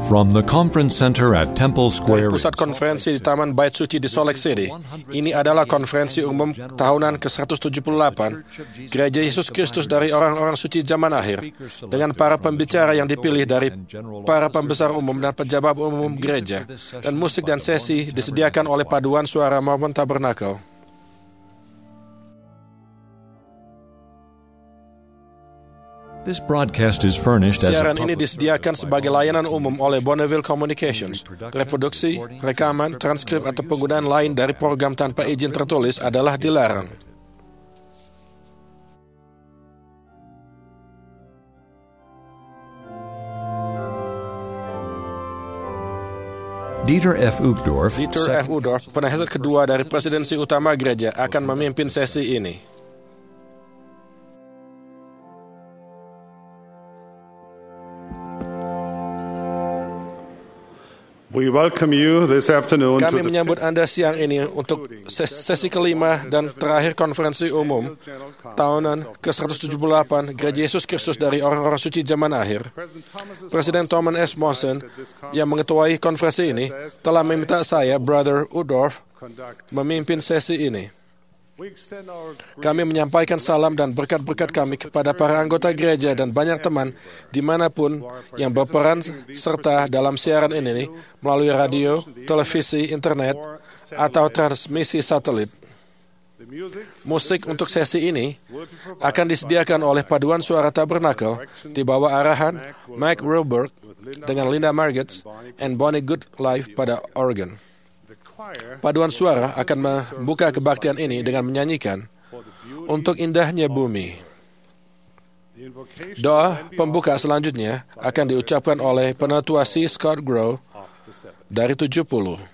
From the conference center at Temple Dari Square, pusat konferensi di Taman Bait Suci di Salt Lake City, ini adalah konferensi umum tahunan ke-178 Gereja Yesus Kristus dari orang-orang suci zaman akhir, dengan para pembicara yang dipilih dari para pembesar umum dan pejabat umum gereja, dan musik dan sesi disediakan oleh Paduan Suara Mormon Tabernacle. this broadcast is furnished as a Siaran ini public disediakan sebagai layanan umum oleh Bonneville Communications. Reproduksi, rekaman, transkrip atau penggunaan lain dari program tanpa izin tertulis adalah dilarang. Dieter F. Uchtdorf, Dieter F. Uchtdorf, penasihat kedua dari presidensi utama gereja, akan memimpin sesi ini. We welcome you this afternoon to Kami the menyambut Anda siang ini untuk sesi kelima dan terakhir konferensi umum tahunan ke-178 Gereja Yesus Kristus dari orang-orang suci zaman akhir. Presiden Thomas S. Monson yang mengetuai konferensi ini telah meminta saya, Brother Uchtdorf, memimpin sesi ini. Kami menyampaikan salam dan berkat-berkat kami kepada para anggota gereja dan banyak teman dimanapun yang berperan serta dalam siaran ini melalui radio, televisi, internet, atau transmisi satelit. Musik untuk sesi ini akan disediakan oleh Paduan Suara Tabernacle di bawah arahan Mike Wilberg dengan Linda Margetts and Bonnie Goodlife pada organ. Paduan suara akan membuka kebaktian ini dengan menyanyikan Untuk Indahnya Bumi. Doa pembuka selanjutnya akan diucapkan oleh Penatua C. Scott Grow dari 70.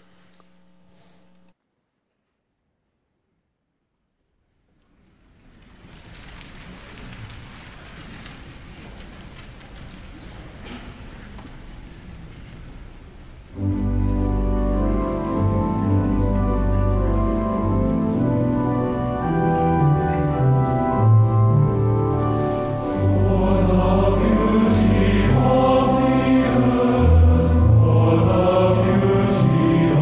Beauty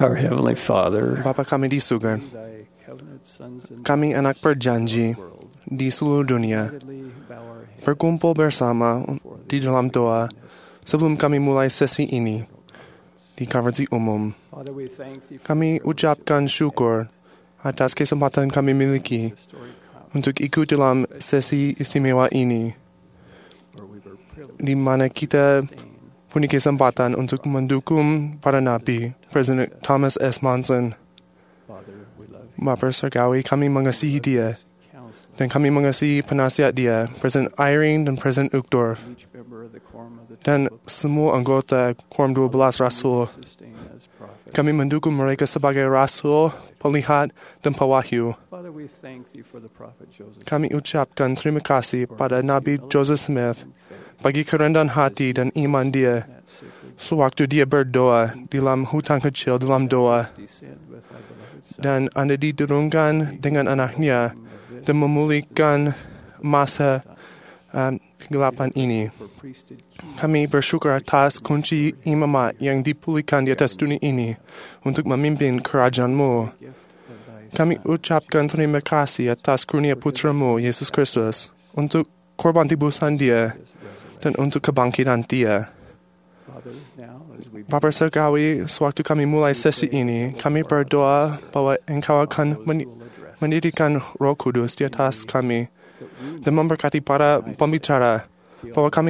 Our Heavenly Father, Bapa kami di surga, thy covenant sons and kami anak berjanji di seluruh dunia, berkumpul bersama di dalam doa sebelum kami mulai sesi ini di konferensi umum. Father, we thank thee for Kami ucapkan syukur atas kesempatan kami miliki untuk ikut dalam sesi istimewa ini, where we were privileged di mana kita punya kesempatan untuk mendukung para nabi, Presiden Thomas S. Monson. Father, we love Bapa Surgawi, kami mengasihi dia, counsel dan kami mengasihi penasihat dia, Presiden Irene dan Presiden Uchtdorf, each member of the quorum of the dan 12 semua anggota Quorum 12 Rasul. sustain as prophets. Kami mendukung mereka sebagai Rasul, Pelihat, dan Pewahyu. Father, we thank thee for the prophet Joseph. Kami ucapkan terima kasih pada Nabi Joseph Smith bagi kerendahan hati dan iman dia That secret sewaktu dia berdoa di dalam hutan kecil dalam doa, descend with thy beloved Son. dan Anda diturunkan dengan anaknya dan memulihkan masa kegelapan ini. For priesthood Kami bersyukur atas kunci imamat yang dipulihkan di atas dunia ini untuk memimpin kerajaan-Mu. gift of thy Kami ucapkan terima kasih atas karunia putra-Mu, Yesus Kristus, untuk korban tebusan dia dan untuk kebangkitan dia. Father, now as we Bapa Surgawi, sewaktu kami mulai sesi ini, kami berdoa bahwa Engkau akan mendirikan Roh Kudus di atas kami dan memberkati para pembicara, bahwa kami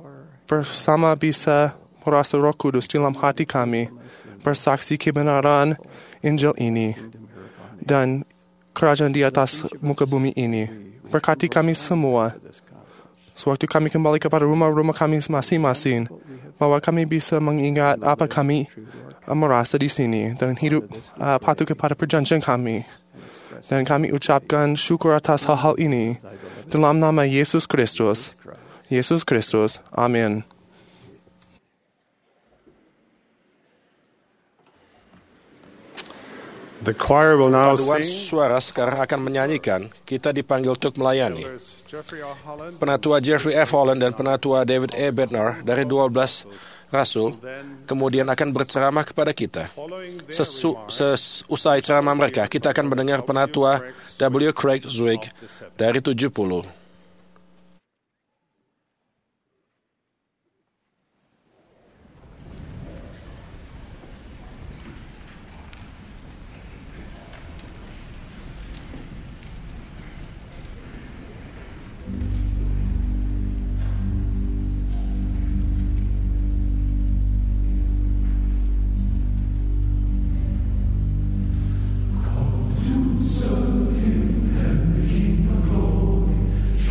bersama bisa merasa Roh Kudus dalam hati kami, bersaksi kebenaran Injil ini dan kerajaan di atas muka bumi ini. Berkati kami semua, sewaktu kami kembali kepada rumah-rumah kami masing-masing, bahwa kami bisa mengingat apa kami merasa di sini dan hidup patuh kepada perjanjian kami. Dan kami ucapkan syukur atas hal-hal ini dalam nama Yesus Kristus. Yesus Kristus. Amin. The choir will now Paduan sing. suara sekarang akan menyanyikan Kita Dipanggil Untuk Melayani. Jeffrey R. Holland, Penatua Jeffrey F. Holland dan Penatua David E. Bednar dari 12 Rasul kemudian akan berceramah kepada kita. following their remarks, Usai ceramah mereka, kita akan mendengar Penatua W. Craig Zwig dari 70. Serve him and the King of glory.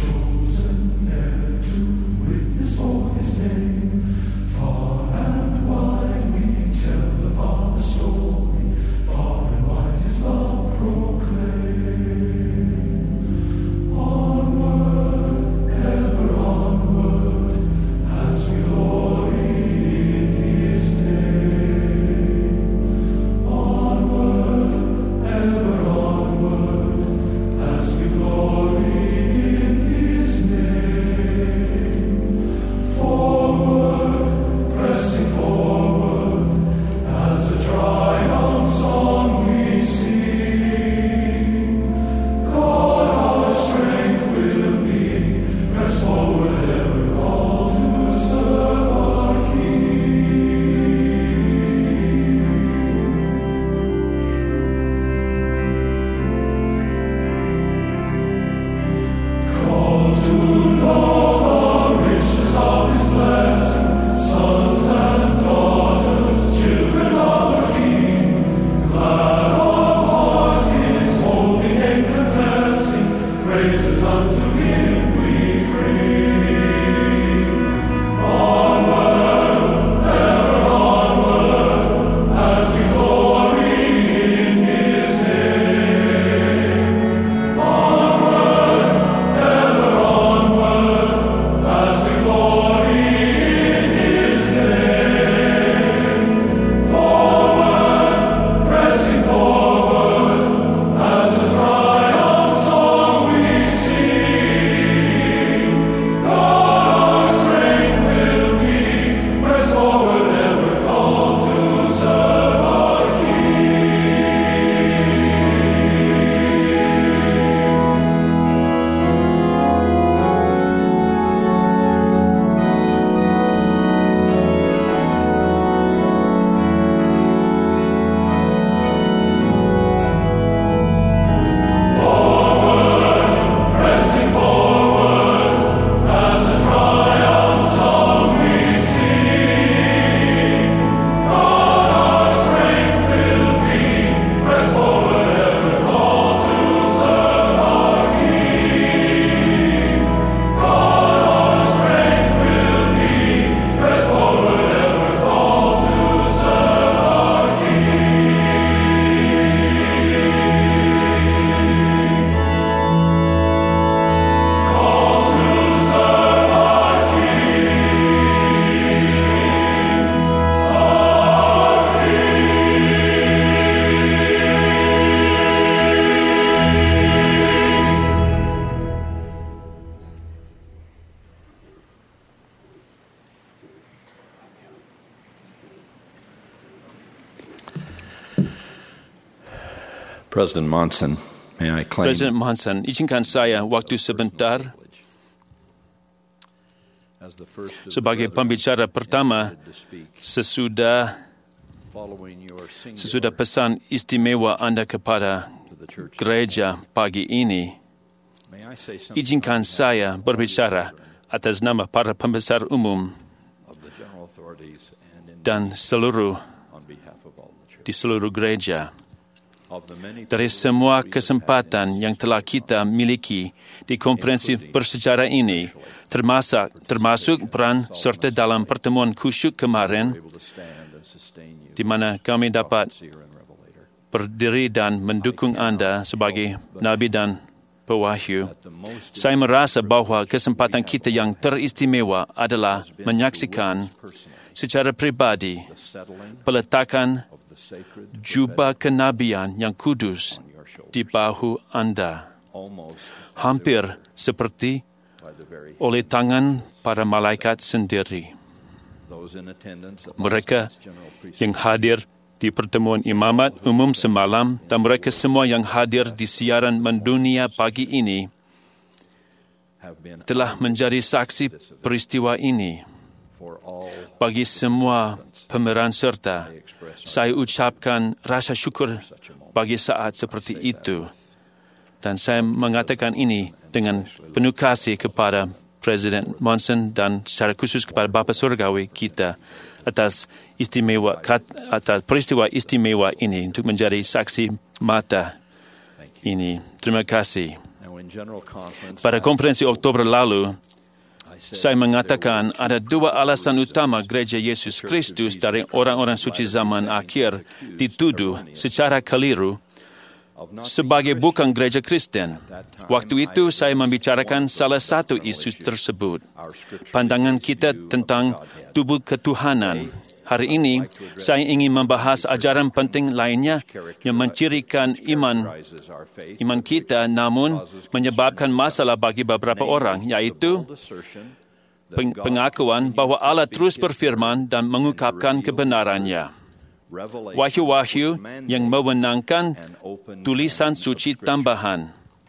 President Monson, may I claim Presiden Monson, izinkan saya waktu sebentar as the first of the sebagai brethren pembicara pertama to speak sesudah following your sesudah singular pesan istimewa Anda kepada to the church. gereja pagi ini. May I say something Izinkan saya berbicara atas nama para pembesar umum of the general authorities and in dan seluruh on behalf of all the church. di seluruh gereja. Of the many Dari semua kesempatan yang telah kita miliki di konferensi bersejarah ini, termasuk peran serta dalam pertemuan khusyuk kemarin, able to stand and sustain you, di mana kami dapat seer and revelator, berdiri dan mendukung Anda sebagai Nabi dan Pewahyu. at the most Saya merasa bahawa kesempatan kita yang teristimewa adalah menyaksikan secara pribadi the settling peletakan of the sacred jubah kenabian yang kudus on your shoulders, di bahu Anda, almost hampir seperti by the very oleh tangan para malaikat sendiri. those in attendance at Mereka last night's general priesthood yang hadir di pertemuan imamat umum semalam dan mereka semua yang hadir di siaran mendunia pagi ini have been telah menjadi saksi peristiwa ini. for all Bagi semua pemeran serta, saya ucapkan rasa syukur bagi saat seperti itu. Dan saya mengatakan ini dengan penuh kasih kepada Presiden Monson dan secara khusus kepada Bapa Surgawi kita atas peristiwa istimewa ini untuk menjadi saksi mata ini. Terima kasih. Now in general conference Pada konferensi Oktober lalu, I said saya mengatakan ada dua alasan utama Gereja Yesus Kristus dari orang-orang suci zaman akhir dituduh secara keliru of not sebagai bukan gereja Kristen. Waktu itu saya membicarakan salah satu isu tersebut, pandangan kita tentang tubuh ketuhanan. Hari ini, saya ingin membahas ajaran penting lainnya yang mencirikan iman rises our faith kita namun menyebabkan masalah bagi beberapa orang, yaitu assertion pengakuan bahawa Allah terus berfirman dan mengungkapkan kebenarannya. revelation Wahyu-wahyu yang mewenangkan and open tulisan suci tambahan.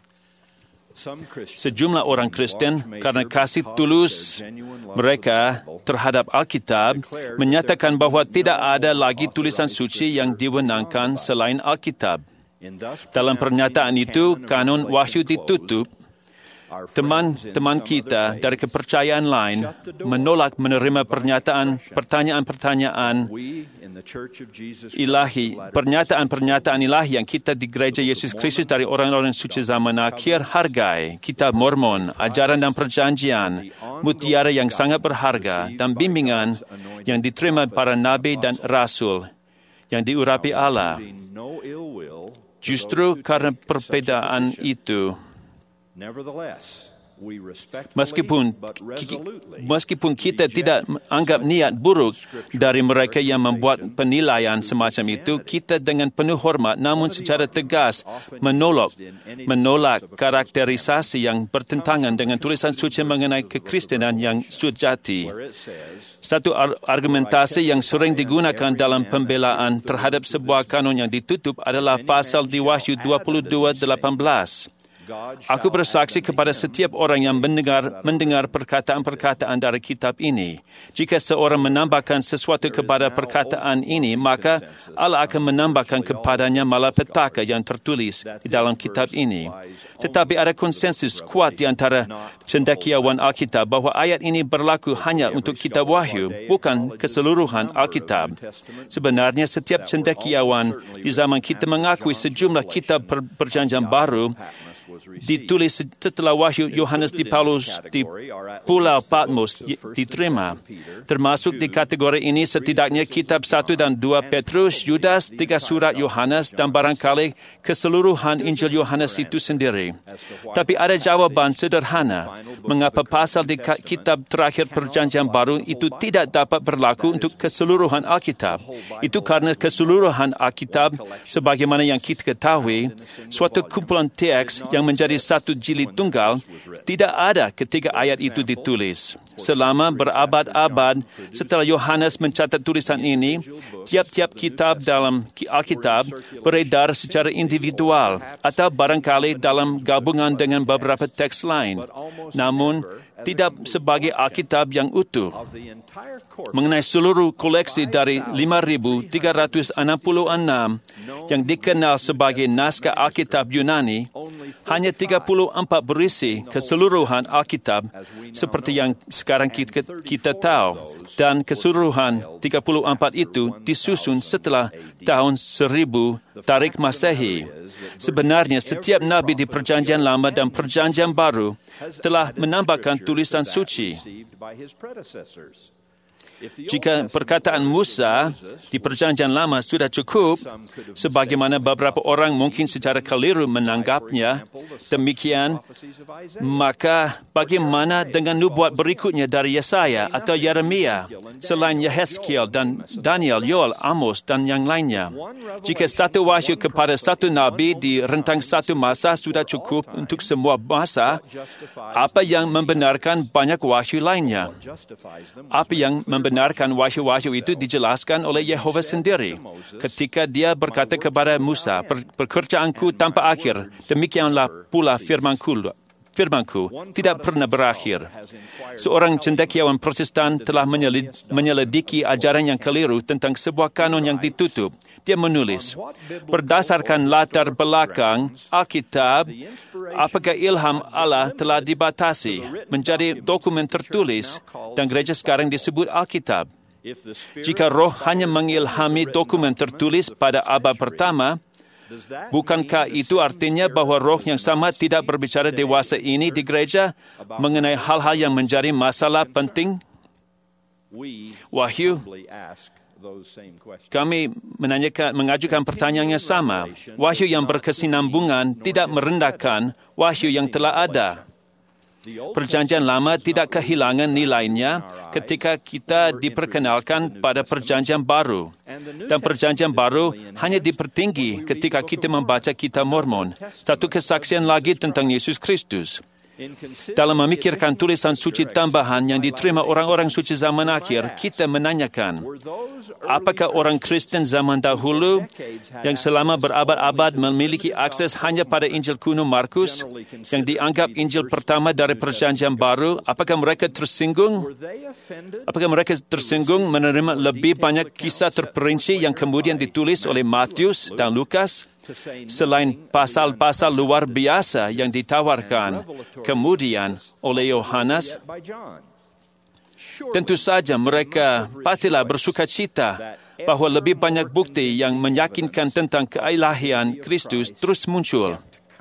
some Christians Sejumlah orang Kristen, karena kasih tulus mereka terhadap Alkitab, menyatakan bahawa tidak ada lagi tulisan suci yang diwenangkan selain Alkitab. in thus Dalam pernyataan itu, kanon wahyu ditutup. our Teman-teman kita dari kepercayaan lain menolak menerima pertanyaan-pertanyaan we in the Church of Jesus ilahi, pernyataan-pernyataan ilahi yang kita di Gereja Yesus Kristus dari orang-orang suci zaman akhir hargai. Kitab Mormon, ajaran dan perjanjian, mutiara yang sangat berharga, dan bimbingan yang diterima para nabi dan rasul yang diurapi Allah. no ill will Justru karena perbedaan itu, nevertheless we respectfully Meskipun but resolutely kita tidak menganggap niat buruk dari mereka yang membuat penilaian semacam itu, kita dengan penuh hormat namun secara tegas menolak karakterisasi yang bertentangan dengan tulisan suci mengenai kekristenan yang sejati. where it says Satu argumentasi yang sering digunakan dalam pembelaan terhadap sebuah kanon yang ditutup adalah pasal di Wahyu 22:18. Aku bersaksi kepada setiap orang yang mendengar perkataan-perkataan dari kitab ini. Jika seorang menambahkan sesuatu kepada perkataan ini, maka Allah akan menambahkan kepadanya malapetaka yang tertulis di dalam kitab ini. Tetapi ada konsensus kuat di antara cendekiawan Alkitab bahawa ayat ini berlaku hanya untuk kitab Wahyu, bukan keseluruhan Alkitab. Sebenarnya setiap cendekiawan di zaman kita mengakui sejumlah kitab perjanjian baru ditulis setelah Wahyu Yohanes di Pulau Patmos diterima. Termasuk di kategori ini setidaknya kitab 1 dan 2 Petrus, Yudas, 3 surat Yohanes, dan barangkali keseluruhan Injil Yohanes itu sendiri. Tapi ada jawaban sederhana mengapa pasal di kitab terakhir perjanjian baru itu tidak dapat berlaku untuk keseluruhan Alkitab. Itu karena keseluruhan Alkitab, sebagaimana yang kita ketahui, suatu kumpulan teks yang menjadi satu jilid tunggal, tidak ada ketika ayat itu ditulis. Selama berabad-abad setelah Yohanes mencatat tulisan ini, tiap-tiap kitab dalam Alkitab beredar secara individual atau barangkali dalam gabungan dengan beberapa teks lain. Namun, tidak sebagai Alkitab yang utuh. Mengenai seluruh koleksi dari 5,366 yang dikenal sebagai naskah Alkitab Yunani, hanya 34 berisi keseluruhan Alkitab seperti yang sekarang kita tahu, dan keseluruhan 34 itu disusun setelah tahun 1000 Tarik Masehi. Sebenarnya setiap nabi di Perjanjian Lama dan Perjanjian Baru telah menambahkan tulisan suci. Jika perkataan Musa di Perjanjian Lama sudah cukup, sebagaimana beberapa orang mungkin secara keliru menanggapnya demikian, maka bagaimana dengan nubuat berikutnya dari Yesaya atau Yeremia, selain Yehezkiel dan Daniel, Yoel, Amos dan yang lainnya? Jika satu wahyu kepada satu nabi di rentang satu masa sudah cukup untuk semua masa, apa yang membenarkan banyak wahyu lainnya? Apa yang membenarkan wahyu-wahyu itu dijelaskan oleh Yehova sendiri ketika Dia berkata kepada Musa, "Pekerjaanku tanpa akhir, demikianlah pula firmanku tidak pernah berakhir." Seorang cendekiawan Protestan telah menyelidiki ajaran yang keliru tentang sebuah kanon yang ditutup. Dia menulis, berdasarkan latar belakang Alkitab, apakah ilham Allah telah dibatasi menjadi dokumen tertulis dan gereja sekarang disebut Alkitab? Jika Roh hanya mengilhami dokumen tertulis pada abad pertama, bukankah itu artinya bahwa Roh yang sama tidak berbicara dewasa ini di gereja mengenai hal-hal yang menjadi masalah penting? Wahyu, kami mengajukan pertanyaan yang sama. Wahyu yang berkesinambungan tidak merendahkan wahyu yang telah ada. Perjanjian Lama tidak kehilangan nilainya ketika kita diperkenalkan pada Perjanjian Baru. Dan Perjanjian Baru hanya dipertinggi ketika kita membaca Kitab Mormon. Satu kesaksian lagi tentang Yesus Kristus. Dalam memikirkan tulisan suci tambahan yang diterima orang-orang suci zaman akhir, kita menanyakan, apakah orang Kristen zaman dahulu yang selama berabad-abad memiliki akses hanya pada Injil kuno Markus, yang dianggap Injil pertama dari Perjanjian Baru, apakah mereka tersinggung? Apakah mereka tersinggung menerima lebih banyak kisah terperinci yang kemudian ditulis oleh Matius dan Lukas? Selain pasal-pasal luar biasa yang ditawarkan kemudian oleh Yohanes, tentu saja mereka pastilah bersuka cita bahwa lebih banyak bukti yang meyakinkan tentang keilahian Kristus terus muncul.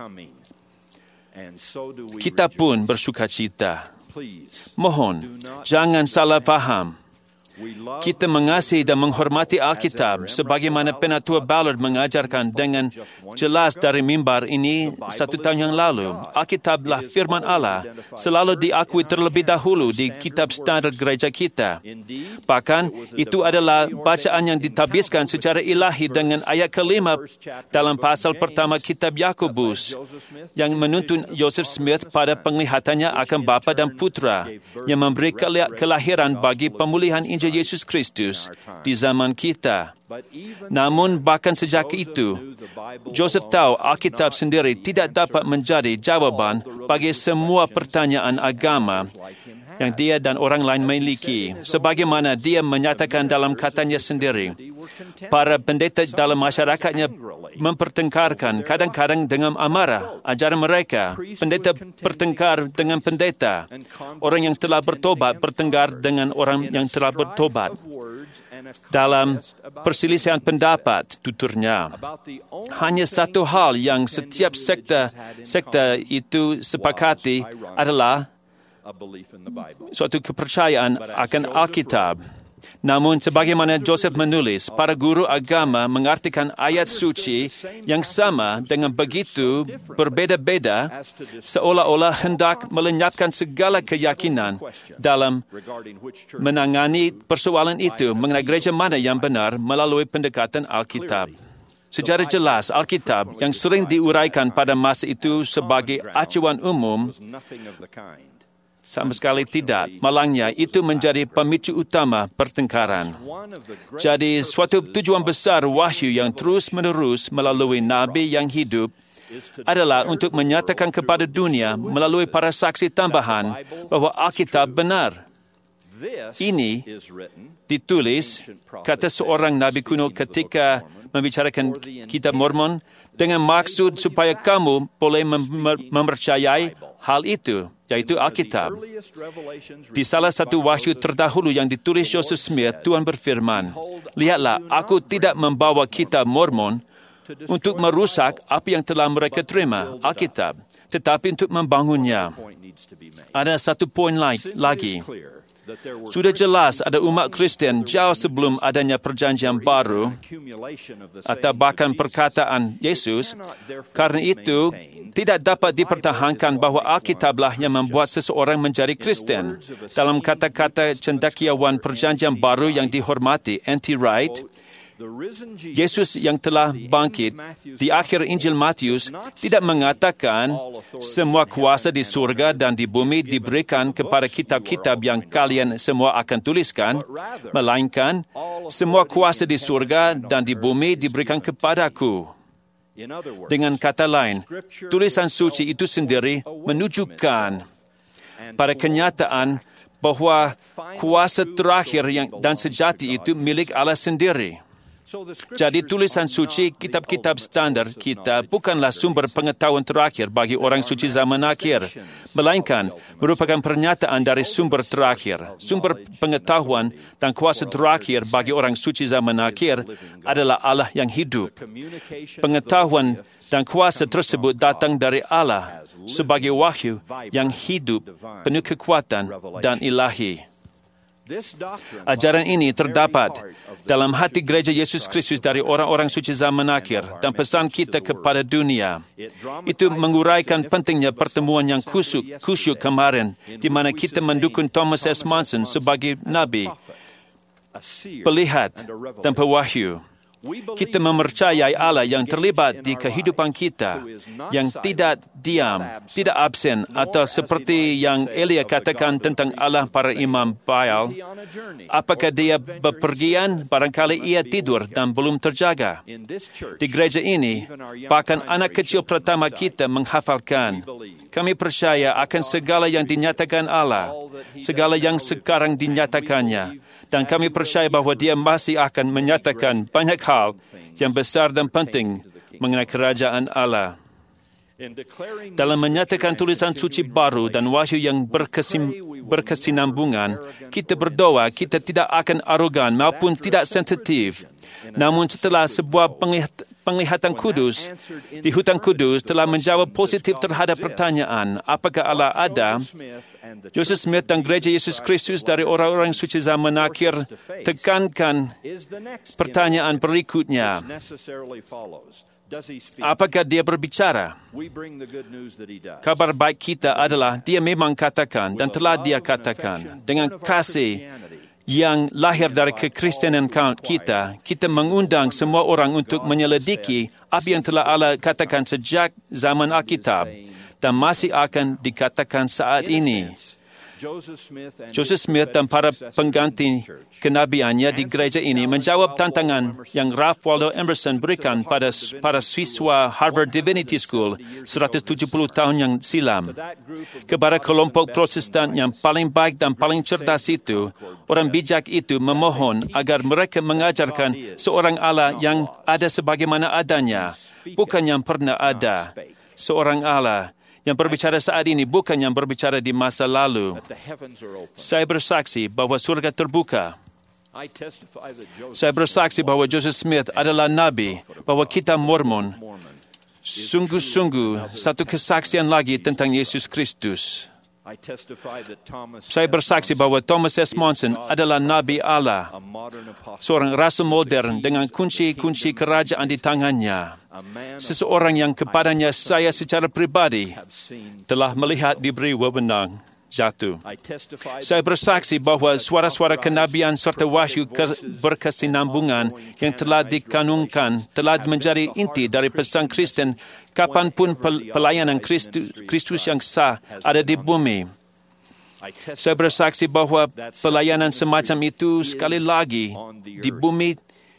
Kita pun bersuka cita. Mohon, jangan salah paham. Kita mengasihi dan menghormati Alkitab sebagaimana Penatua Ballard mengajarkan dengan jelas dari mimbar ini 1 tahun yang lalu. Alkitablah firman Allah, selalu diakui terlebih dahulu di kitab standar gereja kita. Bahkan itu adalah bacaan yang ditabiskan secara ilahi dengan ayat kelima dalam pasal pertama kitab Yakobus yang menuntun Joseph Smith pada penglihatannya akan Bapa dan Putra yang memberi kelahiran bagi pemulihan Injil Yesus Kristus di zaman kita. Namun bahkan sejak itu, Joseph tahu Alkitab sendiri tidak dapat menjadi jawaban bagi semua pertanyaan agama yang dia dan orang lain miliki. Sebagaimana dia menyatakan dalam katanya sendiri, para pendeta dalam masyarakatnya mempertengkarkan, kadang-kadang dengan amarah, ajaran mereka. Pendeta bertengkar dengan pendeta. Orang yang telah bertobat bertengkar dengan orang yang telah bertobat. Dalam perselisihan pendapat, tuturnya, hanya satu hal yang setiap sekte itu sepakati adalah suatu kepercayaan akan Alkitab. Namun, sebagaimana Joseph menulis, para guru agama mengartikan ayat suci yang sama dengan begitu berbeda-beda, seolah-olah hendak melenyapkan segala keyakinan dalam menangani persoalan itu mengenai gereja mana yang benar melalui pendekatan Alkitab. Secara jelas, Alkitab yang sering diuraikan pada masa itu sebagai acuan umum sama sekali tidak. Malangnya, itu menjadi pemicu utama pertengkaran. Jadi, suatu tujuan besar wahyu yang terus-menerus melalui Nabi yang hidup adalah untuk menyatakan kepada dunia melalui para saksi tambahan bahwa Alkitab benar. Ini ditulis, kata seorang Nabi kuno ketika membicarakan Kitab Mormon, dengan maksud supaya kamu boleh mempercayai hal itu, yaitu Alkitab. Di salah satu wahyu terdahulu yang ditulis Joseph Smith, Tuhan berfirman, "Lihatlah, aku tidak membawa Kitab Mormon untuk merusak apa yang telah mereka terima, Alkitab, tetapi untuk membangunnya." Ada satu poin lagi. Sudah jelas ada umat Kristen jauh sebelum adanya perjanjian baru atau bahkan perkataan Yesus. Karena itu, tidak dapat dipertahankan bahwa Alkitablah yang membuat seseorang menjadi Kristen. Dalam kata-kata cendekiawan perjanjian baru yang dihormati, N.T. Wright, Yesus yang telah bangkit di akhir Injil Matius tidak mengatakan semua kuasa di surga dan di bumi diberikan kepada kitab-kitab yang kalian semua akan tuliskan, melainkan semua kuasa di surga dan di bumi diberikan kepadaku. Dengan kata lain, tulisan suci itu sendiri menunjukkan pada kenyataan bahwa kuasa terakhir dan sejati itu milik Allah sendiri. Jadi tulisan suci, kitab-kitab standar kita bukanlah sumber pengetahuan terakhir bagi orang suci zaman akhir, melainkan merupakan pernyataan dari sumber terakhir. Sumber pengetahuan dan kuasa terakhir bagi orang suci zaman akhir adalah Allah yang hidup. Pengetahuan dan kuasa tersebut datang dari Allah sebagai wahyu yang hidup, penuh kekuatan dan ilahi. Ajaran ini terdapat dalam hati gereja Yesus Kristus dari orang-orang suci zaman akhir dan pesan kita kepada dunia. Itu menguraikan pentingnya pertemuan yang khusyuk kemarin, di mana kita mendukung Thomas S. Monson sebagai nabi, pelihat, dan pewahyu. Kita mempercayai Allah yang terlibat di kehidupan kita, yang tidak diam, tidak absen, atau seperti yang Elia katakan tentang Allah para imam Baal, apakah dia bepergian? Barangkali ia tidur dan belum terjaga. Di gereja ini, bahkan anak kecil pertama kita menghafalkan, kami percaya akan segala yang dinyatakan Allah, segala yang sekarang dinyatakannya, dan kami percaya bahwa dia masih akan menyatakan banyak hal yang besar dan penting mengenai kerajaan Allah. Dalam menyatakan tulisan suci baru dan wahyu yang berkesinambungan, kita berdoa kita tidak akan arogan maupun tidak sensitif. Namun setelah sebuah penglihatan kudus di hutan kudus telah menjawab positif terhadap pertanyaan, apakah Allah ada? Joseph Smith dan gereja Yesus Kristus dari orang-orang suci zaman akhir tekankan pertanyaan berikutnya. Apakah dia berbicara? Kabar baik kita adalah dia memang katakan dan telah dia katakan. Dengan kasih yang lahir dari kekristenan kita, kita mengundang semua orang untuk menyelidiki apa yang telah Allah katakan sejak zaman Alkitab dan masih akan dikatakan saat ini. Joseph Smith dan para pengganti kenabiannya di gereja ini menjawab tantangan yang Ralph Waldo Emerson berikan pada para siswa Harvard Divinity School 170 tahun yang silam. Kepada kelompok Protestan yang paling baik dan paling cerdas itu, orang bijak itu memohon agar mereka mengajarkan seorang Allah yang ada sebagaimana adanya, bukan yang pernah ada. Seorang Allah yang berbicara saat ini bukan yang berbicara di masa lalu. Saya bersaksi bahwa surga terbuka. Saya bersaksi bahwa Joseph Smith adalah nabi, bahwa Kitab Mormon sungguh-sungguh satu kesaksian lagi tentang Yesus Kristus. Saya bersaksi bahwa Thomas S. Monson adalah Nabi Allah, seorang rasul modern dengan kunci-kunci kerajaan di tangannya. Seseorang yang kepadanya saya secara pribadi telah melihat diberi wewenang. jatuh. Saya bersaksi bahwa suara-suara kenabian serta wahyu berkesinambungan yang telah dikanungkan telah menjadi inti dari pesan Kristen kapanpun pelayanan Kristus yang sah ada di bumi. Saya bersaksi bahwa pelayanan semacam itu sekali lagi di bumi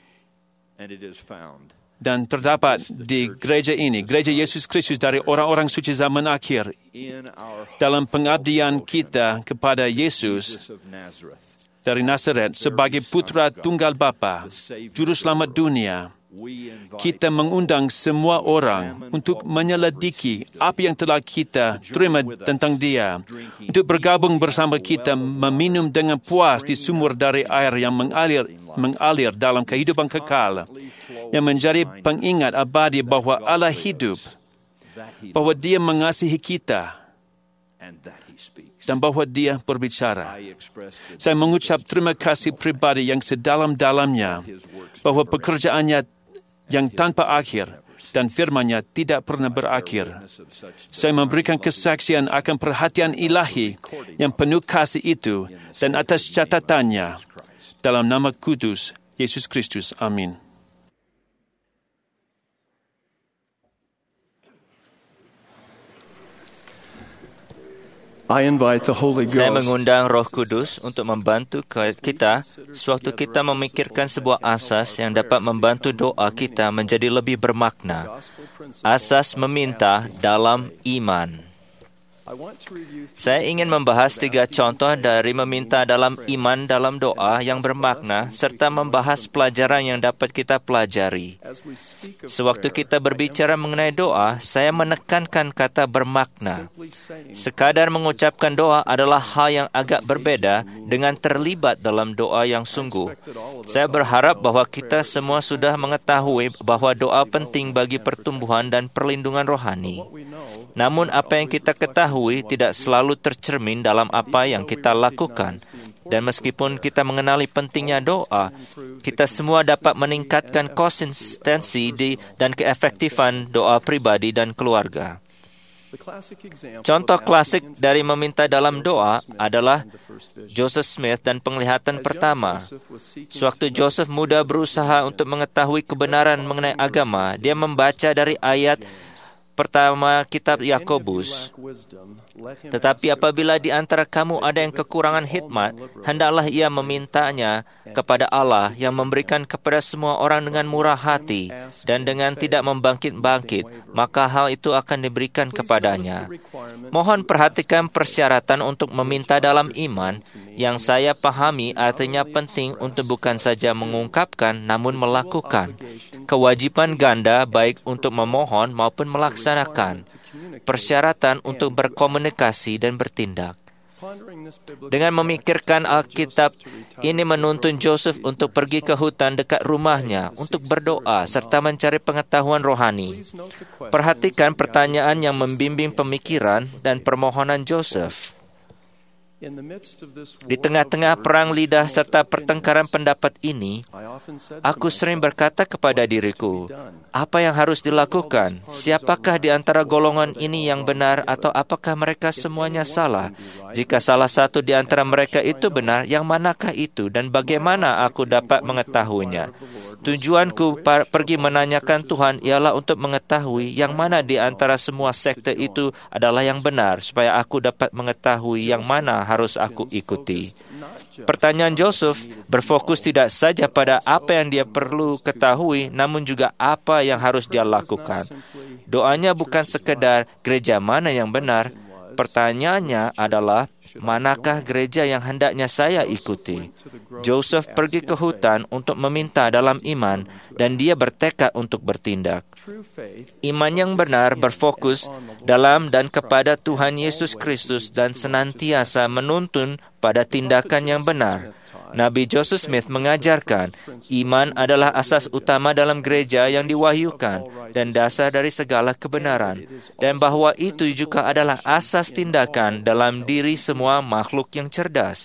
dan terdapat di gereja ini, gereja Yesus Kristus dari orang-orang suci zaman akhir, dalam pengabdian kita kepada Yesus dari Nazaret sebagai putra tunggal Bapa, Juru Selamat dunia. Kita mengundang semua orang untuk menyelidiki apa yang telah kita terima tentang Dia, untuk bergabung bersama kita meminum dengan puas di sumur dari air yang mengalir dalam kehidupan kekal, yang menjadi pengingat abadi bahwa Allah hidup, bahwa Dia mengasihi kita, dan bahwa Dia berbicara. Saya mengucap terima kasih pribadi yang sedalam-dalamnya bahwa pekerjaannya yang tanpa akhir dan firman-Nya tidak pernah berakhir. Saya memberikan kesaksian akan perhatian ilahi yang penuh kasih itu dan atas catatannya dalam nama kudus Yesus Kristus. Amin. Saya mengundang Roh Kudus untuk membantu kita sewaktu kita memikirkan sebuah asas yang dapat membantu doa kita menjadi lebih bermakna. Asas meminta dalam iman. Saya ingin membahas 3 contoh dari meminta dalam iman dalam doa yang bermakna serta membahas pelajaran yang dapat kita pelajari. Sewaktu kita berbicara mengenai doa, saya menekankan kata bermakna. Sekadar mengucapkan doa adalah hal yang agak berbeda dengan terlibat dalam doa yang sungguh. Saya berharap bahwa kita semua sudah mengetahui bahwa doa penting bagi pertumbuhan dan perlindungan rohani. Namun apa yang kita ketahui tidak selalu tercermin dalam apa yang kita lakukan. Dan meskipun kita mengenali pentingnya doa, kita semua dapat meningkatkan konsistensi dan keefektifan doa pribadi dan keluarga. Contoh klasik dari meminta dalam doa adalah Joseph Smith dan penglihatan pertama. Sewaktu Joseph muda berusaha untuk mengetahui kebenaran mengenai agama, dia membaca dari ayat pertama kitab Yakobus. Tetapi apabila di antara kamu ada yang kekurangan hikmat, hendaklah ia memintanya kepada Allah yang memberikan kepada semua orang dengan murah hati dan dengan tidak membangkit-bangkit, maka hal itu akan diberikan kepadanya. Mohon perhatikan persyaratan untuk meminta dalam iman yang saya pahami artinya penting untuk bukan saja mengungkapkan namun melakukan. Kewajiban ganda baik untuk memohon maupun melaksanakan. Persyaratan untuk berkomunikasi dan bertindak. Dengan memikirkan Alkitab, ini menuntun Joseph untuk pergi ke hutan dekat rumahnya untuk berdoa serta mencari pengetahuan rohani. Perhatikan pertanyaan yang membimbing pemikiran dan permohonan Joseph. Di tengah-tengah perang lidah serta pertengkaran pendapat ini, aku sering berkata kepada diriku, apa yang harus dilakukan? Siapakah di antara golongan ini yang benar atau apakah mereka semuanya salah? Jika salah satu di antara mereka itu benar, yang manakah itu dan bagaimana aku dapat mengetahuinya? Tujuanku pergi menanyakan Tuhan ialah untuk mengetahui yang mana di antara semua sekte itu adalah yang benar, supaya aku dapat mengetahui yang mana harus aku ikuti. Pertanyaan Joseph berfokus tidak saja pada apa yang dia perlu ketahui, namun juga apa yang harus dia lakukan. Doanya bukan sekedar gereja mana yang benar. Pertanyaannya adalah, manakah gereja yang hendaknya saya ikuti? Joseph pergi ke hutan untuk meminta dalam iman, dan dia bertekad untuk bertindak. Iman yang benar berfokus dalam dan kepada Tuhan Yesus Kristus dan senantiasa menuntun pada tindakan yang benar. Nabi Joseph Smith mengajarkan, iman adalah asas utama dalam gereja yang diwahyukan dan dasar dari segala kebenaran, dan bahwa itu juga adalah asas tindakan dalam diri semua makhluk yang cerdas.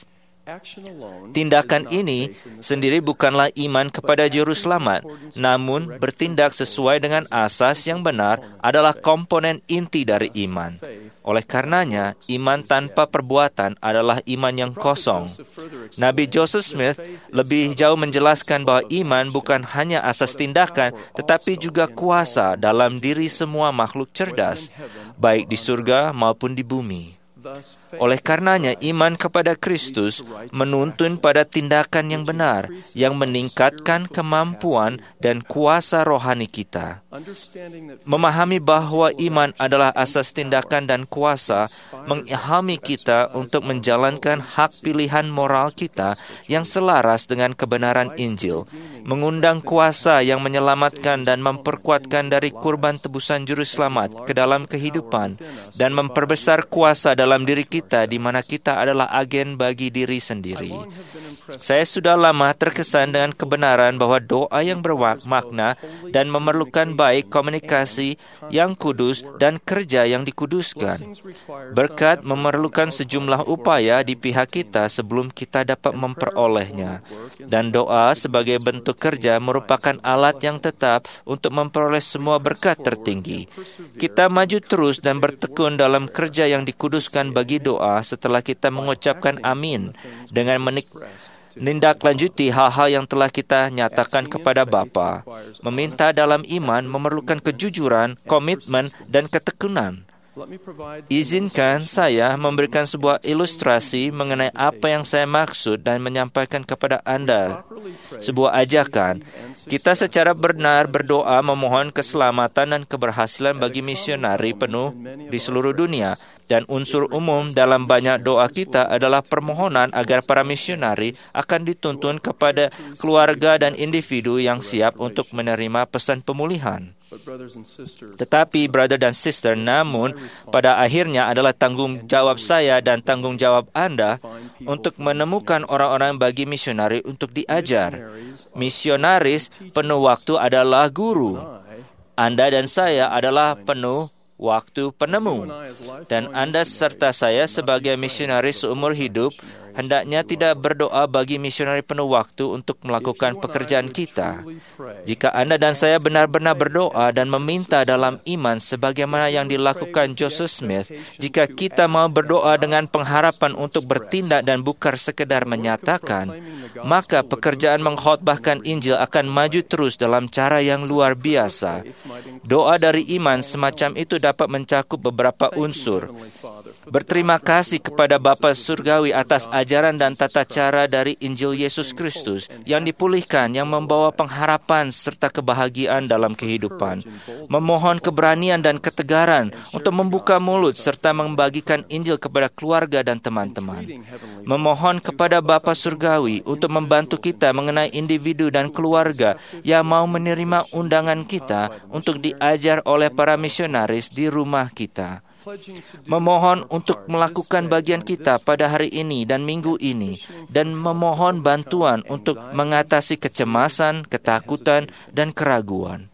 Tindakan ini sendiri bukanlah iman kepada Juru Selamat, namun bertindak sesuai dengan asas yang benar adalah komponen inti dari iman. Oleh karenanya, iman tanpa perbuatan adalah iman yang kosong. Nabi Joseph Smith lebih jauh menjelaskan bahwa iman bukan hanya asas tindakan, tetapi juga kuasa dalam diri semua makhluk cerdas, baik di surga maupun di bumi. Oleh karenanya, iman kepada Kristus menuntun pada tindakan yang benar, yang meningkatkan kemampuan dan kuasa rohani kita. Memahami bahwa iman adalah asas tindakan dan kuasa, mengilhami kita untuk menjalankan hak pilihan moral kita yang selaras dengan kebenaran Injil, mengundang kuasa yang menyelamatkan dan memperkuatkan dari kurban tebusan Juru Selamat ke dalam kehidupan, dan memperbesar kuasa dalam diri kita di mana kita adalah agen bagi diri sendiri. Saya sudah lama terkesan dengan kebenaran bahwa doa yang bermakna dan memerlukan baik komunikasi yang kudus dan kerja yang dikuduskan. Berkat memerlukan sejumlah upaya di pihak kita sebelum kita dapat memperolehnya. Dan doa sebagai bentuk kerja merupakan alat yang tetap untuk memperoleh semua berkat tertinggi. Kita maju terus dan bertekun dalam kerja yang dikuduskan bagi doa setelah kita mengucapkan amin dengan menindaklanjuti hal-hal yang telah kita nyatakan kepada Bapa. Meminta dalam iman memerlukan kejujuran, komitmen, dan ketekunan. Izinkan saya memberikan sebuah ilustrasi mengenai apa yang saya maksud dan menyampaikan kepada Anda sebuah ajakan. Kita secara benar berdoa memohon keselamatan dan keberhasilan bagi misionari penuh di seluruh dunia. Dan unsur umum dalam banyak doa kita adalah permohonan agar para misionari akan dituntun kepada keluarga dan individu yang siap untuk menerima pesan pemulihan. Tetapi, brother dan sister, namun pada akhirnya adalah tanggung jawab saya dan tanggung jawab Anda untuk menemukan orang-orang bagi misionari untuk diajar. Misionaris penuh waktu adalah guru. Anda dan saya adalah penuh waktu penemu. Dan Anda serta saya sebagai misionaris seumur hidup hendaknya tidak berdoa bagi misionari penuh waktu untuk melakukan pekerjaan kita. Jika Anda dan saya benar-benar berdoa dan meminta dalam iman sebagaimana yang dilakukan Joseph Smith, jika kita mau berdoa dengan pengharapan untuk bertindak dan bukan sekedar menyatakan, maka pekerjaan mengkhotbahkan Injil akan maju terus dalam cara yang luar biasa. Doa dari iman semacam itu dapat mencakup beberapa unsur. Berterima kasih kepada Bapa Surgawi atas ajaran dan tata cara dari Injil Yesus Kristus yang dipulihkan, yang membawa pengharapan serta kebahagiaan dalam kehidupan. Memohon keberanian dan ketegaran untuk membuka mulut serta membagikan Injil kepada keluarga dan teman-teman. Memohon kepada Bapa Surgawi untuk membantu kita mengenai individu dan keluarga yang mau menerima undangan kita untuk diajar oleh para misionaris di rumah kita. Memohon untuk melakukan bagian kita pada hari ini dan minggu ini, dan memohon bantuan untuk mengatasi kecemasan, ketakutan, dan keraguan.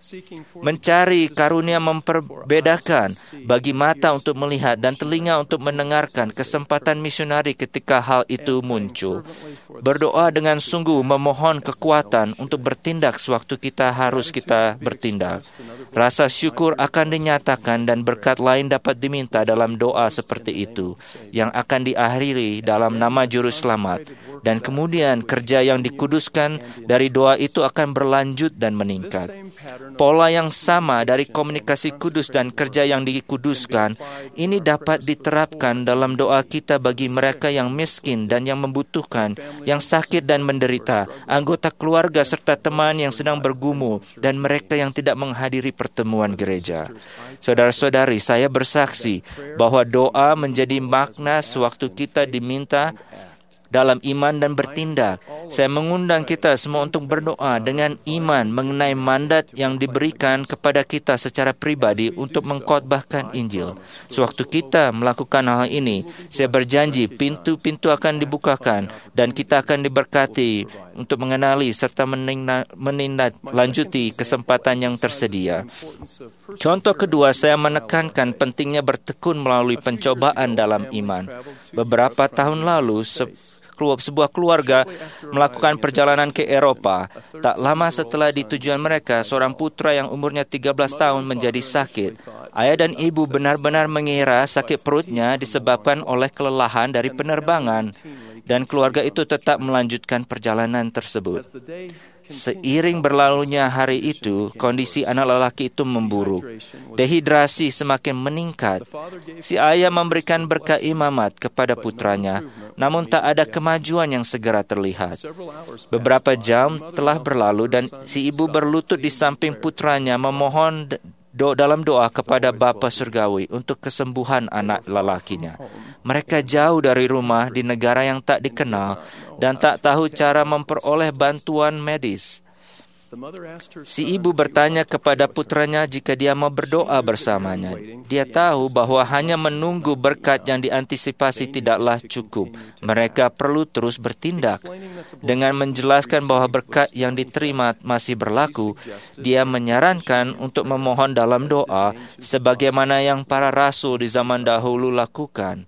Mencari karunia memperbedakan bagi mata untuk melihat dan telinga untuk mendengarkan kesempatan misionari ketika hal itu muncul. Berdoa dengan sungguh memohon kekuatan untuk bertindak sewaktu kita bertindak. Rasa syukur akan dinyatakan dan berkat lain dapat diminta dalam doa seperti itu, yang akan diakhiri dalam nama Juru Selamat. Dan kemudian kerja yang dikuduskan dari doa itu akan berlanjut dan meningkat. Pola yang sama dari komunikasi kudus dan kerja yang dikuduskan, ini dapat diterapkan dalam doa kita bagi mereka yang miskin dan yang membutuhkan, yang sakit dan menderita, anggota keluarga serta teman yang sedang bergumul, dan mereka yang tidak menghadiri pertemuan gereja. Saudara-saudari, saya bersaksi bahwa doa menjadi makna sewaktu kita diminta dalam iman dan bertindak. Saya mengundang kita semua untuk berdoa dengan iman mengenai mandat yang diberikan kepada kita secara pribadi untuk mengkhotbahkan Injil. Sewaktu kita melakukan hal ini, saya berjanji pintu-pintu akan dibukakan dan kita akan diberkati untuk mengenali serta menindaklanjuti kesempatan yang tersedia. Contoh kedua, saya menekankan pentingnya bertekun melalui pencobaan dalam iman. Beberapa tahun lalu, sebuah keluarga melakukan perjalanan ke Eropa. Tak lama setelah di tujuan mereka, seorang putra yang umurnya 13 tahun menjadi sakit. Ayah dan ibu benar-benar mengira sakit perutnya disebabkan oleh kelelahan dari penerbangan, dan keluarga itu tetap melanjutkan perjalanan tersebut. Seiring berlalunya hari itu, kondisi anak lelaki itu memburuk. Dehidrasi semakin meningkat. Si ayah memberikan berkat imamat kepada putranya, namun tak ada kemajuan yang segera terlihat. Beberapa jam telah berlalu dan si ibu berlutut di samping putranya memohon dalam doa kepada Bapa Surgawi untuk kesembuhan anak lelakinya. Mereka jauh dari rumah di negara yang tak dikenal dan tak tahu cara memperoleh bantuan medis. Si ibu bertanya kepada putranya jika dia mau berdoa bersamanya. Dia tahu bahwa hanya menunggu berkat yang diantisipasi tidaklah cukup. Mereka perlu terus bertindak. Dengan menjelaskan bahwa berkat yang diterima masih berlaku, dia menyarankan untuk memohon dalam doa sebagaimana yang para rasul di zaman dahulu lakukan.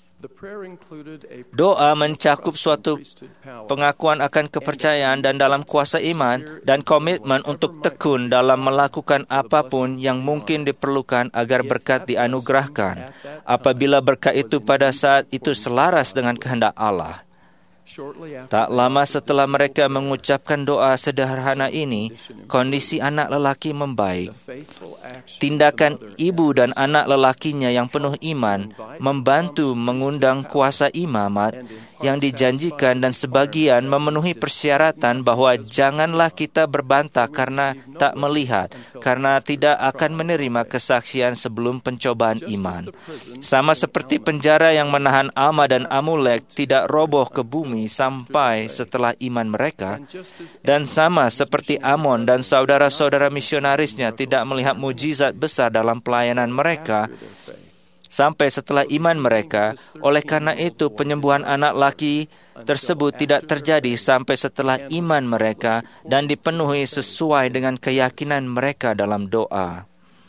Doa mencakup suatu pengakuan akan kepercayaan dan dalam kuasa iman dan komitmen untuk tekun dalam melakukan apapun yang mungkin diperlukan agar berkat dianugerahkan, apabila berkat itu pada saat itu selaras dengan kehendak Allah. Tak lama setelah mereka mengucapkan doa sederhana ini, kondisi anak lelaki membaik. Tindakan ibu dan anak lelakinya yang penuh iman membantu mengundang kuasa imamat yang dijanjikan dan sebagian memenuhi persyaratan bahwa janganlah kita berbantah karena tak melihat, karena tidak akan menerima kesaksian sebelum pencobaan iman. Sama seperti penjara yang menahan Alma dan Amulek tidak roboh ke bumi sampai setelah iman mereka, dan sama seperti Amon dan saudara-saudara misionarisnya tidak melihat mujizat besar dalam pelayanan mereka sampai setelah iman mereka. Oleh karena itu, penyembuhan anak laki tersebut tidak terjadi sampai setelah iman mereka dan dipenuhi sesuai dengan keyakinan mereka dalam doa.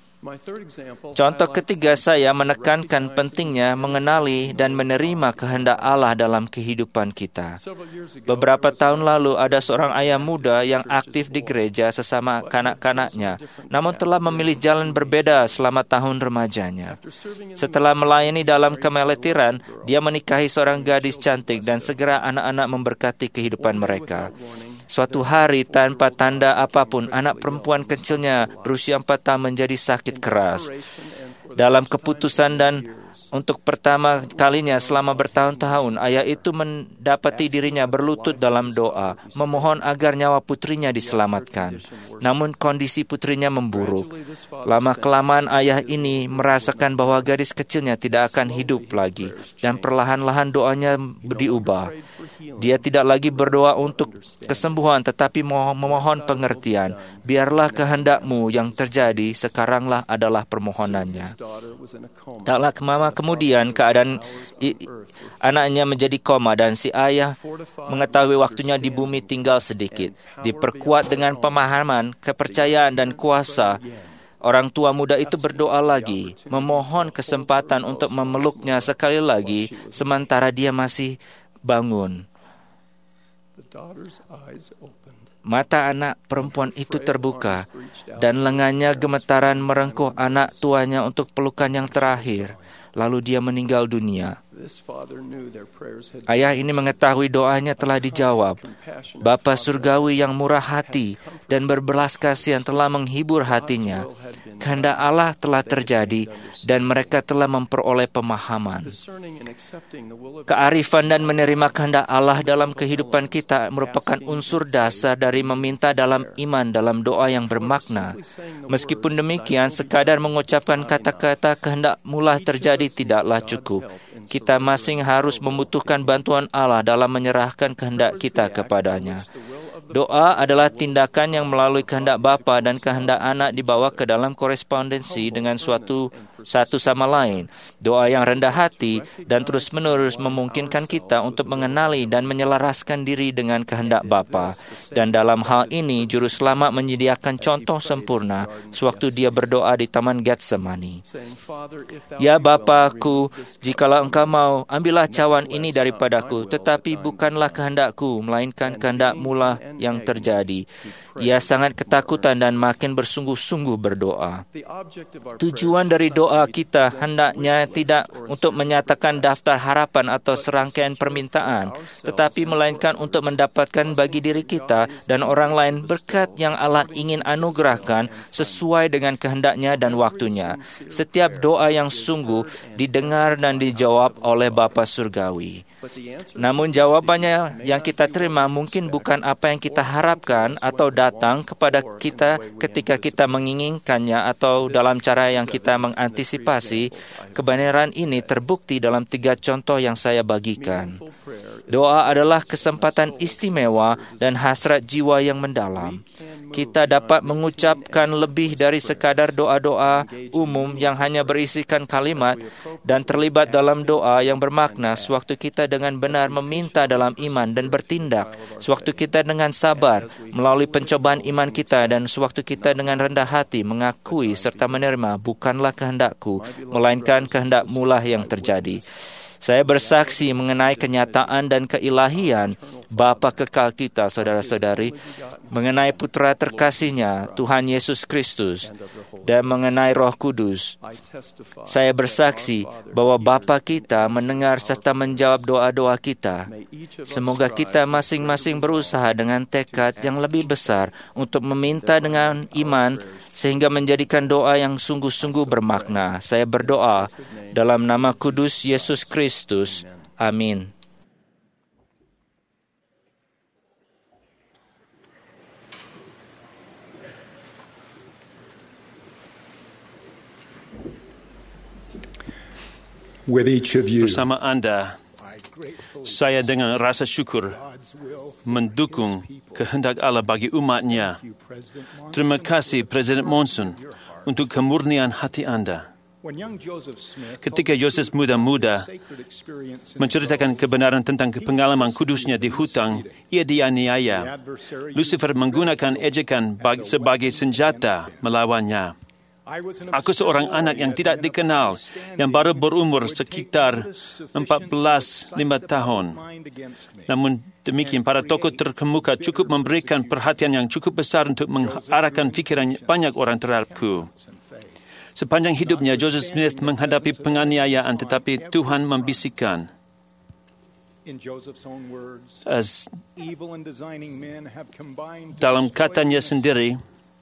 Contoh ketiga saya menekankan pentingnya mengenali dan menerima kehendak Allah dalam kehidupan kita. Beberapa tahun lalu ada seorang ayah muda yang aktif di gereja sesama kanak-kanaknya, namun telah memilih jalan berbeda selama tahun remajanya. Setelah melayani dalam kemeletiran, dia menikahi seorang gadis cantik dan segera anak-anak memberkati kehidupan mereka. Suatu hari tanpa tanda apapun, anak perempuan kecilnya berusia 4 tahun menjadi sakit keras. Dalam keputusan dan untuk pertama kalinya selama bertahun-tahun, ayah itu mendapati dirinya berlutut dalam doa, memohon agar nyawa putrinya diselamatkan. Namun kondisi putrinya memburuk. Lama-kelamaan ayah ini merasakan bahwa gadis kecilnya tidak akan hidup lagi, dan perlahan-lahan doanya diubah. Dia tidak lagi berdoa untuk kesembuhan, tetapi memohon pengertian. Biarlah kehendakmu yang terjadi, sekaranglah adalah permohonannya. Taklah kemudian keadaan anaknya menjadi koma dan si ayah mengetahui waktunya di bumi tinggal sedikit. Diperkuat dengan pemahaman, kepercayaan dan kuasa, orang tua muda itu berdoa lagi, memohon kesempatan untuk memeluknya sekali lagi sementara dia masih bangun. Mata anak perempuan itu terbuka dan lengannya gemetaran merengkuh anak tuanya untuk pelukan yang terakhir. Lalu dia meninggal dunia. Ayah ini mengetahui doanya telah dijawab. Bapa Surgawi yang murah hati dan berbelas kasihan telah menghibur hatinya. Kehendak Allah telah terjadi dan mereka telah memperoleh pemahaman. Kearifan dan menerima kehendak Allah dalam kehidupan kita merupakan unsur dasar dari meminta dalam iman dalam doa yang bermakna. Meskipun demikian, sekadar mengucapkan kata-kata kehendak mula terjadi tidaklah cukup. Kita masing harus membutuhkan bantuan Allah dalam menyerahkan kehendak kita kepadanya. Doa adalah tindakan yang melalui kehendak Bapa dan kehendak anak dibawa ke dalam korespondensi dengan suatu satu sama lain. Doa yang rendah hati dan terus-menerus memungkinkan kita untuk mengenali dan menyelaraskan diri dengan kehendak Bapa. Dan dalam hal ini, Juru Selamat menyediakan contoh sempurna sewaktu dia berdoa di Taman Getsemani. Ya Bapa-Ku, jikalau Engkau mau, ambillah cawan ini daripadaku, tetapi bukanlah kehendakku, melainkan kehendak-Mu lah yang terjadi. Ia sangat ketakutan dan makin bersungguh-sungguh berdoa. Tujuan dari doa kita hendaknya tidak untuk menyatakan daftar harapan atau serangkaian permintaan, tetapi melainkan untuk mendapatkan bagi diri kita dan orang lain berkat yang Allah ingin anugerahkan sesuai dengan kehendaknya dan waktunya. Setiap doa yang sungguh didengar dan dijawab oleh Bapa Surgawi. Namun jawabannya yang kita terima mungkin bukan apa yang kita harapkan atau datang kepada kita ketika kita menginginkannya atau dalam cara yang kita mengantisipasi. Kebenaran ini terbukti dalam 3 contoh yang saya bagikan. Doa adalah kesempatan istimewa dan hasrat jiwa yang mendalam. Kita dapat mengucapkan lebih dari sekadar doa-doa umum yang hanya berisikan kalimat dan terlibat dalam doa yang bermakna sewaktu kita dengan benar meminta dalam iman dan bertindak, sewaktu kita dengan sabar melalui pencobaan iman kita, dan sewaktu kita dengan rendah hati mengakui serta menerima bukanlah kehendakku, melainkan kehendak-Mu lah yang terjadi. Saya bersaksi mengenai kenyataan dan keilahian Bapa kekal kita, saudara-saudari, mengenai Putra terkasihnya, Tuhan Yesus Kristus, dan mengenai Roh Kudus. Saya bersaksi bahwa Bapa kita mendengar serta menjawab doa-doa kita. Semoga kita masing-masing berusaha dengan tekad yang lebih besar untuk meminta dengan iman, sehingga menjadikan doa yang sungguh-sungguh bermakna. Saya berdoa dalam nama kudus Yesus Kristus. Amin. Bersama Anda, saya dengan rasa syukur mendukung kehendak Allah bagi umat-Nya. Terima kasih Presiden Monson untuk kemurnian hati Anda. Ketika Joseph muda-muda menceritakan kebenaran tentang pengalaman kudusnya di hutang, ia dianiaya. Lucifer menggunakan ejekan sebagai senjata melawannya. Aku seorang anak yang tidak dikenal, yang baru berumur sekitar 14-5 tahun. Namun demikian, para tokoh terkemuka cukup memberikan perhatian yang cukup besar untuk mengarahkan fikiran banyak orang terhadapku. Sepanjang hidupnya, Joseph Smith menghadapi penganiayaan, tetapi Tuhan membisikkan, dalam katanya sendiri,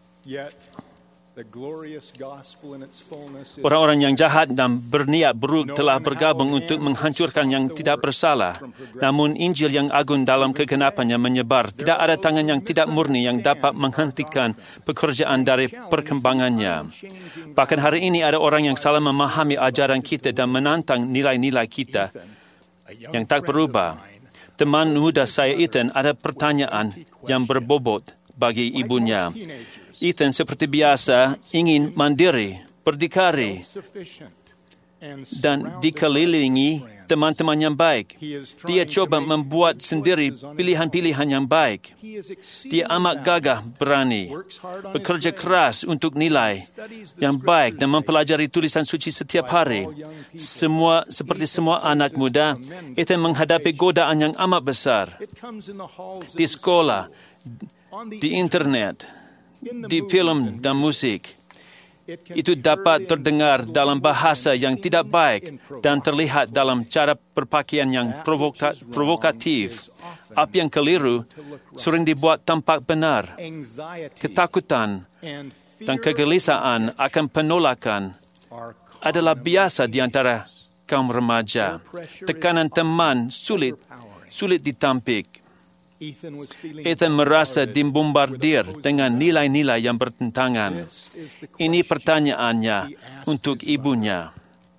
orang-orang yang jahat dan berniat buruk telah bergabung untuk menghancurkan yang tidak bersalah. Namun Injil yang agung dalam kegenapannya menyebar. Tidak ada tangan yang tidak murni yang dapat menghentikan pekerjaan dari perkembangannya. Bahkan hari ini ada orang yang salah memahami ajaran kita dan menantang nilai-nilai kita yang tak berubah. Teman muda saya Ethan ada pertanyaan yang berbobot bagi ibunya. Ethan seperti biasa ingin mandiri, berdikari, dan dikelilingi teman-teman yang baik. Dia coba membuat sendiri pilihan-pilihan yang baik. Dia amat gagah berani, bekerja keras untuk nilai yang baik dan mempelajari tulisan suci setiap hari. Seperti semua anak muda, Ethan menghadapi godaan yang amat besar. Di sekolah, di internet, di film dan musik. Itu dapat terdengar dalam bahasa yang tidak baik dan terlihat dalam cara berpakaian yang provokatif. Apa yang keliru sering dibuat tampak benar. Ketakutan dan kegelisahan akan penolakan adalah biasa di antara kaum remaja. Tekanan teman sulit ditampik. Ethan merasa dibombardir dengan nilai-nilai yang bertentangan. Ini pertanyaannya untuk ibunya.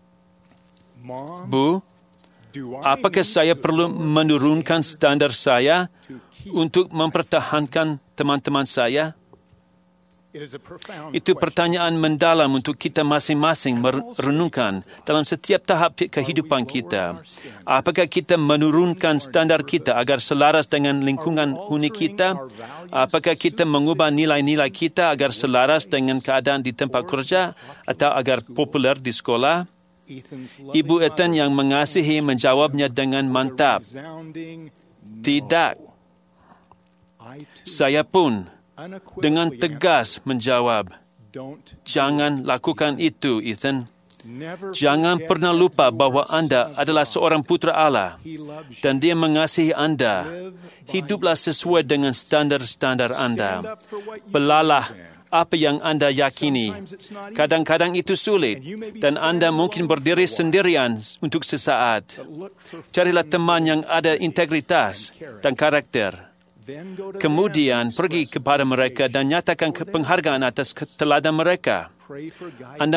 Bu, apakah saya perlu menurunkan standar saya untuk mempertahankan teman-teman saya? Itu pertanyaan mendalam untuk kita masing-masing merenungkan dalam setiap tahap kehidupan kita. Apakah kita menurunkan standar kita agar selaras dengan lingkungan huni kita? Apakah kita mengubah nilai-nilai kita agar selaras dengan keadaan di tempat kerja atau agar popular di sekolah? Ibu Ethan yang mengasihi menjawabnya dengan mantap. Tidak. Saya pun dengan tegas menjawab, jangan lakukan itu, Ethan. Jangan pernah lupa bahawa anda adalah seorang putera Allah dan Dia mengasihi anda. Hiduplah sesuai dengan standar-standar anda. Belalah apa yang anda yakini. Kadang-kadang itu sulit dan anda mungkin berdiri sendirian untuk sesaat. Carilah teman yang ada integritas dan karakter. Kemudian pergi kepada mereka dan nyatakan penghargaan atas teladan mereka. Anda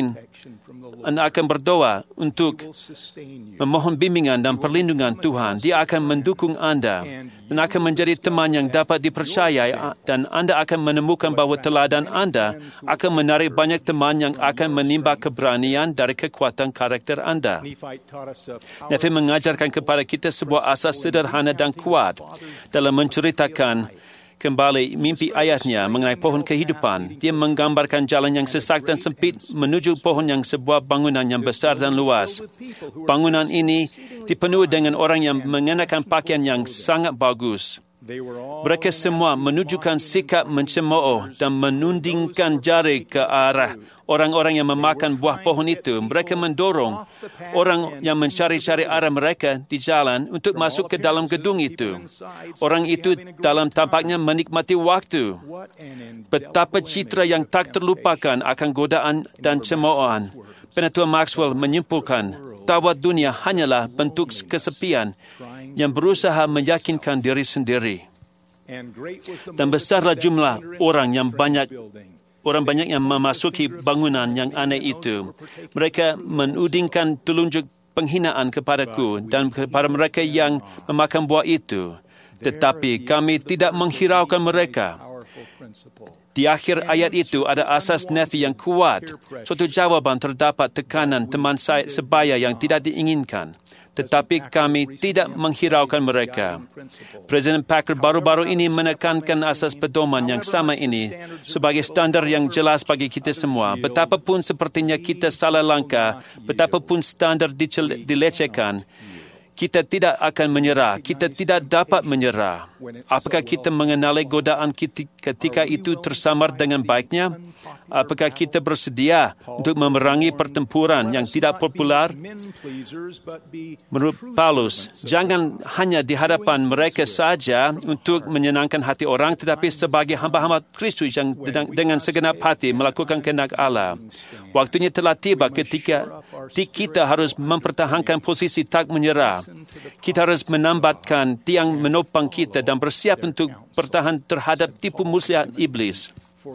akan berdoa untuk memohon bimbingan dan perlindungan Tuhan. Dia akan mendukung anda dan akan menjadi teman yang dapat dipercayai, dan anda akan menemukan bahawa teladan anda akan menarik banyak teman yang akan menimba keberanian dari kekuatan karakter anda. Nephi mengajarkan kepada kita sebuah asas sederhana dan kuat dalam menceritakan kembali mimpi ayahnya mengenai pohon kehidupan. Dia menggambarkan jalan yang sesak dan sempit menuju pohon yang sebuah bangunan yang besar dan luas. Bangunan ini dipenuhi dengan orang yang mengenakan pakaian yang sangat bagus. Mereka semua menunjukkan sikap mencemooh dan menundingkan jari ke arah orang-orang yang memakan buah pohon itu. Mereka mendorong orang yang mencari-cari arah mereka di jalan untuk masuk ke dalam gedung itu. Orang itu dalam tampaknya menikmati waktu. Betapa citra yang tak terlupakan akan godaan dan cemoohan. Penatua Maxwell menyimpulkan, tawat dunia hanyalah bentuk kesepian yang berusaha meyakinkan diri sendiri. Dan besarlah jumlah orang banyak yang memasuki bangunan yang aneh itu. Mereka menudingkan telunjuk penghinaan kepadaku dan kepada mereka yang memakan buah itu. Tetapi kami tidak menghiraukan mereka. Di akhir ayat itu ada asas Nephi yang kuat. Suatu jawaban terdapat tekanan teman sebaya yang tidak diinginkan. Tetapi kami tidak menghiraukan mereka. Presiden Packard baru-baru ini menekankan asas pedoman yang sama ini sebagai standar yang jelas bagi kita semua. Betapapun sepertinya kita salah langkah, betapapun standar dilecehkan, kita tidak akan menyerah. Kita tidak dapat menyerah. Apakah kita mengenali godaan ketika itu tersamar dengan baiknya? Apakah kita bersedia untuk memerangi pertempuran yang tidak popular? Menurut Paulus, jangan hanya di hadapan mereka saja untuk menyenangkan hati orang, tetapi sebagai hamba-hamba Kristus yang dengan segenap hati melakukan kehendak Allah. Waktunya telah tiba ketika kita harus mempertahankan posisi tak menyerah. Kita harus menambatkan tiang menopang kita dan bersiap untuk bertahan terhadap tipu muslihat iblis.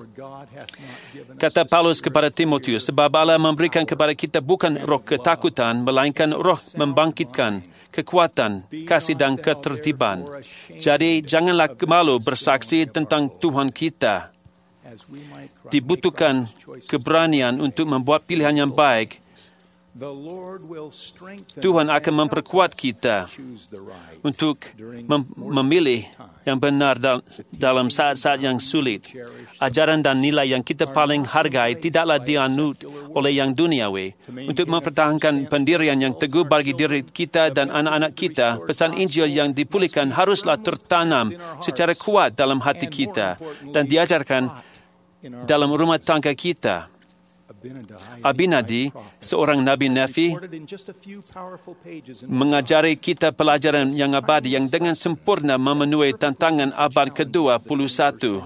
Kata Paulus kepada Timotius, sebab Allah memberikan kepada kita bukan roh ketakutan, melainkan roh membangkitkan kekuatan, kasih dan ketertiban. Jadi, janganlah malu bersaksi tentang Tuhan kita. Dibutuhkan keberanian untuk membuat pilihan yang baik. Tuhan akan memperkuat kita untuk memilih yang benar dalam saat-saat yang sulit. Ajaran dan nilai yang kita paling hargai tidaklah dianut oleh yang duniawi. Untuk mempertahankan pendirian yang teguh bagi diri kita dan anak-anak kita, pesan Injil yang dipulihkan haruslah tertanam secara kuat dalam hati kita dan diajarkan dalam rumah tangga kita. Abinadi, seorang Nabi Nephi, mengajari kita pelajaran yang abadi yang dengan sempurna memenuhi tantangan abad ke-21.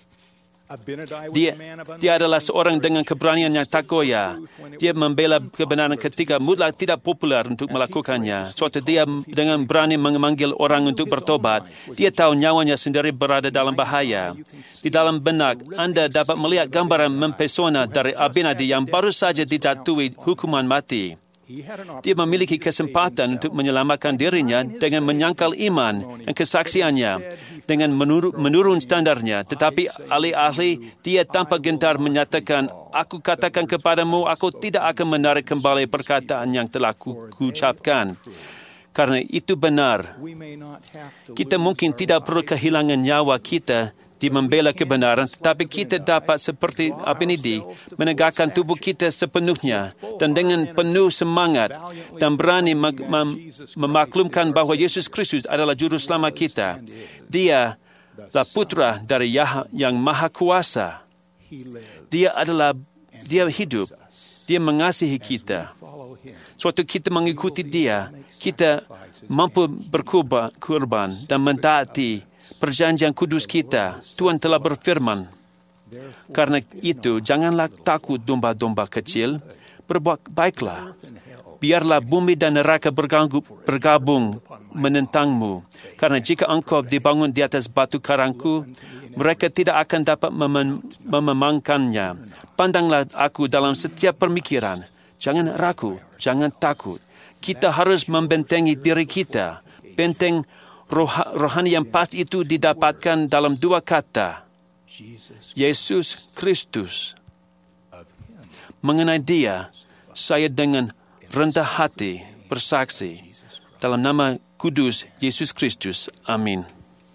Dia adalah seorang dengan keberanian yang tak goyah. Dia membela kebenaran ketika mutlak tidak popular untuk melakukannya. Suatu dia dengan berani memanggil orang untuk bertobat. Dia tahu nyawanya sendiri berada dalam bahaya. Di dalam benak, anda dapat melihat gambaran mempesona dari Abinadi yang baru saja dijatuhi hukuman mati. Dia memiliki kesempatan untuk menyelamatkan dirinya dengan menyangkal iman dan kesaksiannya, dengan menurun standarnya. Tetapi alih-alih dia tanpa gentar menyatakan, "Aku katakan kepadamu, aku tidak akan menarik kembali perkataan yang telah kuucapkan." Karena itu benar. Kita mungkin tidak perlu kehilangan nyawa kita di membela kebenaran, tetapi kita dapat seperti Abinadi menegakkan tubuh kita sepenuhnya dan dengan penuh semangat dan berani memaklumkan bahawa Yesus Kristus adalah juru selamat kita. Dia adalah putra dari yang Maha Kuasa. Dia hidup. Dia mengasihi kita. Suatu kita mengikuti dia, kita mampu berkorban dan mentaati perjanjian kudus kita. Tuhan telah berfirman, "Karena itu, janganlah takut domba-domba kecil, berbuat baiklah. Biarlah bumi dan neraka bergabung menentangmu. Karena jika engkau dibangun di atas batu karangku, mereka tidak akan dapat mememangkannya. Pandanglah aku dalam setiap pemikiran. Jangan ragu, jangan takut. Kita harus membentengi diri kita. Benteng rohani yang pasti itu didapatkan dalam dua kata. Yesus Kristus. Mengenai dia, saya dengan rendah hati bersaksi. Dalam nama kudus Yesus Kristus. Amin.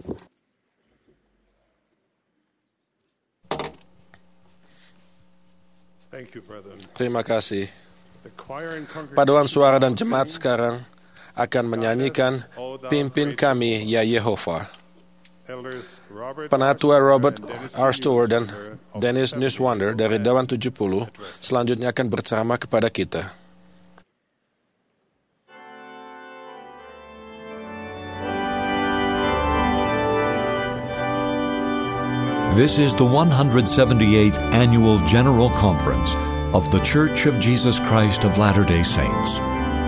Terima kasih. Paduan suara dan jemaat sekarang akan menyanyikan "Pimpin Kami, Ya Yehova". Penatua Robert R. Stewart dan Dennis Nusswander dari Dewan 70 selanjutnya akan berceramah kepada kita. This is the 178th Annual General Conference of The Church of Jesus Christ of Latter-day Saints.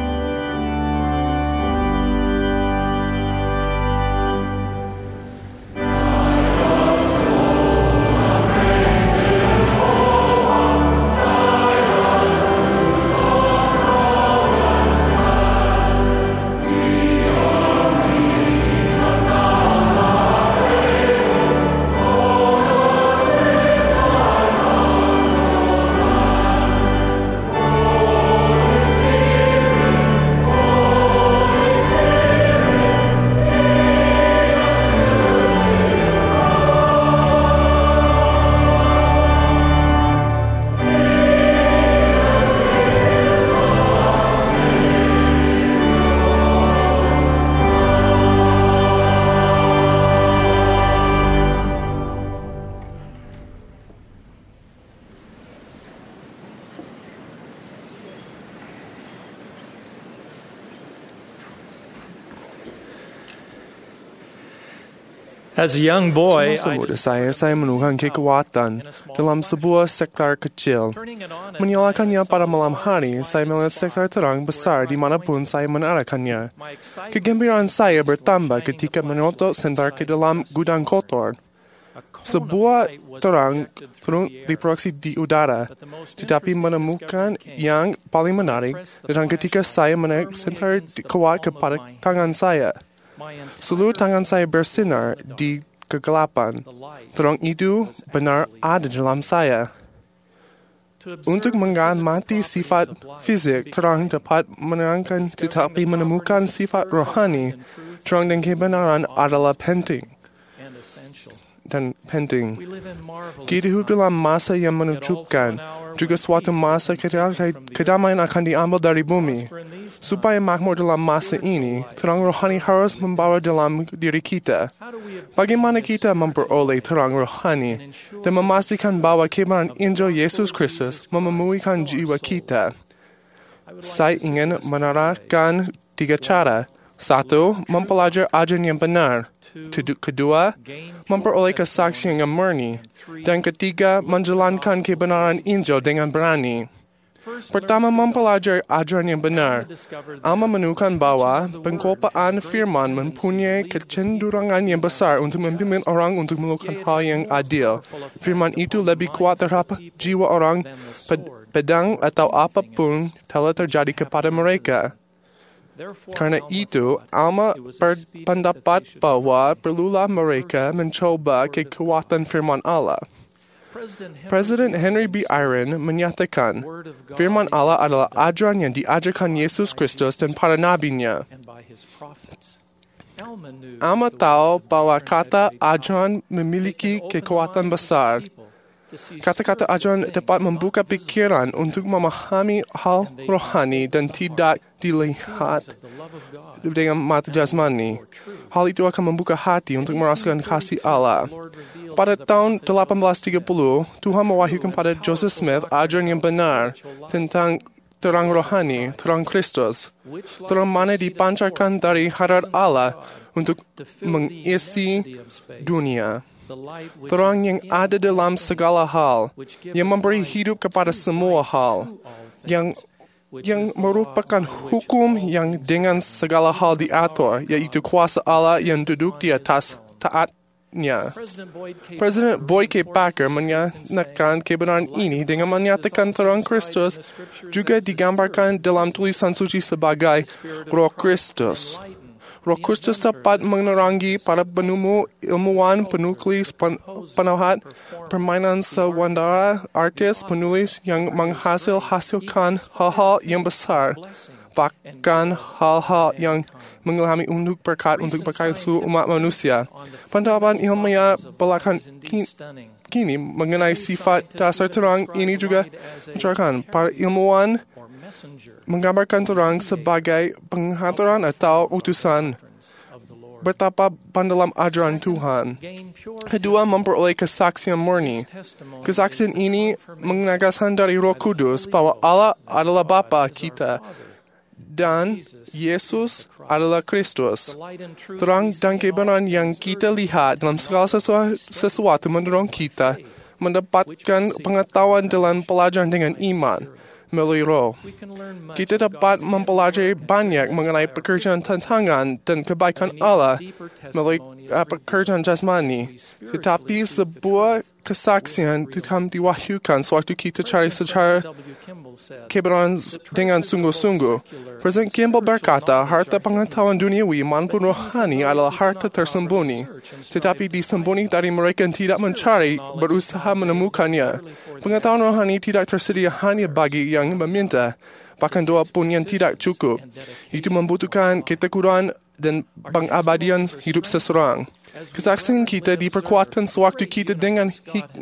As a young boy, Semasa muda saya menemukan kekuatan dalam sebuah sektor kecil. Menyalakannya pada malam hari, saya melihat sektor terang besar dimanapun saya menarahkannya. Kegembiraan saya bertambah ketika menyodok sentar ke dalam gudang kotor. Sebuah terang diproduksi di udara, tetapi menemukan yang paling menarik dan ketika saya menaik sentar kuat kepada tangan saya. Seluruh tangan saya bersinar di kegelapan. Terang itu benar ada dalam saya. Untuk mengamati sifat fisik, terang dapat menerangkan tetapi menemukan sifat rohani, terang dan kebenaran adalah penting. Kita hidup dalam masa yang menakjubkan, juga suatu masa ketika kedamaian akan diambil dari bumi. Supaya makmur dalam masa ini, terang rohani harus membawa dalam diri kita. Bagaimana kita memperoleh terang rohani dan memastikan bahwa kebenaran Injil Yesus Kristus memenuhikan jiwa kita? Saya ingin menerangkan 3 cara. 1. Mempelajari ajaran yang benar. Kedua, memperoleh kesaksian yang murni. Dan ketiga, menjalankan kebenaran Injil dengan berani. Pertama, mempelajari ajaran yang benar. Alma menemukan bahwa pengkhotbaan firman mempunyai kecenderungan yang besar untuk memimpin orang untuk melakukan hal yang adil. Firman itu lebih kuat terhadap jiwa orang pedang atau apapun telah terjadi kepada mereka. Karena itu, Alma berpendapat bahwa perlulah mereka mencoba kekuatan firman Allah. Presiden Henry B. Eyring menyatakan, firman Allah adalah ajaran yang diajarkan Yesus Kristus dan para nabinya. Alma tahu bahwa kata ajaran memiliki kekuatan besar. Kata-kata ajaran dapat membuka pikiran untuk memahami hal rohani dan tidak dilihat dengan mata jasmani. Hal itu akan membuka hati untuk merasakan kasih Allah. Pada tahun 1830, Tuhan mewahyukan pada Joseph Smith ajaran yang benar tentang terang rohani, terang Kristus, terang mana dipancarkan dari hadirat Allah untuk mengisi dunia. Terang yang ada dalam segala hal, yang memberi hidup kepada semua hal, yang merupakan hukum yang dengan segala hal diatur, yaitu kuasa Allah yang duduk di atas taatnya. Presiden Boyd K. Packer menyatakan kebenaran ini dengan menyatakan terang Kristus juga digambarkan dalam tulisan suci sebagai Roh Kristus. Roh Kristus dapat menerangi para penemu, ilmuwan, penuklis, penahat, permainan sewandara, artis, penulis yang menghasilkan hal-hal yang besar, bahkan hal-hal yang mengilhami untuk berkat untuk seluruh umat manusia. Pendapat ilmiah belakang kini mengenai sifat dasar terang ini juga menceritakan para ilmuwan menggambarkan terang sebagai penghantaran atau utusan bertapa dalam ajaran Tuhan. Kedua, memperoleh kesaksian murni. Kesaksian ini menegaskan dari Roh Kudus bahwa Allah adalah Bapa kita dan Yesus adalah Kristus. Terang dan kebenaran yang kita lihat dalam segala sesuatu mendorong kita mendapatkan pengetahuan dalam pelajaran dengan iman melalui Roh. Kita dapat mempelajari banyak mengenai pekerjaan tantangan dan kebaikan Allah melalui pekerjaan jasmani. Tetapi sebuah kesaksian Tuhan diwahyukan sewaktu kita cari secara kebenaran dengan sungguh-sungguh. Presiden Campbell berkata, harta pengetahuan duniawi maupun rohani adalah harta tersembunyi, tetapi disembunyi dari mereka yang tidak mencari, berusaha menemukannya. Pengetahuan rohani tidak tersedia hanya bagi yang meminta, bahkan doa pun yang tidak cukup. Itu membutuhkan ketekunan dan pengabadian hidup seseorang. Kesaksian kita diperkuatkan sewaktu kita dengan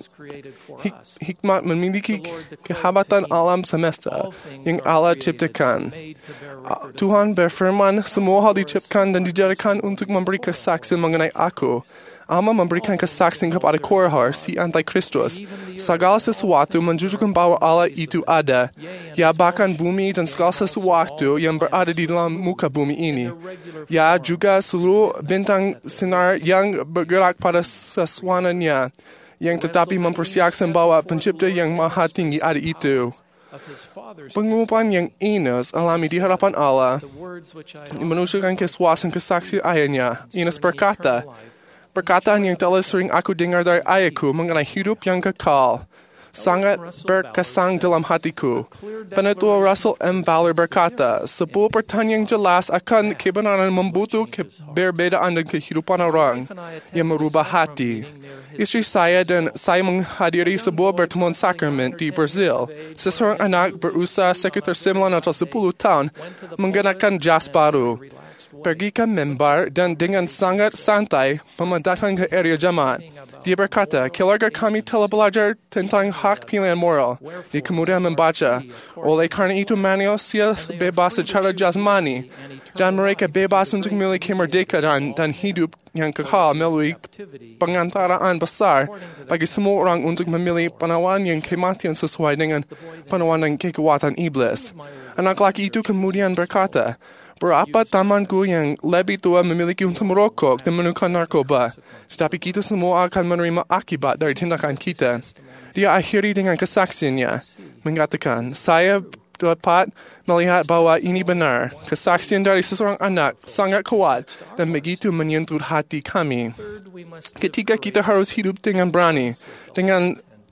hikmat memiliki kehebatan alam semesta yang Allah ciptakan. Tuhan berfirman, semua hal diciptakan dan dijadikan untuk memberi kesaksian mengenai aku. Alma memberikan kesaksian kepada Korah, si Antikristus. Segala sesuatu menunjukkan bahwa Allah itu ada. Ya, bahkan bumi dan segala sesuatu yang berada di dalam muka bumi ini. Ya, juga seluruh bintang sinar yang bergerak pada sesuananya, yang tetapi mempersiapkan bahwa pencipta yang maha tinggi ada itu. Pengumuman yang Enos alami di hadapan Allah menunjukkan kesuasan kesaksian ayahnya. Enos berkata, perkataan yang telah sering aku dengar dari ayahku mengenai hidup yang kekal sangat berkesan dalam hatiku. Penatua Russell M. Ballard berkata, sebuah pertanyaan jelas akan kebenaran membutuhkan keberbedaan dan kehidupan orang yang merubah hati. Istri saya dan saya menghadiri sebuah pertemuan sakramen di Brazil. Seseorang anak berusia sekitar 9 atau 10 tahun menggunakan jas baru. Pergi ke mimbar dan dengan sangat santai memandangkan ke area jemaat. Dia berkata, keluarga kami telah belajar tentang hak pilihan moral. Dia kemudian membaca, oleh karena itu manusia bebas secara jasmani dan mereka bebas untuk memiliki kemerdekaan dan hidup yang kekal melalui pengantaraan besar bagi semua orang untuk memilih penawaran yang kematian sesuai dengan penawaran dan kekuatan iblis. Anak laki itu kemudian berkata, berapa temanku yang lebih tua memiliki untuk merokok dan menemukan narkoba, tetapi kita semua akan menerima akibat dari tindakan kita. Dia akhiri dengan kesaksiannya, mengatakan, saya dapat melihat bahwa ini benar. Kesaksian dari seseorang anak sangat kuat dan begitu menyentuh hati kami. Ketika kita harus hidup dengan berani, dengan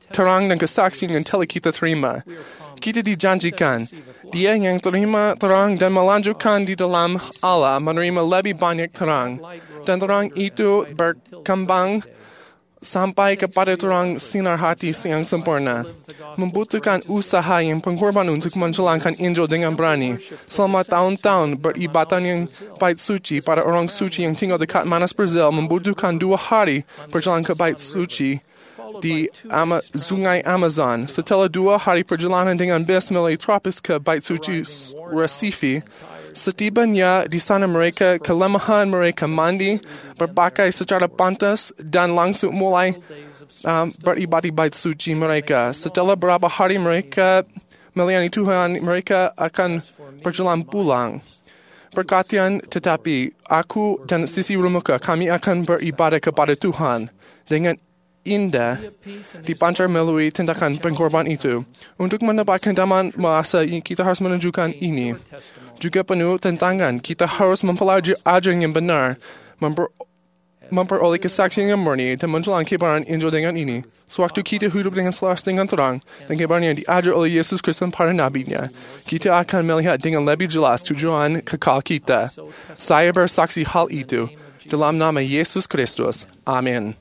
terang dan kesaksian yang telah kita terima. Kita dijanjikan, dia yang terima terang dan melanjutkan di dalam Allah menerima lebih banyak terang. Dan terang itu berkembang sampai kepada terang sinar hati yang sempurna. Membutuhkan usaha yang pengorbanan untuk menjalankan Injil dengan berani. Selama tahun-tahun beribadah yang bait suci para orang suci yang tinggal dekat Manas Brazil membutuhkan 2 hari berjalan ke bait suci di sungai Amazon. Setelah 2 hari perjalanan dengan bus melalui tropis ke bait suci Recife, setibanya di sana mereka kelemahan mereka mandi, berpakai secara pantas dan langsung mulai beribadah di bait suci mereka. Setelah beberapa hari mereka melayani Tuhan, mereka akan berjalan pulang. Perkataan, tetapi aku dan sisi Rumuka kami akan beribadah kepada Tuhan dengan indah dipancar melalui tindakan pengorban itu. Untuk mendapatkan damai masa kita harus menunjukkan ini. Juga penuh tantangan, kita harus mempelajari ajaran yang benar, memperoleh kesaksian yang murni, dan menjalankan kebenaran Injil dengan ini. Sewaktu kita hidup dengan selaras dengan terang, dan kebenaran yang diajar oleh Yesus Kristus para nabinya, kita akan melihat dengan lebih jelas tujuan kekal kita. Saya bersaksi hal itu, dalam nama Yesus Kristus. Amin.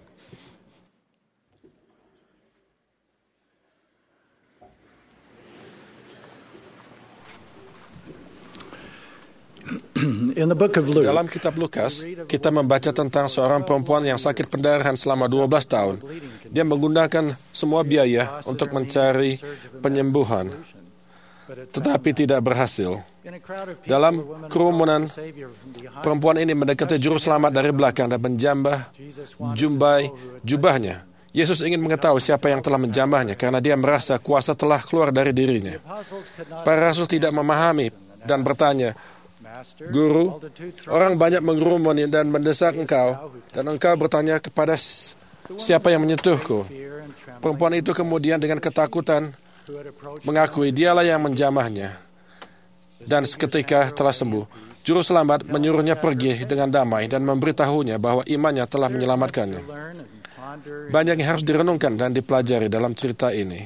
In the book of Luke, Dalam kitab Lukas, kita membaca tentang seorang perempuan yang sakit pendarahan selama 12 tahun. Dia menggunakan semua biaya untuk mencari penyembuhan, tetapi tidak berhasil. Dalam kerumunan, perempuan ini mendekati juru selamat dari belakang dan menjambai jubahnya. Yesus ingin mengetahui siapa yang telah menjamahnya karena dia merasa kuasa telah keluar dari dirinya. Para rasul tidak memahami dan bertanya, Guru, orang banyak mengerumuni dan mendesak engkau, dan engkau bertanya kepada siapa yang menyentuhku. Perempuan itu kemudian dengan ketakutan mengakui dialah yang menjamahnya. Dan seketika telah sembuh. Juru selamat menyuruhnya pergi dengan damai dan memberitahunya bahwa imannya telah menyelamatkannya. Banyak yang harus direnungkan dan dipelajari dalam cerita ini.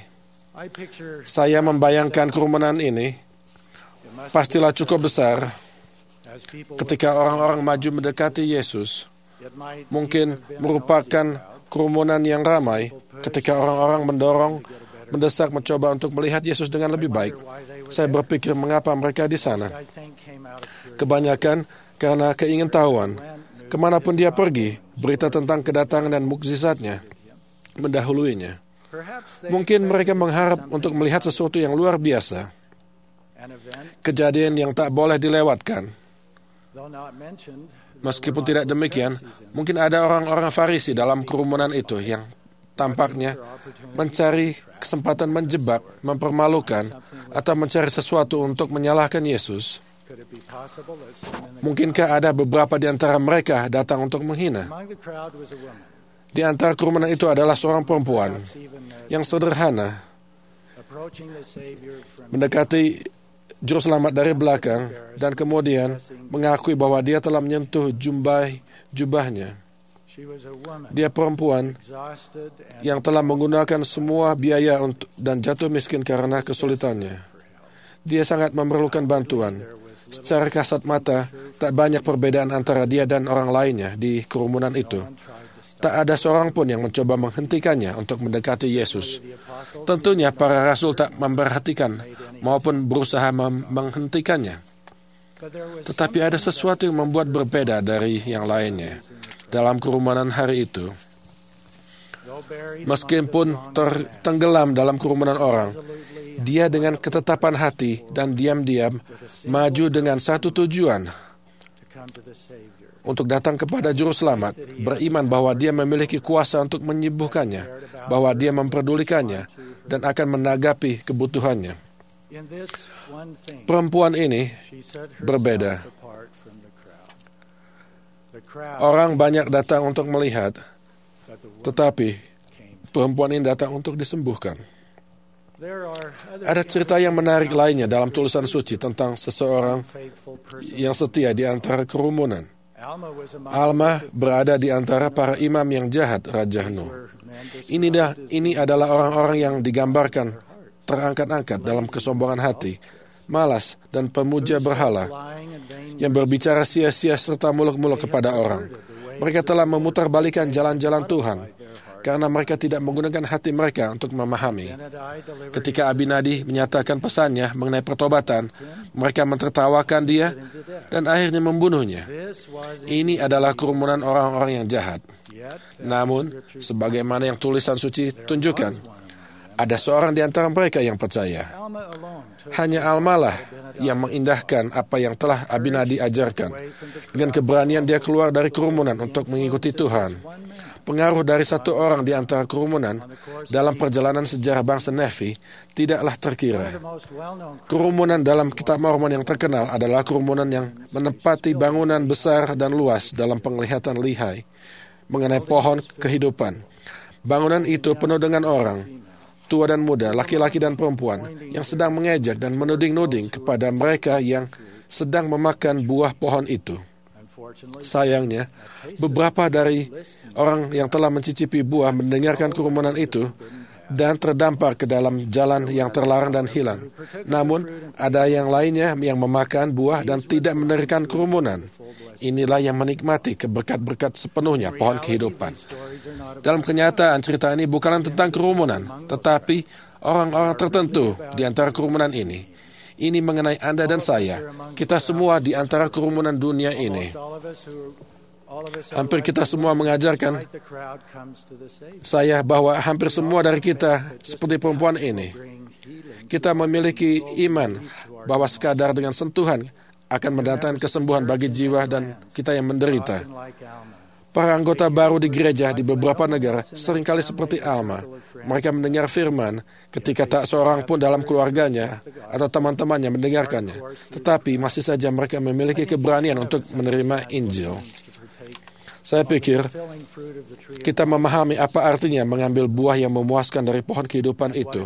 Saya membayangkan kerumunan ini pastilah cukup besar. Ketika orang-orang maju mendekati Yesus, mungkin merupakan kerumunan yang ramai. Ketika orang-orang mendesak, mencoba untuk melihat Yesus dengan lebih baik. Saya berpikir mengapa mereka di sana. Kebanyakan karena keingintahuan. Kemanapun dia pergi, berita tentang kedatangan dan mukjizatnya mendahuluinya. Mungkin mereka mengharap untuk melihat sesuatu yang luar biasa. Kejadian yang tak boleh dilewatkan. Meskipun tidak demikian, mungkin ada orang-orang Farisi dalam kerumunan itu yang tampaknya mencari kesempatan menjebak, mempermalukan, atau mencari sesuatu untuk menyalahkan Yesus. Mungkinkah ada beberapa di antara mereka datang untuk menghina? Di antara kerumunan itu adalah seorang perempuan yang sederhana, mendekati juru selamat dari belakang dan kemudian mengakui bahwa dia telah menyentuh jubahnya. Dia perempuan yang telah menggunakan semua biaya dan jatuh miskin karena kesulitannya. Dia sangat memerlukan bantuan. Secara kasat mata, tak banyak perbedaan antara dia dan orang lainnya di kerumunan itu. Tak ada seorang pun yang mencoba menghentikannya untuk mendekati Yesus. Tentunya para rasul tak memperhatikan maupun berusaha menghentikannya. Tetapi ada sesuatu yang membuat berbeda dari yang lainnya dalam kerumunan hari itu. Meskipun tertenggelam dalam kerumunan orang, dia dengan ketetapan hati dan diam-diam maju dengan satu tujuan, untuk datang kepada Juru Selamat, beriman bahwa dia memiliki kuasa untuk menyembuhkannya, bahwa dia memperdulikannya, dan akan menanggapi kebutuhannya. Perempuan ini berbeda. Orang banyak datang untuk melihat, tetapi perempuan ini datang untuk disembuhkan. Ada cerita yang menarik lainnya dalam tulisan suci tentang seseorang yang setia di antara kerumunan. Alma berada di antara para imam yang jahat Raja Nuh. Ini adalah orang-orang yang digambarkan terangkat-angkat dalam kesombongan hati, malas dan pemuja berhala, yang berbicara sia-sia serta muluk-muluk kepada orang. Mereka telah memutarbalikkan jalan-jalan Tuhan, karena mereka tidak menggunakan hati mereka untuk memahami. Ketika Abinadi menyatakan pesannya mengenai pertobatan, mereka mentertawakan dia dan akhirnya membunuhnya. Ini adalah kerumunan orang-orang yang jahat. Namun, sebagaimana yang tulisan suci tunjukkan, ada seorang di antara mereka yang percaya. Hanya Almalah yang mengindahkan apa yang telah Abinadi ajarkan. Dengan keberanian dia keluar dari kerumunan untuk mengikuti Tuhan. Pengaruh dari satu orang di antara kerumunan dalam perjalanan sejarah bangsa Nefi tidaklah terkira. Kerumunan dalam kitab Mormon yang terkenal adalah kerumunan yang menempati bangunan besar dan luas dalam penglihatan lihai mengenai pohon kehidupan. Bangunan itu penuh dengan orang, tua dan muda, laki-laki dan perempuan, yang sedang mengejek dan menuding-nuding kepada mereka yang sedang memakan buah pohon itu. Sayangnya, beberapa dari orang yang telah mencicipi buah mendengarkan kerumunan itu dan terdampar ke dalam jalan yang terlarang dan hilang. Namun, ada yang lainnya yang memakan buah dan tidak mendirikan kerumunan. Inilah yang menikmati keberkat-berkat sepenuhnya pohon kehidupan. Dalam kenyataan, cerita ini bukanlah tentang kerumunan, tetapi orang-orang tertentu di antara kerumunan ini. Ini mengenai Anda dan saya. Kita semua di antara kerumunan dunia ini. Hampir kita semua mengajarkan saya bahwa hampir semua dari kita seperti perempuan ini. Kita memiliki iman bahwa sekadar dengan sentuhan akan mendatangkan kesembuhan bagi jiwa dan kita yang menderita. Para anggota baru di gereja di beberapa negara seringkali seperti Alma. Mereka mendengar firman ketika tak seorang pun dalam keluarganya atau teman-temannya mendengarkannya. Tetapi masih saja mereka memiliki keberanian untuk menerima Injil. Saya pikir kita memahami apa artinya mengambil buah yang memuaskan dari pohon kehidupan itu.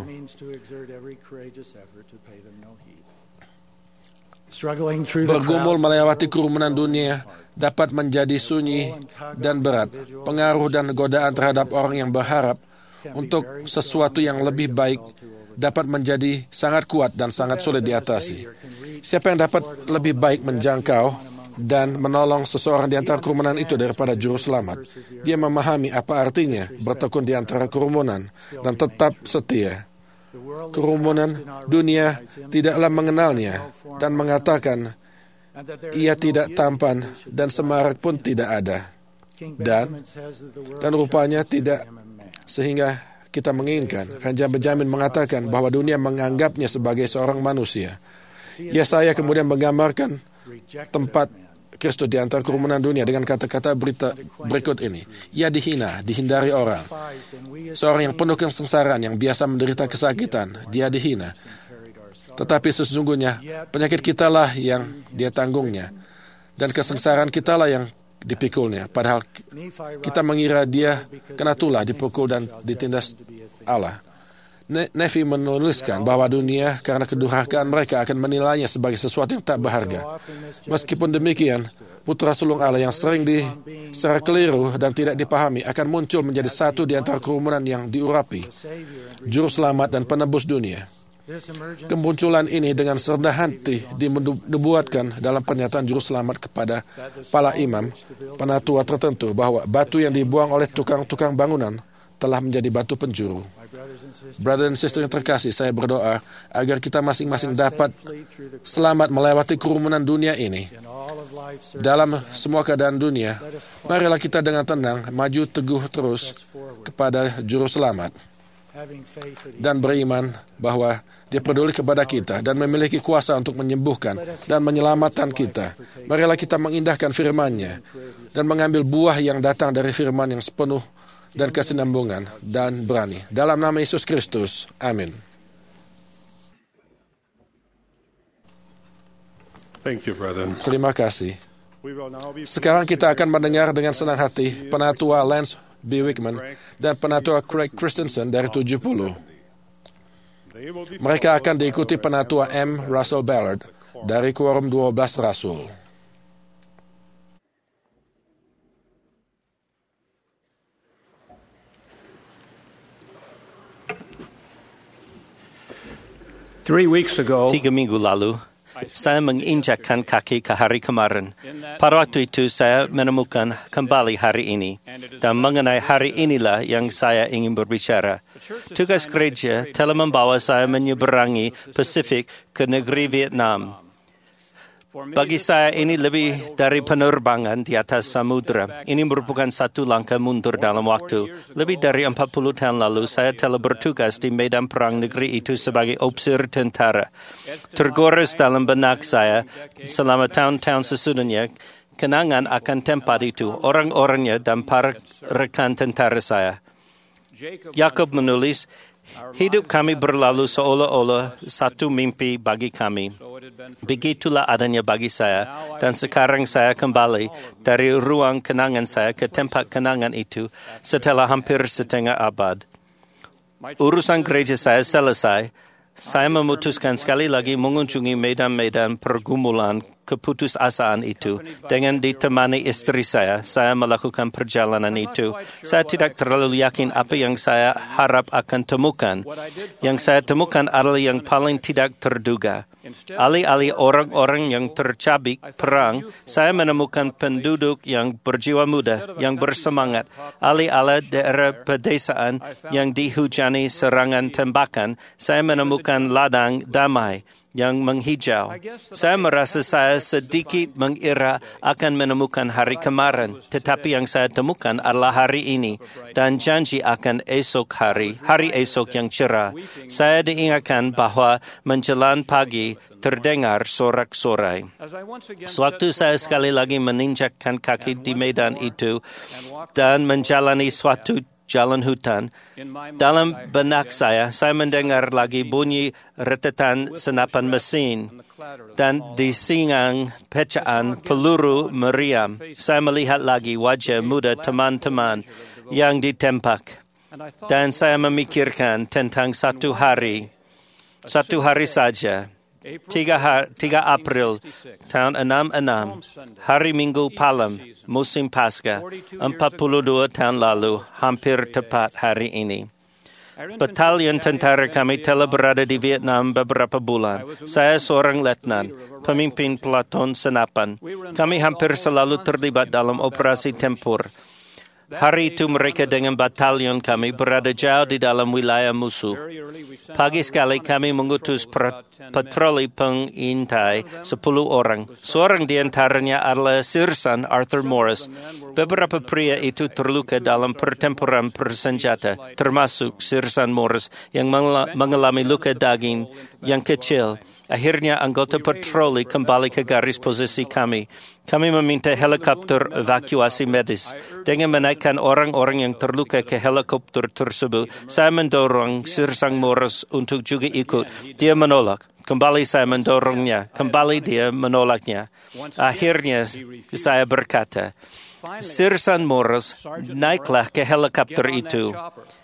Bergumul melewati kerumunan dunia dapat menjadi sunyi dan berat. Pengaruh dan godaan terhadap orang yang berharap untuk sesuatu yang lebih baik dapat menjadi sangat kuat dan sangat sulit diatasi. Siapa yang dapat lebih baik menjangkau dan menolong seseorang di antara kerumunan itu daripada juru selamat? Dia memahami apa artinya bertekun di antara kerumunan dan tetap setia. Kerumunan dunia tidaklah mengenalnya dan mengatakan ia tidak tampan dan semarak pun tidak ada. Dan rupanya tidak, sehingga kita menginginkan. Raja Benjamin mengatakan bahwa dunia menganggapnya sebagai seorang manusia. Yesaya kemudian menggambarkan tempat Kristus di antara kerumunan dunia dengan kata-kata berikut ini. Ia dihina, dihindari orang. Seorang yang penuh kesengsaraan, yang biasa menderita kesakitan, dia dihina. Tetapi sesungguhnya penyakit kitalah yang dia tanggungnya, dan kesengsaraan kitalah yang dipikulnya. Padahal kita mengira dia kena tulah, dipukul dan ditindas Allah. Nefi menuliskan bahwa dunia karena kedurhakaan mereka akan menilainya sebagai sesuatu yang tak berharga. Meskipun demikian, putra sulung Allah yang sering secara keliru dan tidak dipahami akan muncul menjadi satu di antara kerumunan yang diurapi, juru selamat dan penebus dunia. Kemunculan ini dengan serendah hati dinubuatkan dalam pernyataan juru selamat kepada para imam, penatua tertentu, bahwa batu yang dibuang oleh tukang-tukang bangunan telah menjadi batu penjuru. Brother dan sister yang terkasih, saya berdoa agar kita masing-masing dapat selamat melewati kerumunan dunia ini. Dalam semua keadaan dunia, marilah kita dengan tenang maju teguh terus kepada juru selamat dan beriman bahwa dia peduli kepada kita dan memiliki kuasa untuk menyembuhkan dan menyelamatkan kita. Marilah kita mengindahkan firman-Nya dan mengambil buah yang datang dari firman yang sepenuh dan kesinambungan dan berani. Dalam nama Yesus Kristus. Amin. Thank you, brother. Terima kasih. Sekarang kita akan mendengar dengan senang hati penatua Lance B. Wickman dan penatua Craig Christensen dari 70. Mereka akan diikuti penatua M. Russell Ballard dari Quorum 12 Rasul. 3 weeks ago, 3 minggu lalu, saya menginjakkan kaki ke hari kemarin. Pada waktu itu saya menemukan kembali hari ini. Dan mengenai hari inilah yang saya ingin berbicara. Tugas gereja telah membawa saya menyeberangi Pasifik ke negeri Vietnam. Bagi saya ini lebih dari penerbangan di atas samudera. Ini merupakan satu langkah mundur dalam waktu. Lebih dari 40 tahun lalu, saya telah bertugas di medan perang negeri itu sebagai offiser tentara. Tergores dalam benak saya selama tahun-tahun sesudahnya, kenangan akan tempat itu, orang-orangnya dan para rekan tentara saya. Yakub menulis, hidup kami berlalu seolah-olah satu mimpi bagi kami. Begitulah adanya bagi saya, dan sekarang saya kembali dari ruang kenangan saya ke tempat kenangan itu setelah hampir setengah abad. Urusan gereja saya selesai. Saya memutuskan sekali lagi mengunjungi medan-medan pergumulan keputusasaan itu. Dengan ditemani istri saya melakukan perjalanan itu. Saya tidak terlalu yakin apa yang saya harap akan temukan. Yang saya temukan adalah yang paling tidak terduga. Alih-alih orang-orang yang tercabik perang, saya menemukan penduduk yang berjiwa muda, yang bersemangat. Alih-alih daerah pedesaan yang dihujani serangan tembakan, saya menemukan ladang damai yang menghijau. Saya merasa saya sedikit mengira akan menemukan hari kemarin, tetapi yang saya temukan adalah hari ini dan janji akan esok hari esok yang cerah. Saya diingatkan bahwa menjelang pagi terdengar sorak-sorai. Sewaktu saya sekali lagi menginjakkan kaki di medan itu dan menjalani suatu jalan hutan, dalam benak saya mendengar lagi bunyi retetan senapan mesin dan disingang pecahan peluru meriam. Saya melihat lagi wajah muda teman-teman yang ditembak. Dan saya memikirkan tentang satu hari saja. 3 April tahun 66, hari Minggu Palem, musim Paskah, 42 tahun lalu, hampir tepat hari ini. Batalion tentara kami telah berada di Vietnam beberapa bulan. Saya seorang letnan, pemimpin pelaton senapan. Kami hampir selalu terlibat dalam operasi tempur. Hari itu mereka dengan batalion kami berada jauh di dalam wilayah musuh. Pagi sekali kami mengutus patroli pengintai 10 orang. Seorang di antaranya adalah Sirsan Arthur Morris. Beberapa pria itu terluka dalam pertempuran bersenjata, termasuk Sirsan Morris yang mengalami luka daging yang kecil. Akhirnya anggota patroli kembali ke garis posisi kami. Kami meminta helikopter evakuasi medis. Dengan menaikkan orang-orang yang terluka ke helikopter tersebut, saya mendorong Sirsan Morris untuk juga ikut. Dia menolak. Kembali saya mendorongnya. Kembali dia menolaknya. Akhirnya saya berkata, Sirsan Morris, naiklah ke helikopter itu.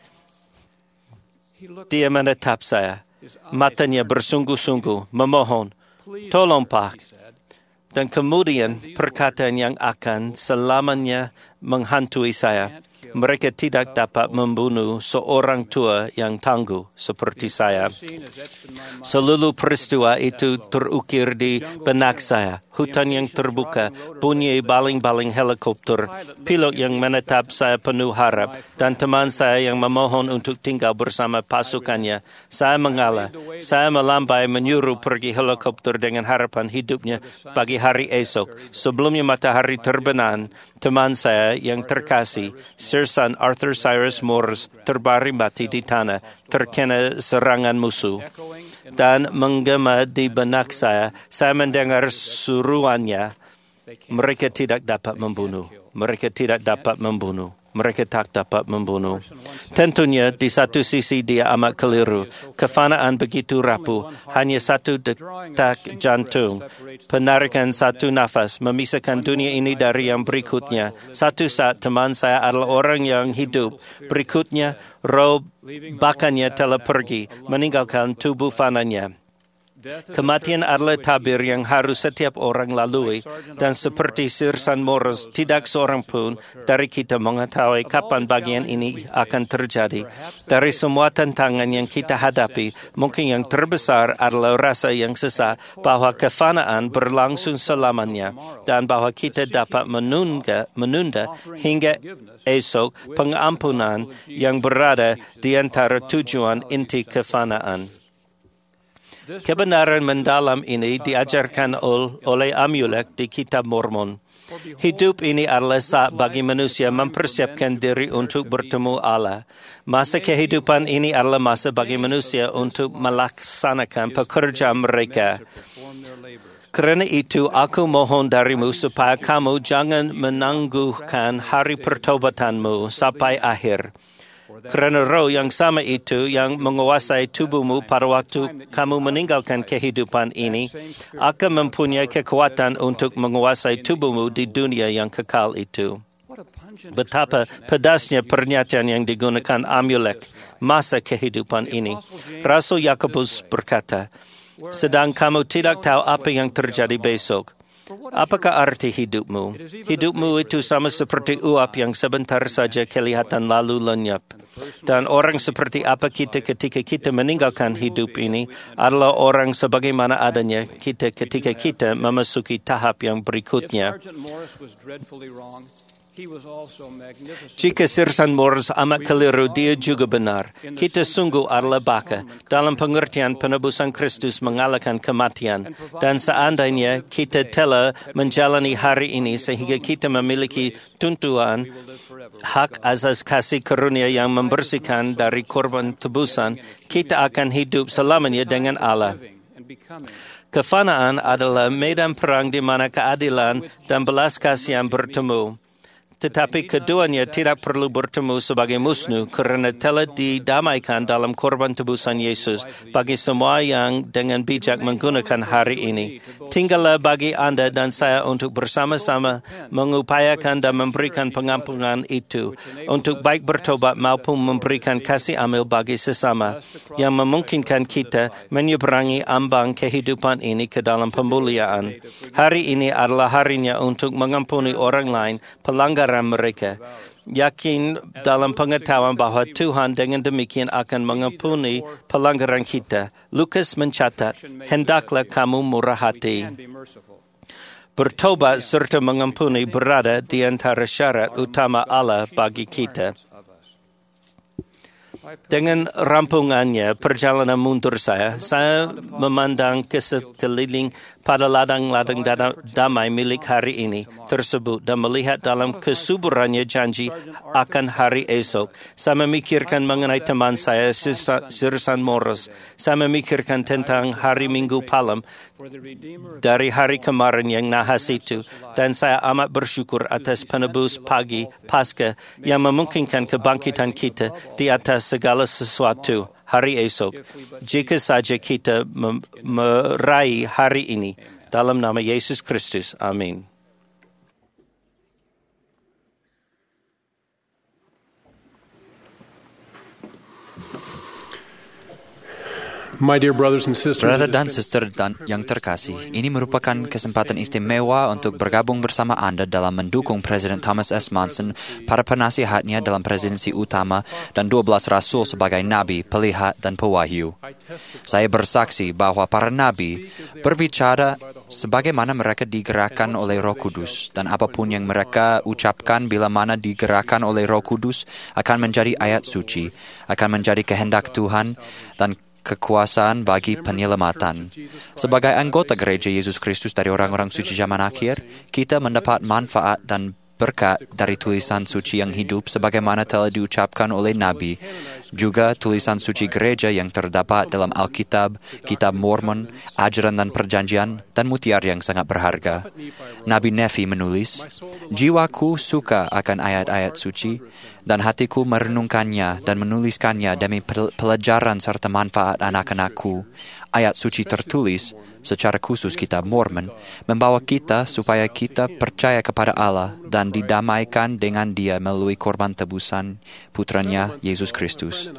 Dia menatap saya. Matanya bersungguh-sungguh, memohon, tolong Pak. Dan kemudian perkataan yang akan selamanya menghantui saya. Mereka tidak dapat membunuh seorang tua yang tangguh seperti saya. Seluruh peristiwa itu terukir di benak saya. Hutan yang terbuka, bunyi baling-baling helikopter, pilot yang menatap saya penuh harap, dan teman saya yang memohon untuk tinggal bersama pasukannya. Saya mengalah. Saya melambai menyuruh pergi helikopter dengan harapan hidupnya bagi hari esok. Sebelumnya matahari terbenam, teman saya yang terkasih, Sirsan Arthur Cyrus Morris, terbaring mati di tanah, terkena serangan musuh. Dan menggema di benak saya mendengar suruhannya, mereka tidak dapat membunuh. Mereka tidak dapat membunuh. Mereka tak dapat membunuh. Tentunya di satu sisi dia amat keliru. Kefanaan begitu rapuh. Hanya satu detak jantung. Penarikan satu nafas memisahkan dunia ini dari yang berikutnya. Satu saat teman saya adalah orang yang hidup. Berikutnya roh bakannya telah pergi, meninggalkan tubuh fananya. Kematian adalah tabir yang harus setiap orang lalui, dan seperti Sir San Moros, tidak seorang pun dari kita mengetahui kapan bagian ini akan terjadi. Dari semua tantangan yang kita hadapi, mungkin yang terbesar adalah rasa yang sesak bahwa kefanaan berlangsung selamanya dan bahwa kita dapat menunda hingga esok pengampunan yang berada di antara tujuan inti kefanaan. Kebenaran mendalam ini diajarkan oleh Amulek di Kitab Mormon. Hidup ini adalah saat bagi manusia mempersiapkan diri untuk bertemu Allah. Masa kehidupan ini adalah masa bagi manusia untuk melaksanakan pekerjaan mereka. Kerana itu, aku mohon darimu supaya kamu jangan menangguhkan hari pertobatanmu sampai akhir. Kerana roh yang sama itu yang menguasai tubuhmu pada waktu kamu meninggalkan kehidupan ini akan mempunyai kekuatan untuk menguasai tubuhmu di dunia yang kekal itu. Betapa pedasnya pernyataan yang digunakan Amulek masa kehidupan ini. Rasul Yakobus berkata, sedang kamu tidak tahu apa yang terjadi besok. Apakah arti hidupmu? Hidupmu itu sama seperti uap yang sebentar saja kelihatan lalu lenyap. Dan orang seperti apa kita ketika kita meninggalkan hidup ini adalah orang sebagaimana adanya kita ketika kita memasuki tahap yang berikutnya. Jika Sir San Moros amat keliru, dia juga benar. Kita sungguh adalah baka dalam pengertian penebusan Kristus mengalahkan kematian. Dan seandainya kita telah menjalani hari ini sehingga kita memiliki tuntutan hak asas kasih karunia yang membersihkan dari korban tebusan, kita akan hidup selamanya dengan Allah. Kefanaan adalah medan perang di mana keadilan dan belas kasihan bertemu. Tetapi keduanya tidak perlu bertemu sebagai musuh kerana telah didamaikan dalam korban tebusan Yesus bagi semua yang dengan bijak menggunakan hari ini. Tinggallah bagi Anda dan saya untuk bersama-sama mengupayakan dan memberikan pengampunan itu untuk baik bertobat maupun memberikan kasih amil bagi sesama yang memungkinkan kita menyeberangi ambang kehidupan ini ke dalam pemuliaan. Hari ini adalah harinya untuk mengampuni orang lain pelanggaran mereka. Yakin dalam pengetahuan bahawa Tuhan dengan demikian akan mengampuni pelanggaran kita. Lukas mencatat, hendaklah kamu murah hati. Bertobat serta mengampuni berada di antara syarat utama Allah bagi kita. Dengan rampungannya perjalanan mundur saya memandang ke sekeliling pada ladang-ladang damai milik hari ini tersebut dan melihat dalam kesuburannya janji akan hari esok. Saya memikirkan mengenai teman saya, Sir San Moros. Saya memikirkan tentang hari Minggu Palem dari hari kemarin yang nahas itu, dan saya amat bersyukur atas penebus pagi Paskah yang memungkinkan kebangkitan kita di atas segala sesuatu hari esok. Jika saja kita meraih hari ini dalam nama Yesus Kristus. Amin. My dear brothers and sisters, Brother dan sister yang terkasih, ini merupakan kesempatan istimewa untuk bergabung bersama Anda dalam mendukung Presiden Thomas S. Monson, para penasihatnya dalam presidensi utama, dan 12 rasul sebagai nabi, pelihat, dan pewahyu. Saya bersaksi bahwa para nabi berbicara sebagaimana mereka digerakkan oleh Roh Kudus, dan apapun yang mereka ucapkan bila mana digerakkan oleh Roh Kudus akan menjadi ayat suci, akan menjadi kehendak Tuhan, dan kekuasaan bagi penyelamatan. Sebagai anggota gereja Yesus Kristus dari orang-orang suci zaman akhir, kita mendapat manfaat dan berkat dari tulisan suci yang hidup sebagaimana telah diucapkan oleh Nabi, juga tulisan suci gereja yang terdapat dalam Alkitab, Kitab Mormon, Ajaran dan Perjanjian, dan mutiara yang sangat berharga. Nabi Nephi menulis, "Jiwaku suka akan ayat-ayat suci, dan hatiku merenungkannya dan menuliskannya demi pelajaran serta manfaat anak-anakku." Ayat suci tertulis, secara khusus Kitab Mormon, membawa kita supaya kita percaya kepada Allah dan didamaikan dengan Dia melalui korban tebusan putranya Yesus Kristus.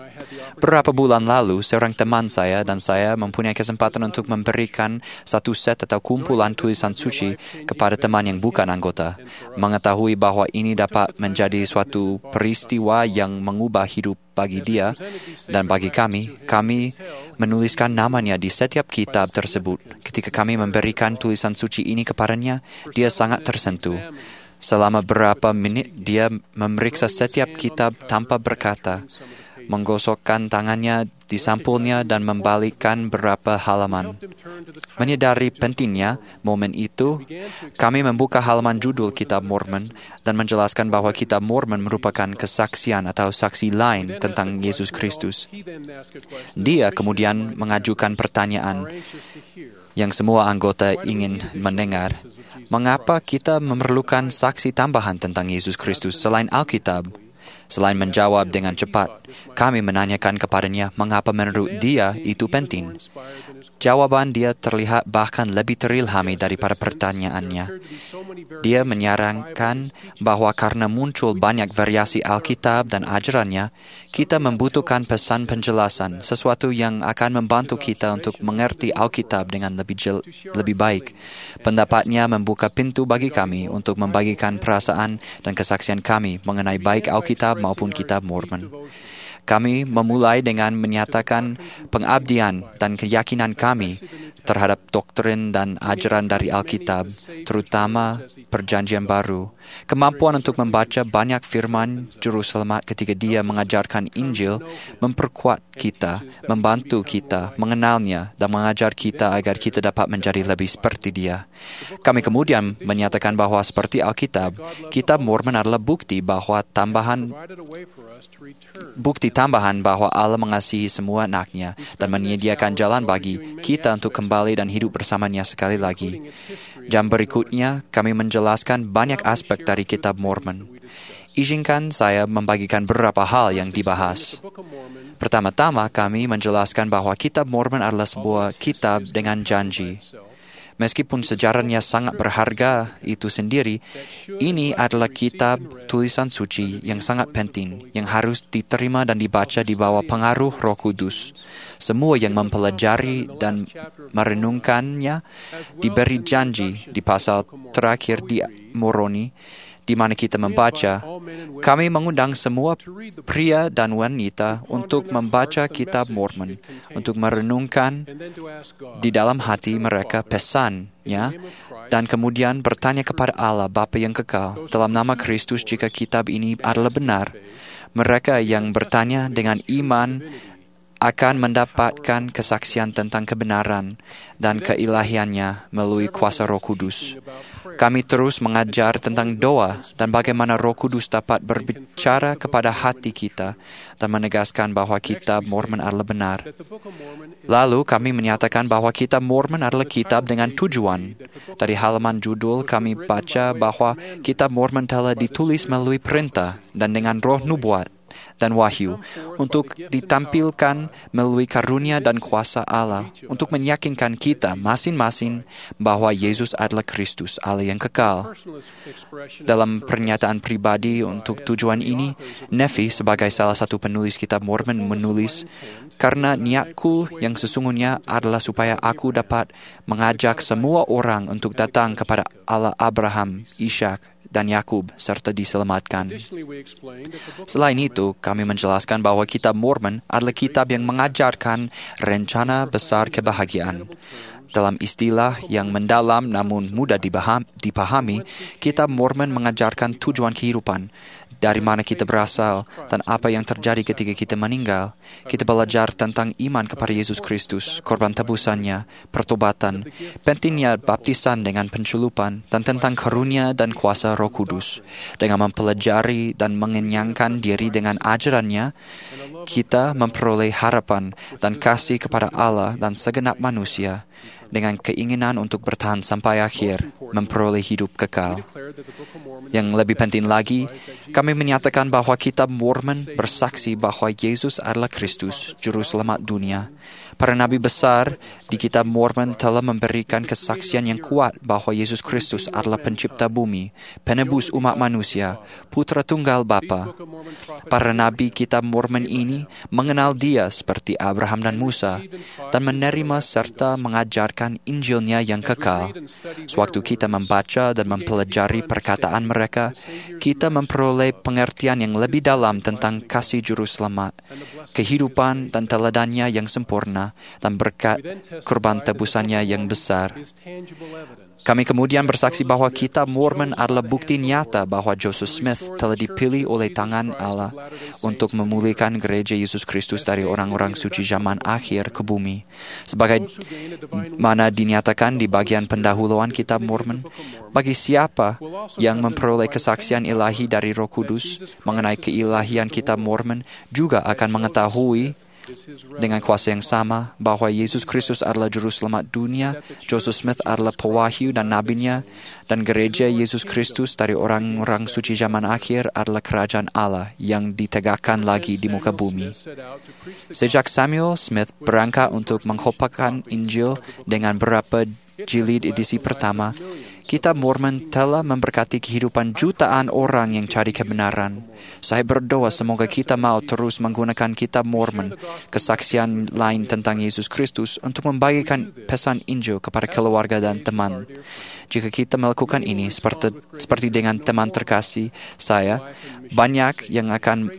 Beberapa bulan lalu, seorang teman saya dan saya mempunyai kesempatan untuk memberikan satu set atau kumpulan tulisan suci kepada teman yang bukan anggota. Mengetahui bahwa ini dapat menjadi suatu peristiwa yang mengubah hidup bagi dia dan bagi kami menuliskan namanya di setiap kitab tersebut. Ketika kami memberikan tulisan suci ini kepadanya, dia sangat tersentuh. Selama beberapa menit, dia memeriksa setiap kitab tanpa berkata, menggosokkan tangannya di sampulnya dan membalikkan beberapa halaman. Menyadari pentingnya momen itu, kami membuka halaman judul Kitab Mormon dan menjelaskan bahwa Kitab Mormon merupakan kesaksian atau saksi lain tentang Yesus Kristus. Dia kemudian mengajukan pertanyaan yang semua anggota ingin mendengar. Mengapa kita memerlukan saksi tambahan tentang Yesus Kristus selain Alkitab? Selain menjawab dengan cepat, kami menanyakan kepadanya mengapa menurut dia itu penting. Jawaban dia terlihat bahkan lebih terilhami daripada pertanyaannya. Dia menyarankan bahwa karena muncul banyak variasi Alkitab dan ajarannya, kita membutuhkan pesan penjelasan, sesuatu yang akan membantu kita untuk mengerti Alkitab dengan lebih baik. Pendapatnya membuka pintu bagi kami untuk membagikan perasaan dan kesaksian kami mengenai baik Alkitab maupun Kitab Mormon. Kami memulai dengan menyatakan pengabdian dan keyakinan kami terhadap doktrin dan ajaran dari Alkitab, terutama Perjanjian Baru. Kemampuan untuk membaca banyak firman Juru Selamat ketika dia mengajarkan Injil memperkuat kita, membantu kita mengenalnya dan mengajar kita agar kita dapat menjadi lebih seperti dia. Kami kemudian menyatakan bahwa seperti Alkitab, Kitab Mormon adalah bukti tambahan bahwa Allah mengasihi semua anaknya dan menyediakan jalan bagi kita untuk kembali dan hidup bersamanya sekali lagi. Jam berikutnya, kami menjelaskan banyak aspek dari Kitab Mormon. Izinkan saya membagikan beberapa hal yang dibahas. Pertama-tama, kami menjelaskan bahwa Kitab Mormon adalah sebuah kitab dengan janji. Meskipun sejarahnya sangat berharga itu sendiri, ini adalah kitab tulisan suci yang sangat penting, yang harus diterima dan dibaca di bawah pengaruh Roh Kudus. Semua yang mempelajari dan merenungkannya diberi janji di pasal terakhir di Moroni, di mana kita membaca, kami mengundang semua pria dan wanita untuk membaca Kitab Mormon, untuk merenungkan di dalam hati mereka pesannya, dan kemudian bertanya kepada Allah Bapa yang kekal dalam nama Kristus jika kitab ini adalah benar. Mereka yang bertanya dengan iman akan mendapatkan kesaksian tentang kebenaran dan keilahiannya melalui kuasa Roh Kudus. Kami terus mengajar tentang doa dan bagaimana Roh Kudus dapat berbicara kepada hati kita dan menegaskan bahwa Kitab Mormon adalah benar. Lalu kami menyatakan bahwa Kitab Mormon adalah kitab dengan tujuan. Dari halaman judul kami baca bahwa Kitab Mormon telah ditulis melalui perintah dan dengan roh nubuat dan wahyu untuk ditampilkan melalui karunia dan kuasa Allah untuk meyakinkan kita masing-masing bahwa Yesus adalah Kristus, Allah yang kekal. Dalam pernyataan pribadi untuk tujuan ini, Nephi sebagai salah satu penulis Kitab Mormon menulis, karena niatku yang sesungguhnya adalah supaya aku dapat mengajak semua orang untuk datang kepada Allah Abraham, Ishak, dan Yakub serta diselamatkan. Selain itu, kami menjelaskan bahwa Kitab Mormon adalah kitab yang mengajarkan rencana besar kebahagiaan. Dalam istilah yang mendalam namun mudah dipahami, Kitab Mormon mengajarkan tujuan kehidupan, dari mana kita berasal, dan apa yang terjadi ketika kita meninggal. Kita belajar tentang iman kepada Yesus Kristus, korban tebusannya, pertobatan, pentingnya baptisan dengan penculupan, dan tentang karunia dan kuasa Roh Kudus. Dengan mempelajari dan mengenyangkan diri dengan ajarannya, kita memperoleh harapan dan kasih kepada Allah dan segenap manusia. dengan keinginan untuk bertahan sampai akhir, memperoleh hidup kekal. Yang lebih penting lagi, kami menyatakan bahwa Kitab Mormon bersaksi bahwa Yesus adalah Kristus, Juru Selamat dunia. Para nabi besar di Kitab Mormon telah memberikan kesaksian yang kuat bahwa Yesus Kristus adalah pencipta bumi, penebus umat manusia, putra tunggal Bapa. Para nabi Kitab Mormon ini mengenal Dia seperti Abraham dan Musa dan menerima serta mengajarkan Injilnya yang kekal. Sewaktu kita membaca dan mempelajari perkataan mereka, kita memperoleh pengertian yang lebih dalam tentang kasih Juru Selamat, kehidupan dan teladannya yang sempurna, dan berkat kurban tebusannya yang besar. Kami kemudian bersaksi bahwa Kitab Mormon adalah bukti nyata bahwa Joseph Smith telah dipilih oleh tangan Allah untuk memulihkan gereja Yesus Kristus dari orang-orang suci zaman akhir ke bumi. Sebagai mana dinyatakan di bagian pendahuluan Kitab Mormon, bagi siapa yang memperoleh kesaksian ilahi dari Roh Kudus mengenai keilahian Kitab Mormon juga akan mengetahui dengan kuasa yang sama bahwa Yesus Kristus adalah Juru Selamat dunia, Joseph Smith adalah pewahyu dan nabinya, dan gereja Yesus Kristus dari orang-orang suci zaman akhir adalah kerajaan Allah yang ditegakkan lagi di muka bumi. Sejak Samuel Smith berangkat untuk mengkhotbahkan Injil dengan beberapa jilid edisi pertama, Kitab Mormon telah memberkati kehidupan jutaan orang yang cari kebenaran. Saya berdoa semoga kita mau terus menggunakan Kitab Mormon, kesaksian lain tentang Yesus Kristus, untuk membagikan pesan Injil kepada keluarga dan teman. Jika kita melakukan ini seperti dengan teman terkasih saya, banyak yang akan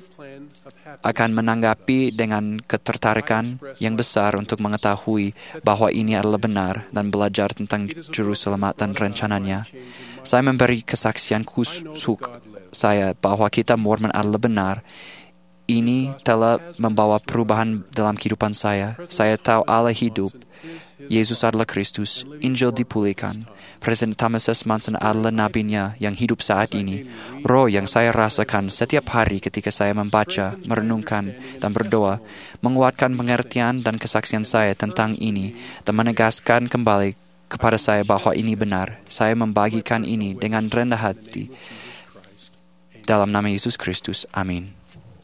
menanggapi dengan ketertarikan yang besar untuk mengetahui bahwa ini adalah benar dan belajar tentang Juru Selamat dan rencananya. Saya memberi kesaksian khusus saya bahwa Kitab Mormon adalah benar. Ini telah membawa perubahan dalam kehidupan saya. Saya tahu Allah hidup. Yesus adalah Kristus. Injil dipulihkan. Presiden Thomas S. Monson adalah nabinya yang hidup saat ini. Roh yang saya rasakan setiap hari ketika saya membaca, merenungkan, dan berdoa, menguatkan pengertian dan kesaksian saya tentang ini, dan menegaskan kembali kepada saya bahwa ini benar. Saya membagikan ini dengan rendah hati. Dalam nama Yesus Kristus. Amin.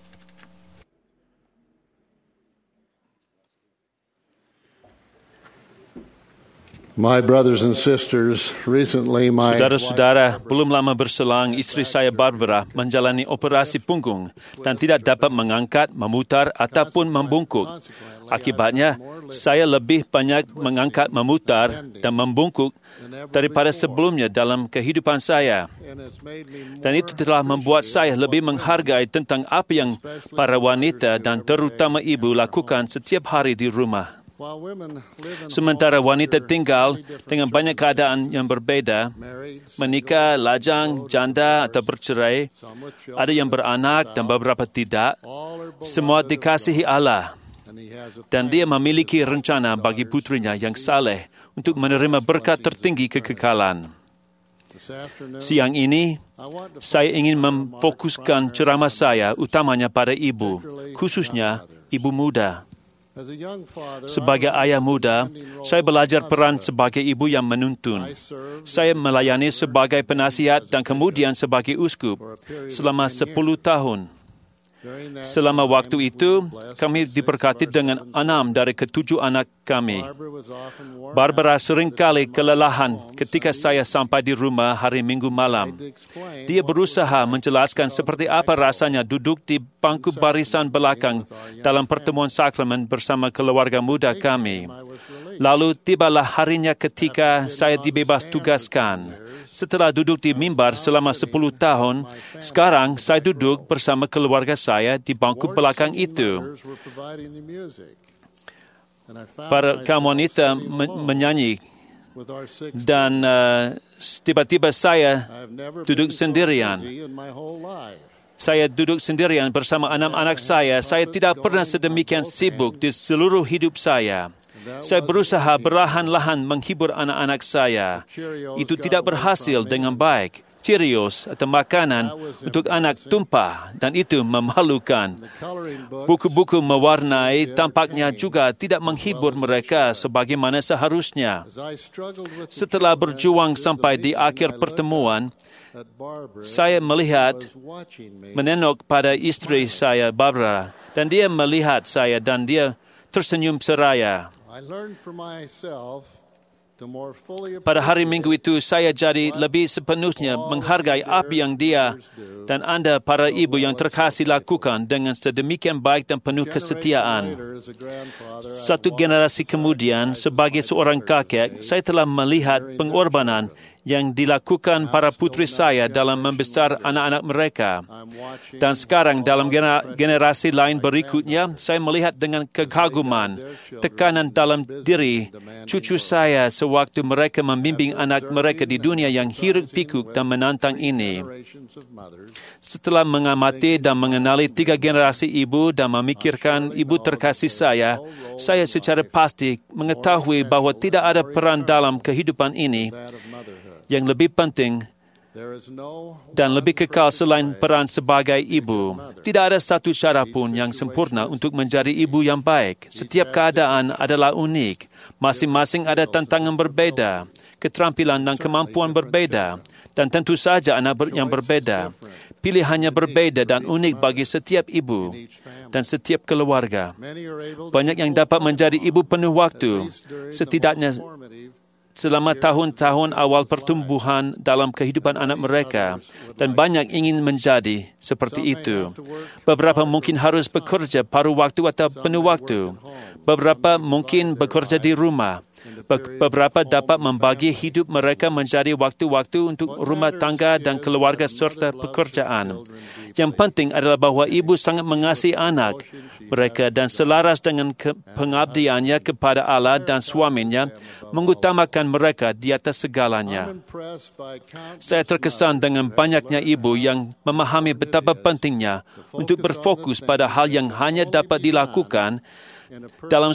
My brothers and sisters, recently my Saudara-saudara, belum lama berselang istri saya Barbara menjalani operasi punggung dan tidak dapat mengangkat, memutar ataupun membungkuk. Akibatnya, saya lebih banyak mengangkat, memutar dan membungkuk daripada sebelumnya dalam kehidupan saya. Dan itu telah membuat saya lebih menghargai tentang apa yang para wanita dan terutama ibu lakukan setiap hari di rumah. Sementara wanita tinggal dengan banyak keadaan yang berbeda, menikah, lajang, janda atau bercerai, ada yang beranak dan beberapa tidak, semua dikasihi Allah. Dan Dia memiliki rencana bagi putrinya yang saleh untuk menerima berkat tertinggi kekekalan. Siang ini, saya ingin memfokuskan ceramah saya utamanya pada ibu, khususnya ibu muda. Sebagai ayah muda, saya belajar peran sebagai ibu yang menuntun. Saya melayani sebagai penasihat dan kemudian sebagai uskup selama 10 tahun. Selama waktu itu, kami diberkati dengan 6 dari ke-7 anak kami. Barbara seringkali kelelahan ketika saya sampai di rumah hari Minggu malam. Dia berusaha menjelaskan seperti apa rasanya duduk di bangku barisan belakang dalam pertemuan sakramen bersama keluarga muda kami. Lalu tibalah harinya ketika saya dibebas tugaskan. Setelah duduk di mimbar selama 10 tahun, sekarang saya duduk bersama keluarga saya di bangku belakang itu. Para kaum wanita menyanyi, dan tiba-tiba saya duduk sendirian. Saya duduk sendirian bersama 6 anak saya. Saya tidak pernah sedemikian sibuk di seluruh hidup saya. Saya berusaha perlahan-lahan menghibur anak-anak saya. Itu tidak berhasil dengan baik. Cheerios atau makanan untuk anak tumpah dan itu memalukan. Buku-buku mewarnai tampaknya juga tidak menghibur mereka sebagaimana seharusnya. Setelah berjuang sampai di akhir pertemuan, saya menengok pada istri saya, Barbara, dan dia melihat saya dan dia tersenyum seraya. Pada hari Minggu itu, saya jadi lebih sepenuhnya menghargai apa yang dia dan Anda, para ibu yang terkasih, lakukan dengan sedemikian baik dan penuh kesetiaan. Satu generasi kemudian, sebagai seorang kakek, saya telah melihat pengorbanan yang dilakukan para putri saya dalam membesar anak-anak mereka. Dan sekarang dalam generasi lain berikutnya, saya melihat dengan kekaguman, tekanan dalam diri cucu saya sewaktu mereka membimbing anak mereka di dunia yang hiruk pikuk dan menantang ini. Setelah mengamati dan mengenali 3 generasi ibu dan memikirkan ibu terkasih saya secara pasti mengetahui bahwa tidak ada peran dalam kehidupan ini yang lebih penting dan lebih kekal selain peran sebagai ibu. Tidak ada satu cara pun yang sempurna untuk menjadi ibu yang baik. Setiap keadaan adalah unik. Masing-masing ada tantangan berbeda, keterampilan dan kemampuan berbeda, dan tentu saja anak yang berbeda. Pilihannya berbeda dan unik bagi setiap ibu dan setiap keluarga. Banyak yang dapat menjadi ibu penuh waktu, setidaknya selama tahun-tahun awal pertumbuhan dalam kehidupan anak mereka, dan banyak ingin menjadi seperti itu. Beberapa mungkin harus bekerja paruh waktu atau penuh waktu. Beberapa mungkin bekerja di rumah. Beberapa dapat membagi hidup mereka menjadi waktu-waktu untuk rumah tangga dan keluarga serta pekerjaan. Yang penting adalah bahwa ibu sangat mengasihi anak mereka dan selaras dengan pengabdiannya kepada Allah dan suaminya, mengutamakan mereka di atas segalanya. Saya terkesan dengan banyaknya ibu yang memahami betapa pentingnya untuk berfokus pada hal yang hanya dapat dilakukan dalam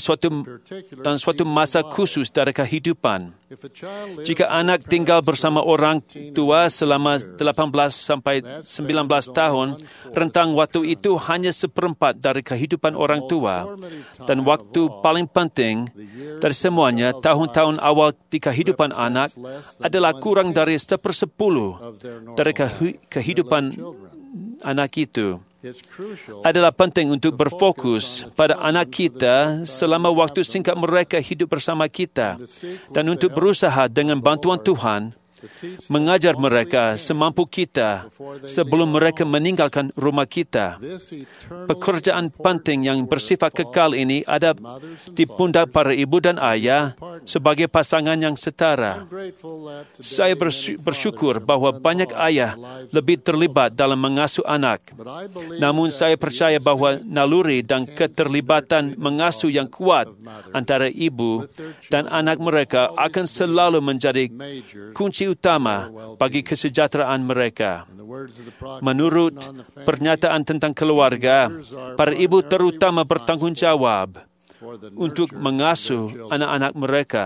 suatu masa khusus dari kehidupan. Jika anak tinggal bersama orang tua selama 18 sampai 19 tahun, rentang waktu itu hanya 1/4 dari kehidupan orang tua. Dan waktu paling penting dari semuanya, tahun-tahun awal di kehidupan anak adalah kurang dari 1/10 dari kehidupan anak itu. Adalah penting untuk berfokus pada anak kita selama waktu singkat mereka hidup bersama kita dan untuk berusaha dengan bantuan Tuhan mengajar mereka semampu kita sebelum mereka meninggalkan rumah kita. Pekerjaan penting yang bersifat kekal ini ada di pundak para ibu dan ayah sebagai pasangan yang setara. Saya bersyukur bahwa banyak ayah lebih terlibat dalam mengasuh anak. Namun saya percaya bahwa naluri dan keterlibatan mengasuh yang kuat antara ibu dan anak mereka akan selalu menjadi kunci utama bagi kesejahteraan mereka. Menurut pernyataan tentang keluarga, para ibu terutama bertanggungjawab untuk mengasuh anak-anak mereka.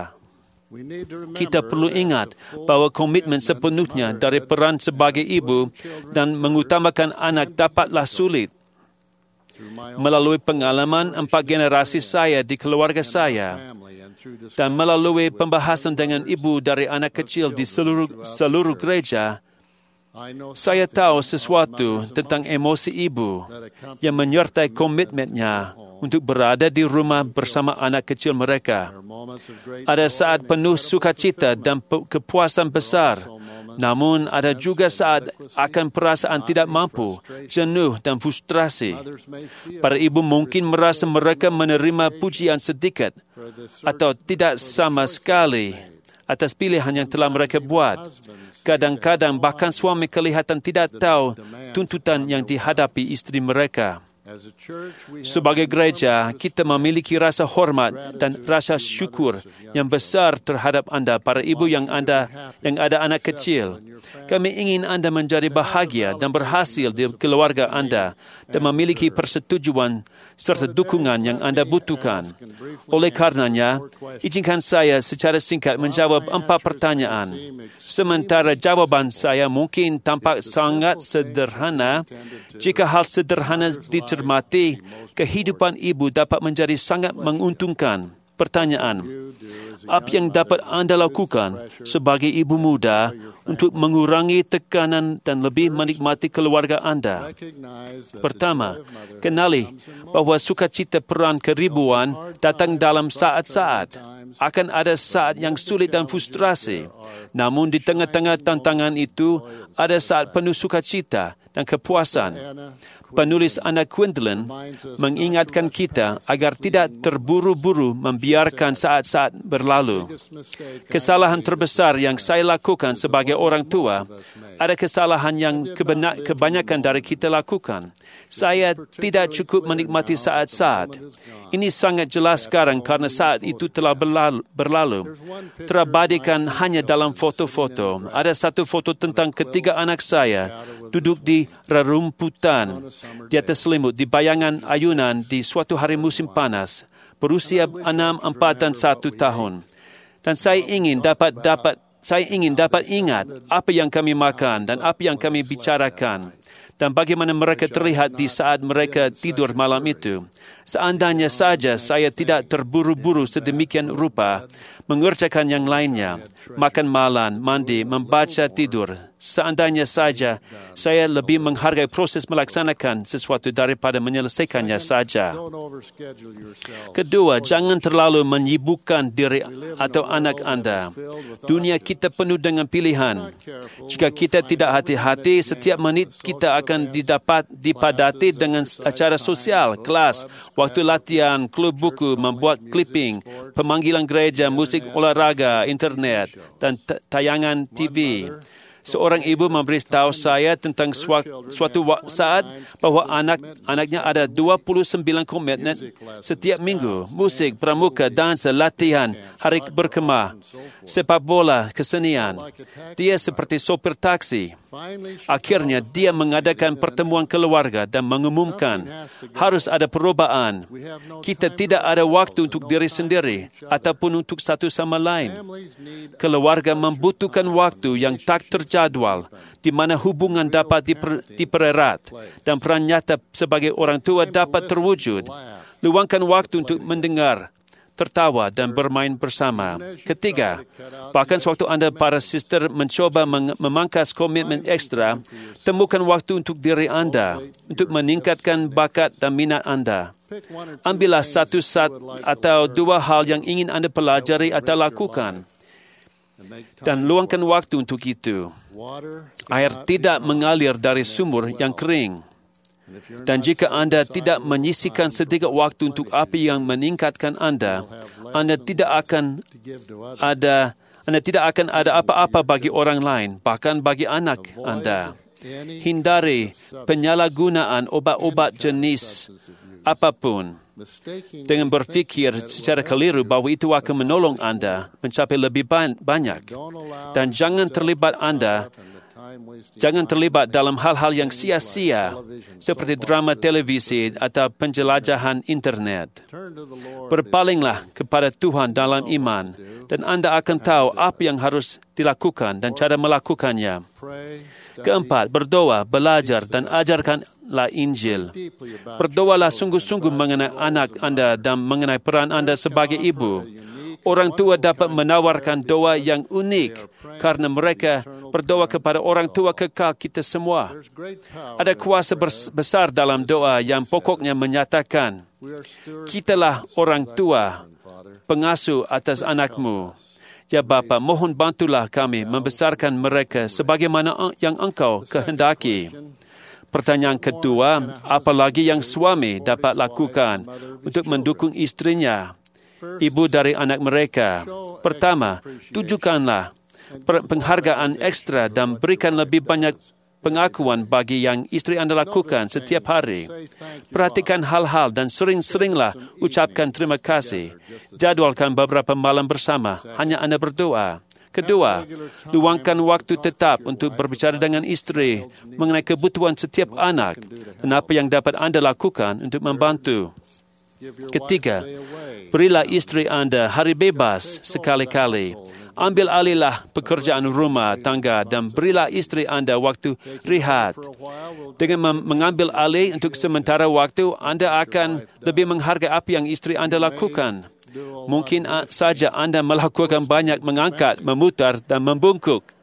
Kita perlu ingat bahwa komitmen sepenuhnya dari peran sebagai ibu dan mengutamakan anak dapatlah sulit. Melalui pengalaman 4 generasi saya di keluarga saya, dan melalui pembahasan dengan ibu dari anak kecil di seluruh gereja, saya tahu sesuatu tentang emosi ibu yang menyertai komitmennya untuk berada di rumah bersama anak kecil mereka. Ada saat penuh sukacita dan kepuasan besar, namun ada juga saat akan perasaan tidak mampu, jenuh dan frustrasi. Para ibu mungkin merasa mereka menerima pujian sedikit atau tidak sama sekali atas pilihan yang telah mereka buat. Kadang-kadang bahkan suami kelihatan tidak tahu tuntutan yang dihadapi istri mereka. Sebagai gereja, kita memiliki rasa hormat dan rasa syukur yang besar terhadap Anda, para ibu yang ada anak kecil. Kami ingin anda menjadi bahagia dan berhasil di keluarga anda dan memiliki persetujuan serta dukungan yang anda butuhkan. Oleh karenanya, izinkan saya secara singkat menjawab 4 pertanyaan. Sementara jawaban saya mungkin tampak sangat sederhana, jika hal sederhana dicermati, kehidupan ibu dapat menjadi sangat menguntungkan. Pertanyaan, apa yang dapat anda lakukan sebagai ibu muda untuk mengurangi tekanan dan lebih menikmati keluarga anda? Pertama, kenali bahawa sukacita peran keribuan datang dalam saat-saat. Akan ada saat yang sulit dan frustrasi. Namun di tengah-tengah tantangan itu, ada saat penuh sukacita dan kepuasan. Penulis Anna Quindlen mengingatkan kita agar tidak terburu-buru membiarkan saat-saat berlalu. Kesalahan terbesar yang saya lakukan sebagai orang tua, ada kesalahan yang kebanyakan dari kita lakukan. Saya tidak cukup menikmati saat-saat. Ini sangat jelas sekarang karena saat itu telah berlalu. Terabadikan hanya dalam foto-foto. Ada satu foto tentang ketiga anak saya duduk di rerumputan di atas selimut di bayangan ayunan di suatu hari musim panas, berusia 6, 4 dan 1 tahun. Dan saya ingin dapat ingat apa yang kami makan dan apa yang kami bicarakan dan bagaimana mereka terlihat di saat mereka tidur malam itu. Seandainya saja saya tidak terburu-buru sedemikian rupa mengerjakan yang lainnya, makan malam, mandi, membaca, tidur. Seandainya saja saya lebih menghargai proses melaksanakan sesuatu daripada menyelesaikannya saja. Kedua, jangan terlalu menyibukkan diri atau anak anda. Dunia kita penuh dengan pilihan. Jika kita tidak hati-hati, setiap menit kita akan dipadati dengan acara sosial, kelas, waktu latihan, klub buku, membuat clipping, pemanggilan gereja, musik, olahraga, internet, dan tayangan TV. Seorang ibu memberitahu saya tentang suatu saat bahawa anaknya ada 29 komitmen setiap minggu. Musik, pramuka, dansa, latihan, hari berkemah, sepak bola, kesenian. Dia seperti sopir taksi. Akhirnya dia mengadakan pertemuan keluarga dan mengumumkan harus ada perubahan. Kita tidak ada waktu untuk diri sendiri ataupun untuk satu sama lain. Keluarga membutuhkan waktu yang tak terjadwal di mana hubungan dapat dipererat dan peran nyata sebagai orang tua dapat terwujud. Luangkan waktu untuk mendengar, tertawa dan bermain bersama. Ketiga, bahkan sewaktu anda para sister mencoba memangkas komitmen ekstra, temukan waktu untuk diri anda, untuk meningkatkan bakat dan minat anda. Ambillah satu atau 2 hal yang ingin anda pelajari atau lakukan, dan luangkan waktu untuk itu. Air tidak mengalir dari sumur yang kering. Dan jika anda tidak menyisihkan sedikit waktu untuk apa yang meningkatkan anda tidak akan ada apa-apa bagi orang lain, bahkan bagi anak anda. Hindari penyalahgunaan obat-obat jenis apapun dengan berfikir secara keliru bahawa itu akan menolong anda mencapai lebih banyak. Dan jangan terlibat dalam hal-hal yang sia-sia seperti drama televisi atau penjelajahan internet. Berpalinglah kepada Tuhan dalam iman dan anda akan tahu apa yang harus dilakukan dan cara melakukannya. Keempat, berdoa, belajar dan ajarkanlah Injil. Berdoalah sungguh-sungguh mengenai anak anda dan mengenai peran anda sebagai ibu. Orang tua dapat menawarkan doa yang unik karena mereka berdoa kepada orang tua kekal kita semua. Ada kuasa besar dalam doa yang pokoknya menyatakan, "Kitalah orang tua, pengasuh atas anakmu. Ya Bapa, mohon bantulah kami membesarkan mereka sebagaimana yang Engkau kehendaki." Pertanyaan kedua, apa lagi yang suami dapat lakukan untuk mendukung istrinya, ibu dari anak mereka? Pertama, tunjukkanlah penghargaan ekstra dan berikan lebih banyak pengakuan bagi yang istri anda lakukan setiap hari. Perhatikan hal-hal dan sering-seringlah ucapkan terima kasih. Jadwalkan beberapa malam bersama, hanya anda berdoa. Kedua, luangkan waktu tetap untuk berbicara dengan isteri mengenai kebutuhan setiap anak dan apa yang dapat anda lakukan untuk membantu. Ketiga, berilah isteri anda hari bebas sekali-kali. Ambil alihlah pekerjaan rumah tangga dan berilah isteri anda waktu rehat. Dengan mengambil alih untuk sementara waktu, anda akan lebih menghargai apa yang isteri anda lakukan. Mungkin saja anda melakukan banyak mengangkat, memutar dan membungkuk.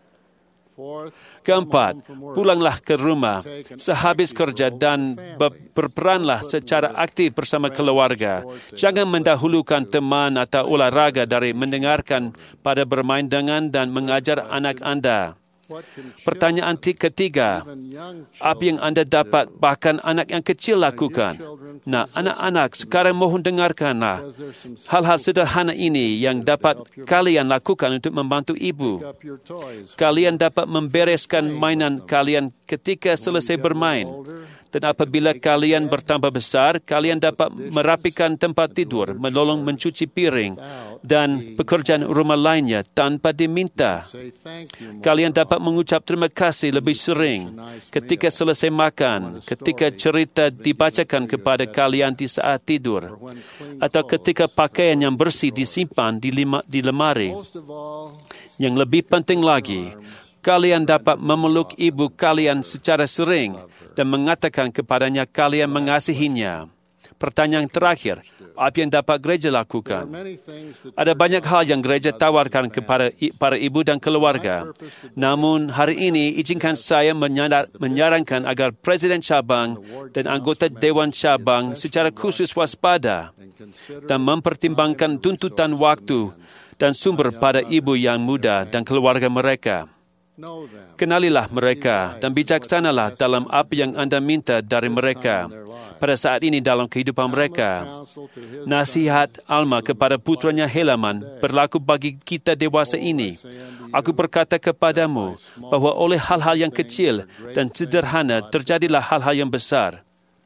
Keempat, pulanglah ke rumah sehabis kerja dan berperanlah secara aktif bersama keluarga. Jangan mendahulukan teman atau olahraga dari mendengarkan pada bermain dengan dan mengajar anak anda. Pertanyaan ketiga, apa yang anda dapat bahkan anak yang kecil lakukan? Nah, anak-anak, sekarang mohon dengarkanlah. Hal-hal sederhana ini yang dapat kalian lakukan untuk membantu ibu. Kalian dapat membereskan mainan kalian ketika selesai bermain. Dan apabila kalian bertambah besar, kalian dapat merapikan tempat tidur, menolong mencuci piring, dan pekerjaan rumah lainnya tanpa diminta. Kalian dapat mengucap terima kasih lebih sering ketika selesai makan, ketika cerita dibacakan kepada kalian di saat tidur, atau ketika pakaian yang bersih disimpan di lemari. Yang lebih penting lagi, kalian dapat memeluk ibu kalian secara sering dan mengatakan kepadanya kalian mengasihinya. Pertanyaan terakhir, apa yang dapat gereja lakukan? Ada banyak hal yang gereja tawarkan kepada para ibu dan keluarga. Namun hari ini izinkan saya menyarankan agar Presiden Cabang dan anggota Dewan Cabang secara khusus waspada dan mempertimbangkan tuntutan waktu dan sumber pada ibu yang muda dan keluarga mereka. Kenalilah mereka dan bijaksanalah dalam apa yang anda minta dari mereka pada saat ini dalam kehidupan mereka. Nasihat Alma kepada putranya Helaman berlaku bagi kita dewasa ini. Aku berkata kepadamu bahwa oleh hal-hal yang kecil dan sederhana terjadilah hal-hal yang besar.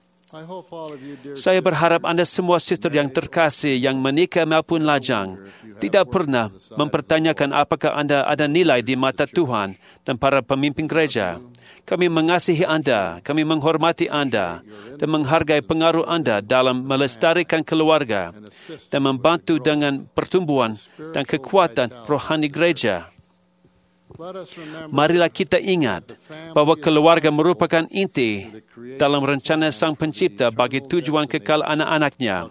Saya berharap anda semua sister yang terkasih yang menikah maupun lajang tidak pernah mempertanyakan apakah anda ada nilai di mata Tuhan dan para pemimpin gereja. Kami mengasihi anda, kami menghormati anda dan menghargai pengaruh anda dalam melestarikan keluarga dan membantu dengan pertumbuhan dan kekuatan rohani gereja. Marilah kita ingat bahwa keluarga merupakan inti dalam rencana Sang Pencipta bagi tujuan kekal anak-anaknya.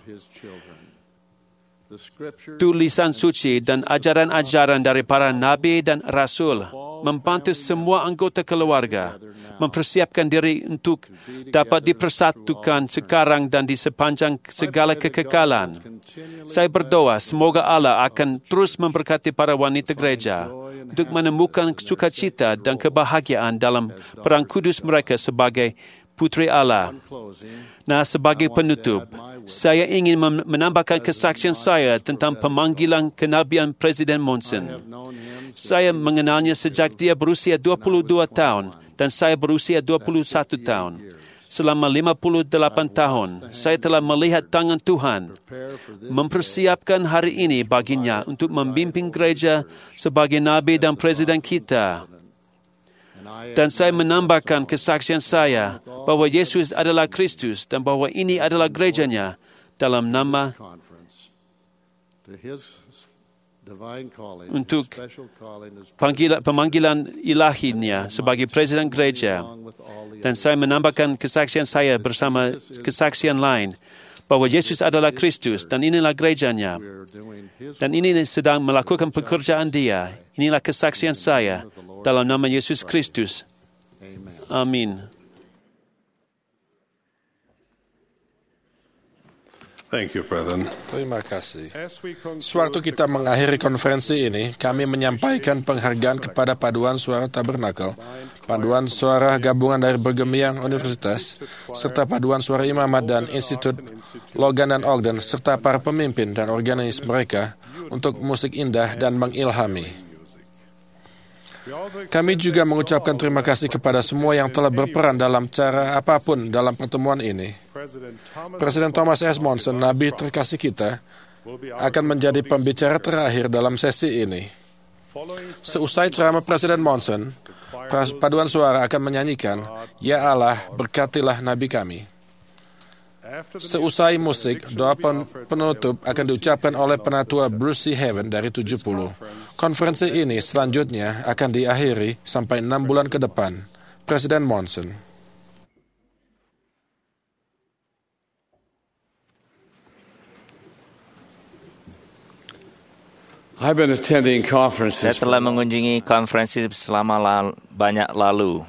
Tulisan suci dan ajaran-ajaran dari para nabi dan rasul membantu semua anggota keluarga mempersiapkan diri untuk dapat dipersatukan sekarang dan di sepanjang segala kekekalan. Saya berdoa semoga Allah akan terus memberkati para wanita gereja untuk menemukan sukacita dan kebahagiaan dalam peran kudus mereka sebagai putri Allah. Nah, sebagai penutup, saya ingin menambahkan kesaksian saya tentang pemanggilan kenabian Presiden Monson. Saya mengenalnya sejak dia berusia 22 tahun dan saya berusia 21 tahun. Selama 58 tahun, saya telah melihat tangan Tuhan mempersiapkan hari ini baginya untuk memimpin gereja sebagai nabi dan presiden kita. Dan saya menambahkan kesaksian saya bahwa Yesus adalah Kristus dan bahwa ini adalah gerejanya dalam nama untuk pemanggilan ilahinya sebagai presiden gereja. Dan saya menambahkan kesaksian saya bersama kesaksian lain bahwa Yesus adalah Kristus dan inilah gerejanya. Dan ini sedang melakukan pekerjaan dia. Inilah kesaksian saya dalam nama Yesus Kristus. Amin. Thank you, President. Terima kasih. Sewaktu kita mengakhiri konferensi ini, kami menyampaikan penghargaan kepada Paduan Suara Tabernakel, Paduan Suara Gabungan dari Brigham Universitas, serta Paduan Suara Imamat dan Institut Logan dan Ogden, serta para pemimpin dan organis mereka untuk musik indah dan mengilhami. Kami juga mengucapkan terima kasih kepada semua yang telah berperan dalam cara apapun dalam pertemuan ini. Presiden Thomas S. Monson, Nabi terkasih kita, akan menjadi pembicara terakhir dalam sesi ini. Seusai ceramah Presiden Monson, paduan suara akan menyanyikan, Ya Allah, berkatilah Nabi kami. Seusai musik, doa penutup akan diucapkan oleh penatua Bruce C. Heaven dari 70. Konferensi ini selanjutnya akan diakhiri sampai 6 bulan ke depan. Presiden Monson. Saya telah mengunjungi konferensi selama banyak lalu.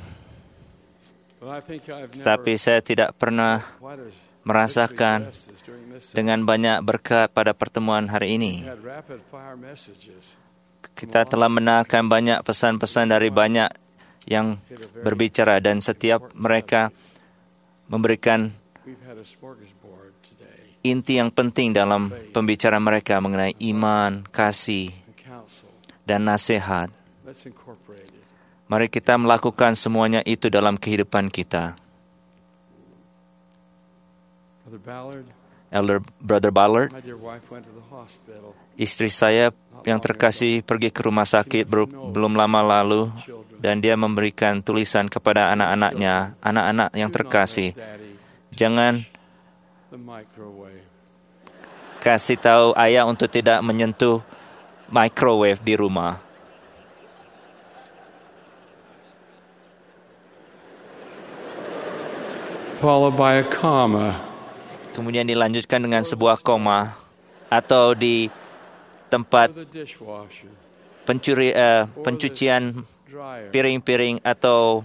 Tapi saya tidak pernah merasakan dengan banyak berkat pada pertemuan hari ini. Kita telah mendengarkan banyak pesan-pesan dari banyak yang berbicara dan setiap mereka memberikan inti yang penting dalam pembicaraan mereka mengenai iman, kasih, dan nasihat. Mari kita melakukan semuanya itu dalam kehidupan kita. Brother Ballard, istri saya yang terkasih pergi ke rumah sakit belum lama lalu dan dia memberikan tulisan kepada anak-anaknya, anak-anak yang terkasih, jangan kasih tahu ayah untuk tidak menyentuh microwave di rumah. Followed by a comma. Kemudian dilanjutkan dengan sebuah koma atau di tempat pencucian piring-piring atau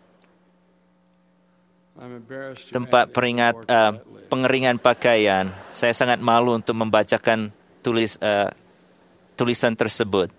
tempat pengeringan pakaian. Saya sangat malu untuk membacakan tulisan tersebut.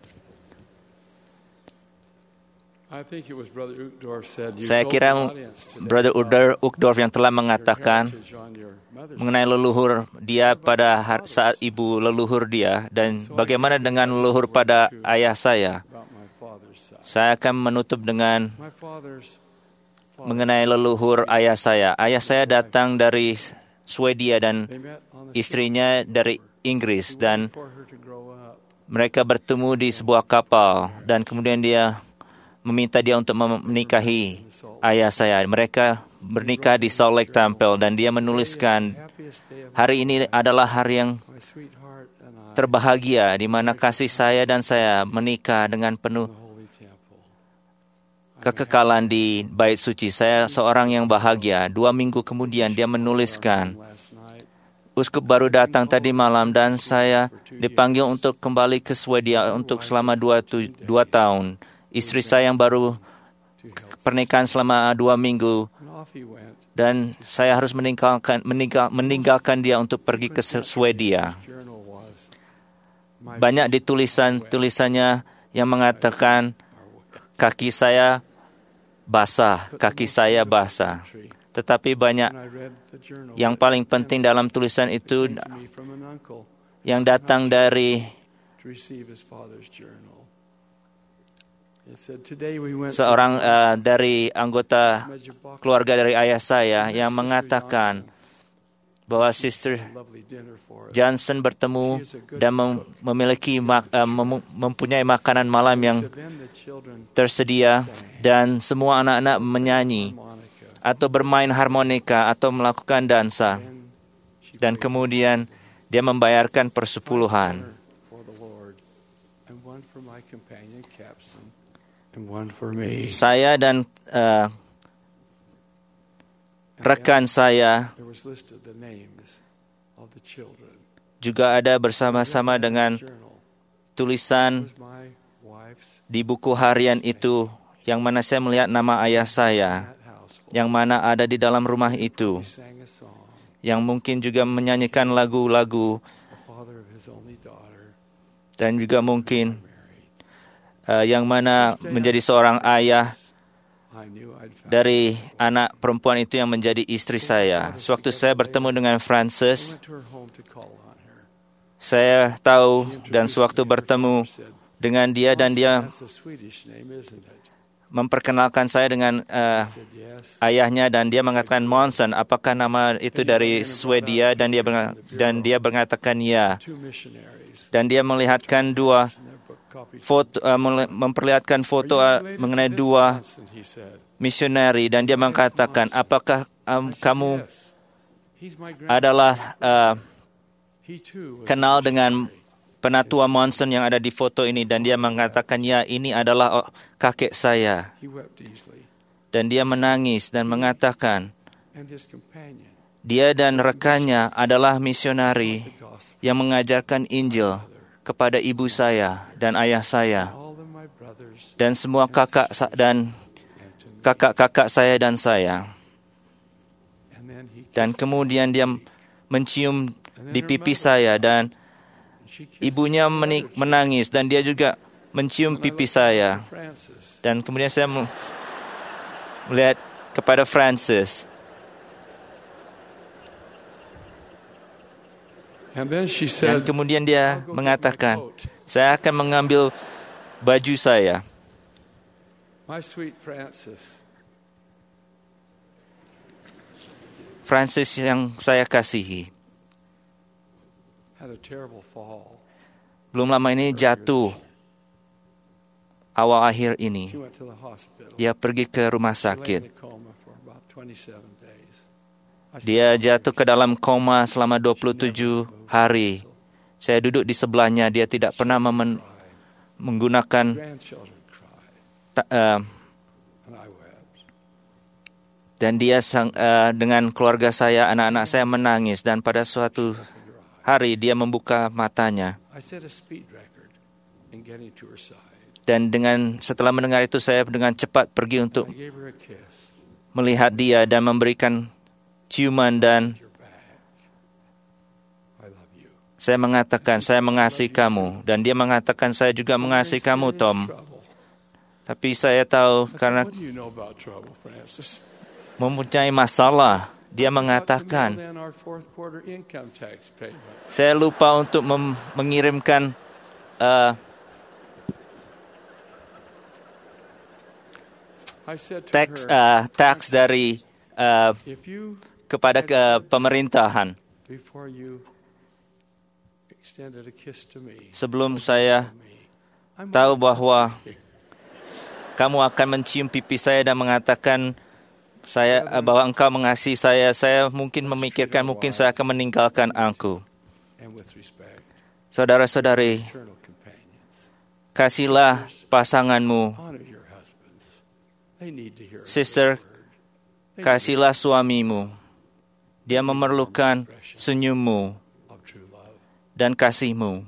Saya kira Brother Uchtdorf yang telah mengatakan mengenai leluhur dia pada saat ibu leluhur dia dan bagaimana dengan leluhur pada ayah saya. Saya akan menutup dengan mengenai leluhur ayah saya. Ayah saya datang dari Swedia dan istrinya dari Inggris dan mereka bertemu di sebuah kapal dan kemudian dia meminta dia untuk menikahi ayah saya. Mereka bernikah di Salt Lake Temple dan dia menuliskan, hari ini adalah hari yang terbahagia di mana kasih saya dan saya menikah dengan penuh kekekalan di bait suci. Saya seorang yang bahagia. 2 minggu kemudian dia menuliskan, Uskup baru datang tadi malam dan saya dipanggil untuk kembali ke Swedia untuk selama 2 tahun. Istri saya yang baru pernikahan selama 2 minggu dan saya harus meninggalkan dia untuk pergi ke Swedia. Banyak di tulisannya yang mengatakan kaki saya basah. Tetapi banyak yang paling penting dalam tulisan itu yang datang dari seorang dari anggota keluarga dari ayah saya yang mengatakan bahwa Sister Johnson bertemu dan mempunyai makanan malam yang tersedia dan semua anak-anak menyanyi atau bermain harmonika atau melakukan dansa dan kemudian dia membayarkan persepuluhan. Saya dan rekan saya juga ada bersama-sama dengan tulisan di buku harian itu yang mana saya melihat nama ayah saya yang mana ada di dalam rumah itu yang mungkin juga menyanyikan lagu-lagu dan juga mungkin yang mana menjadi seorang ayah dari anak perempuan itu yang menjadi istri saya. Sewaktu saya bertemu dengan Frances, saya tahu dan sewaktu bertemu dengan dia dan dia memperkenalkan saya dengan ayahnya dan dia mengatakan Monson, apakah nama itu dari Swedia dan dia mengatakan ya. Dan dia melihatkan 2 memperlihatkan foto mengenai dua misionari, dan dia mengatakan, apakah kamu adalah kenal dengan penatua Monson yang ada di foto ini? Dan dia mengatakan, ya, ini adalah kakek saya. Dan dia menangis dan mengatakan, dia dan rekannya adalah misionari yang mengajarkan Injil kepada ibu saya dan ayah saya dan semua kakak-kakak saya dan saya. Dan kemudian dia mencium di pipi saya, dan ibunya menangis, dan dia juga mencium pipi saya. Dan kemudian saya melihat kepada Francis. Dan kemudian dia mengatakan, saya akan mengambil baju saya. Francis yang saya kasihi, belum lama ini jatuh. Awal akhir ini, dia pergi ke rumah sakit. Dia jatuh ke dalam koma selama 27 hari. Saya duduk di sebelahnya. Dia tidak pernah menggunakan dan dia dengan keluarga saya, anak-anak saya menangis. Dan pada suatu hari dia membuka matanya. Dan setelah mendengar itu, saya dengan cepat pergi untuk melihat dia dan memberikan ciuman, dan saya mengatakan, saya mengasihi kamu. Dan dia mengatakan, saya juga mengasihi kamu, Tom. Tapi saya tahu karena mempunyai masalah. Dia mengatakan, saya lupa untuk mengirimkan teks dari kepada pemerintahan. Sebelum saya tahu bahwa kamu akan mencium pipi saya dan mengatakan bahwa engkau mengasihi saya mungkin memikirkan mungkin saya akan meninggalkan engkau. Saudara-saudari, kasihlah pasanganmu. Sister, kasihlah suamimu. Dia memerlukan senyummu dan kasihmu.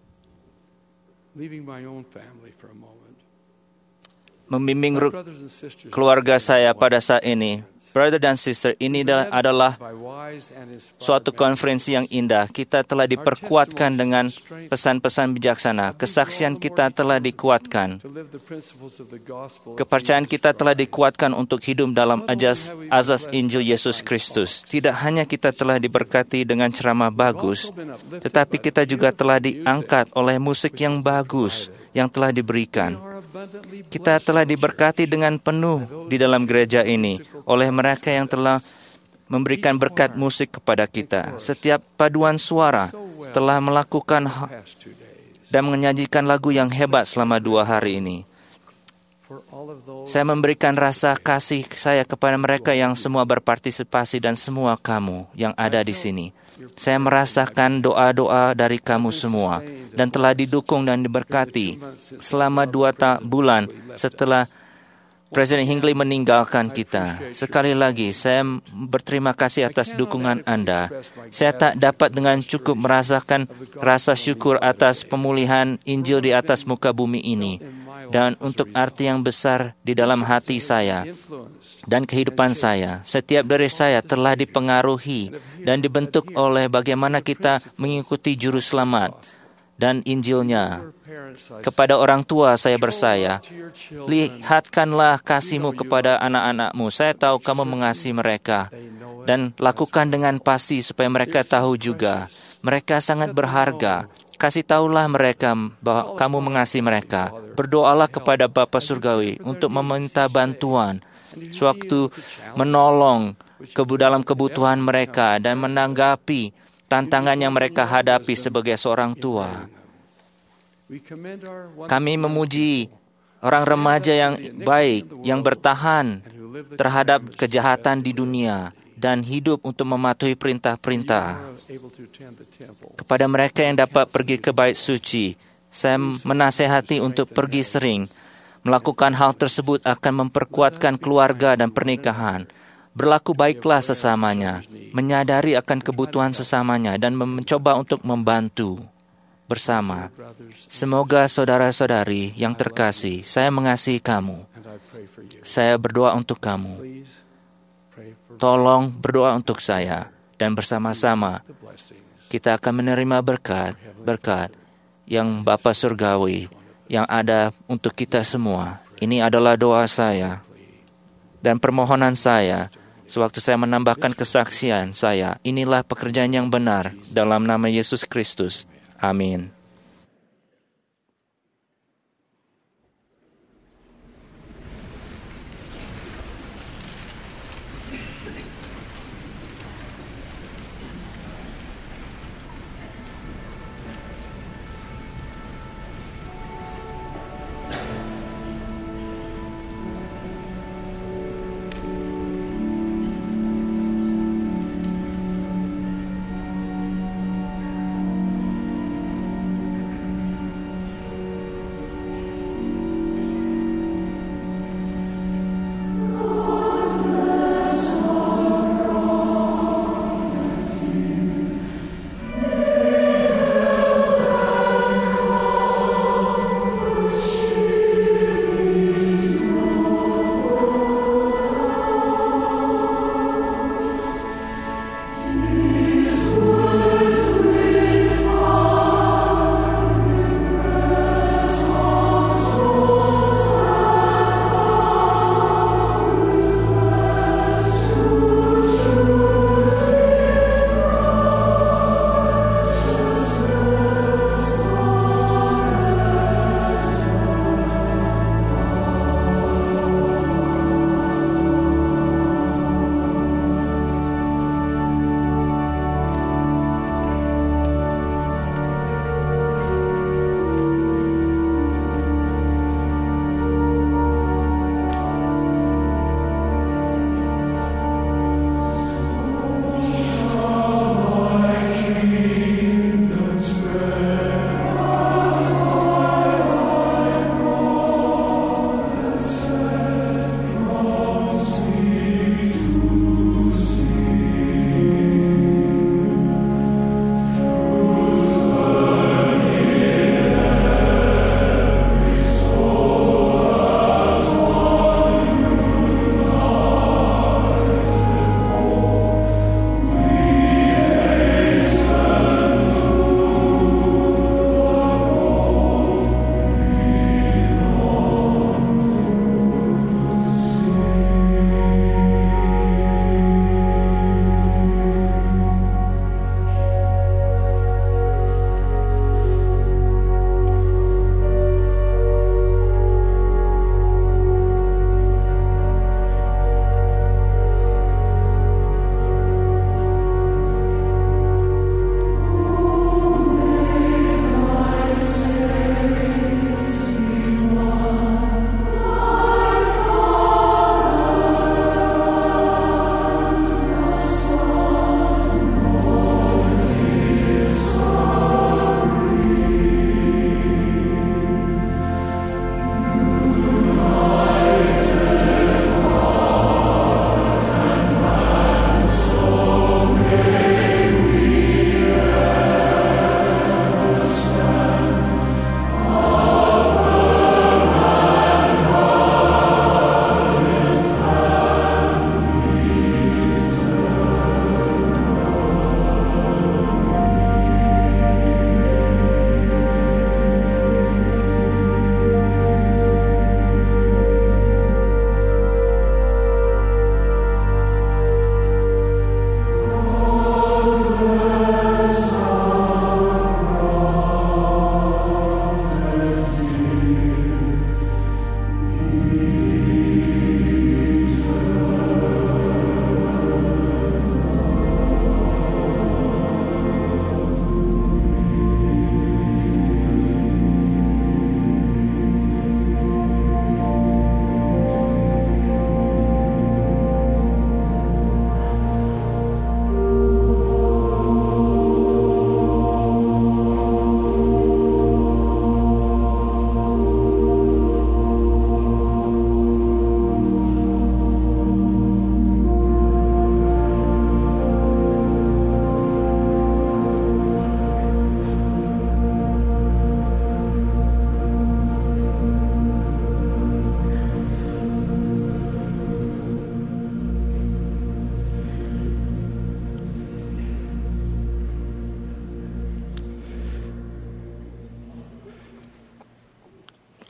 Membimbing keluarga saya pada saat ini. Brother dan sister, ini adalah suatu konferensi yang indah. Kita telah diperkuatkan dengan pesan-pesan bijaksana. Kesaksian kita telah dikuatkan. Kepercayaan kita telah dikuatkan untuk hidup dalam azas Injil Yesus Kristus. Tidak hanya kita telah diberkati dengan ceramah bagus, tetapi kita juga telah diangkat oleh musik yang bagus yang telah diberikan. Kita telah diberkati dengan penuh di dalam gereja ini oleh mereka yang telah memberikan berkat musik kepada kita. Setiap paduan suara telah melakukan dan menyajikan lagu yang hebat selama 2 hari ini. Saya memberikan rasa kasih saya kepada mereka yang semua berpartisipasi dan semua kamu yang ada di sini. Saya merasakan doa-doa dari kamu semua dan telah didukung dan diberkati selama 2 bulan setelah Presiden Hinckley meninggalkan kita. Sekali lagi, saya berterima kasih atas dukungan Anda. Saya tak dapat dengan cukup merasakan rasa syukur atas pemulihan Injil di atas muka bumi ini. Dan untuk arti yang besar di dalam hati saya dan kehidupan saya. Setiap dari saya telah dipengaruhi dan dibentuk oleh bagaimana kita mengikuti juru selamat dan Injilnya. Kepada orang tua saya bersaya, lihatkanlah kasih-Mu kepada anak-anak-Mu. Saya tahu kamu mengasihi mereka. Dan lakukan dengan pasti supaya mereka tahu juga. Mereka sangat berharga. Kasih tahulah mereka bahwa kamu mengasihi mereka. Berdoalah kepada Bapa Surgawi untuk meminta bantuan sewaktu menolong dalam kebutuhan mereka dan menanggapi tantangan yang mereka hadapi sebagai seorang tua. Kami memuji orang remaja yang baik, yang bertahan terhadap kejahatan di dunia dan hidup untuk mematuhi perintah-perintah. Kepada mereka yang dapat pergi ke bait suci, saya menasihati untuk pergi sering. Melakukan hal tersebut akan memperkuatkan keluarga dan pernikahan. Berlaku baiklah sesamanya, menyadari akan kebutuhan sesamanya, dan mencoba untuk membantu bersama. Semoga saudara-saudari yang terkasih, saya mengasihi kamu. Saya berdoa untuk kamu. Tolong berdoa untuk saya, dan bersama-sama kita akan menerima berkat yang Bapa Surgawi yang ada untuk kita semua. Ini adalah doa saya dan permohonan saya sewaktu saya menambahkan kesaksian saya. Inilah pekerjaan yang benar dalam nama Yesus Kristus. Amin.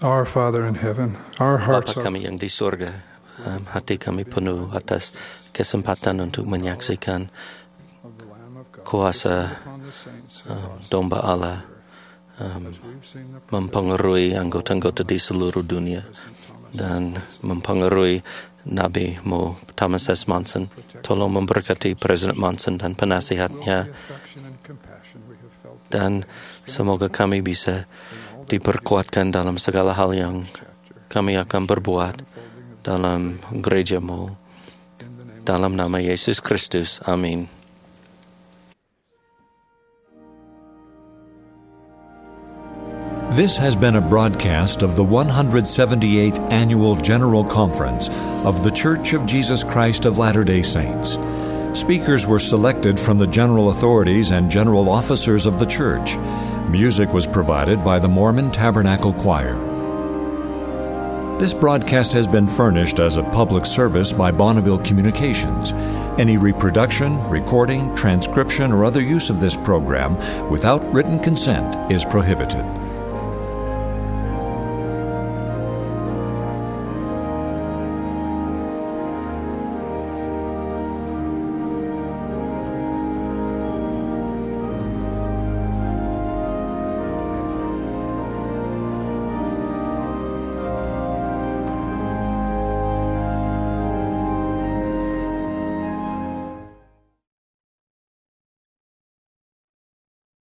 Our Father in heaven, our hearts Bapa kami yang di surga, hati kami penuh atas kesempatan untuk menyaksikan kuasa domba Allah mempengaruhi anggota-anggota di seluruh dunia dan mempengaruhi Nabi-Mu Thomas S. Monson. Tolong memberkati Presiden Monson dan penasihatnya, dan semoga kami bisa diperkuatkan dalam segala hal yang kami akan berbuat dalam gereja-Mu. Dalam nama Yesus Kristus. Amin. This has been a broadcast of the 178th Annual General Conference of The Church of Jesus Christ of Latter-day Saints. Speakers were selected from the general authorities and general officers of the church. Music was provided by the Mormon Tabernacle Choir. This broadcast has been furnished as a public service by Bonneville Communications. Any reproduction, recording, transcription, or other use of this program without written consent is prohibited.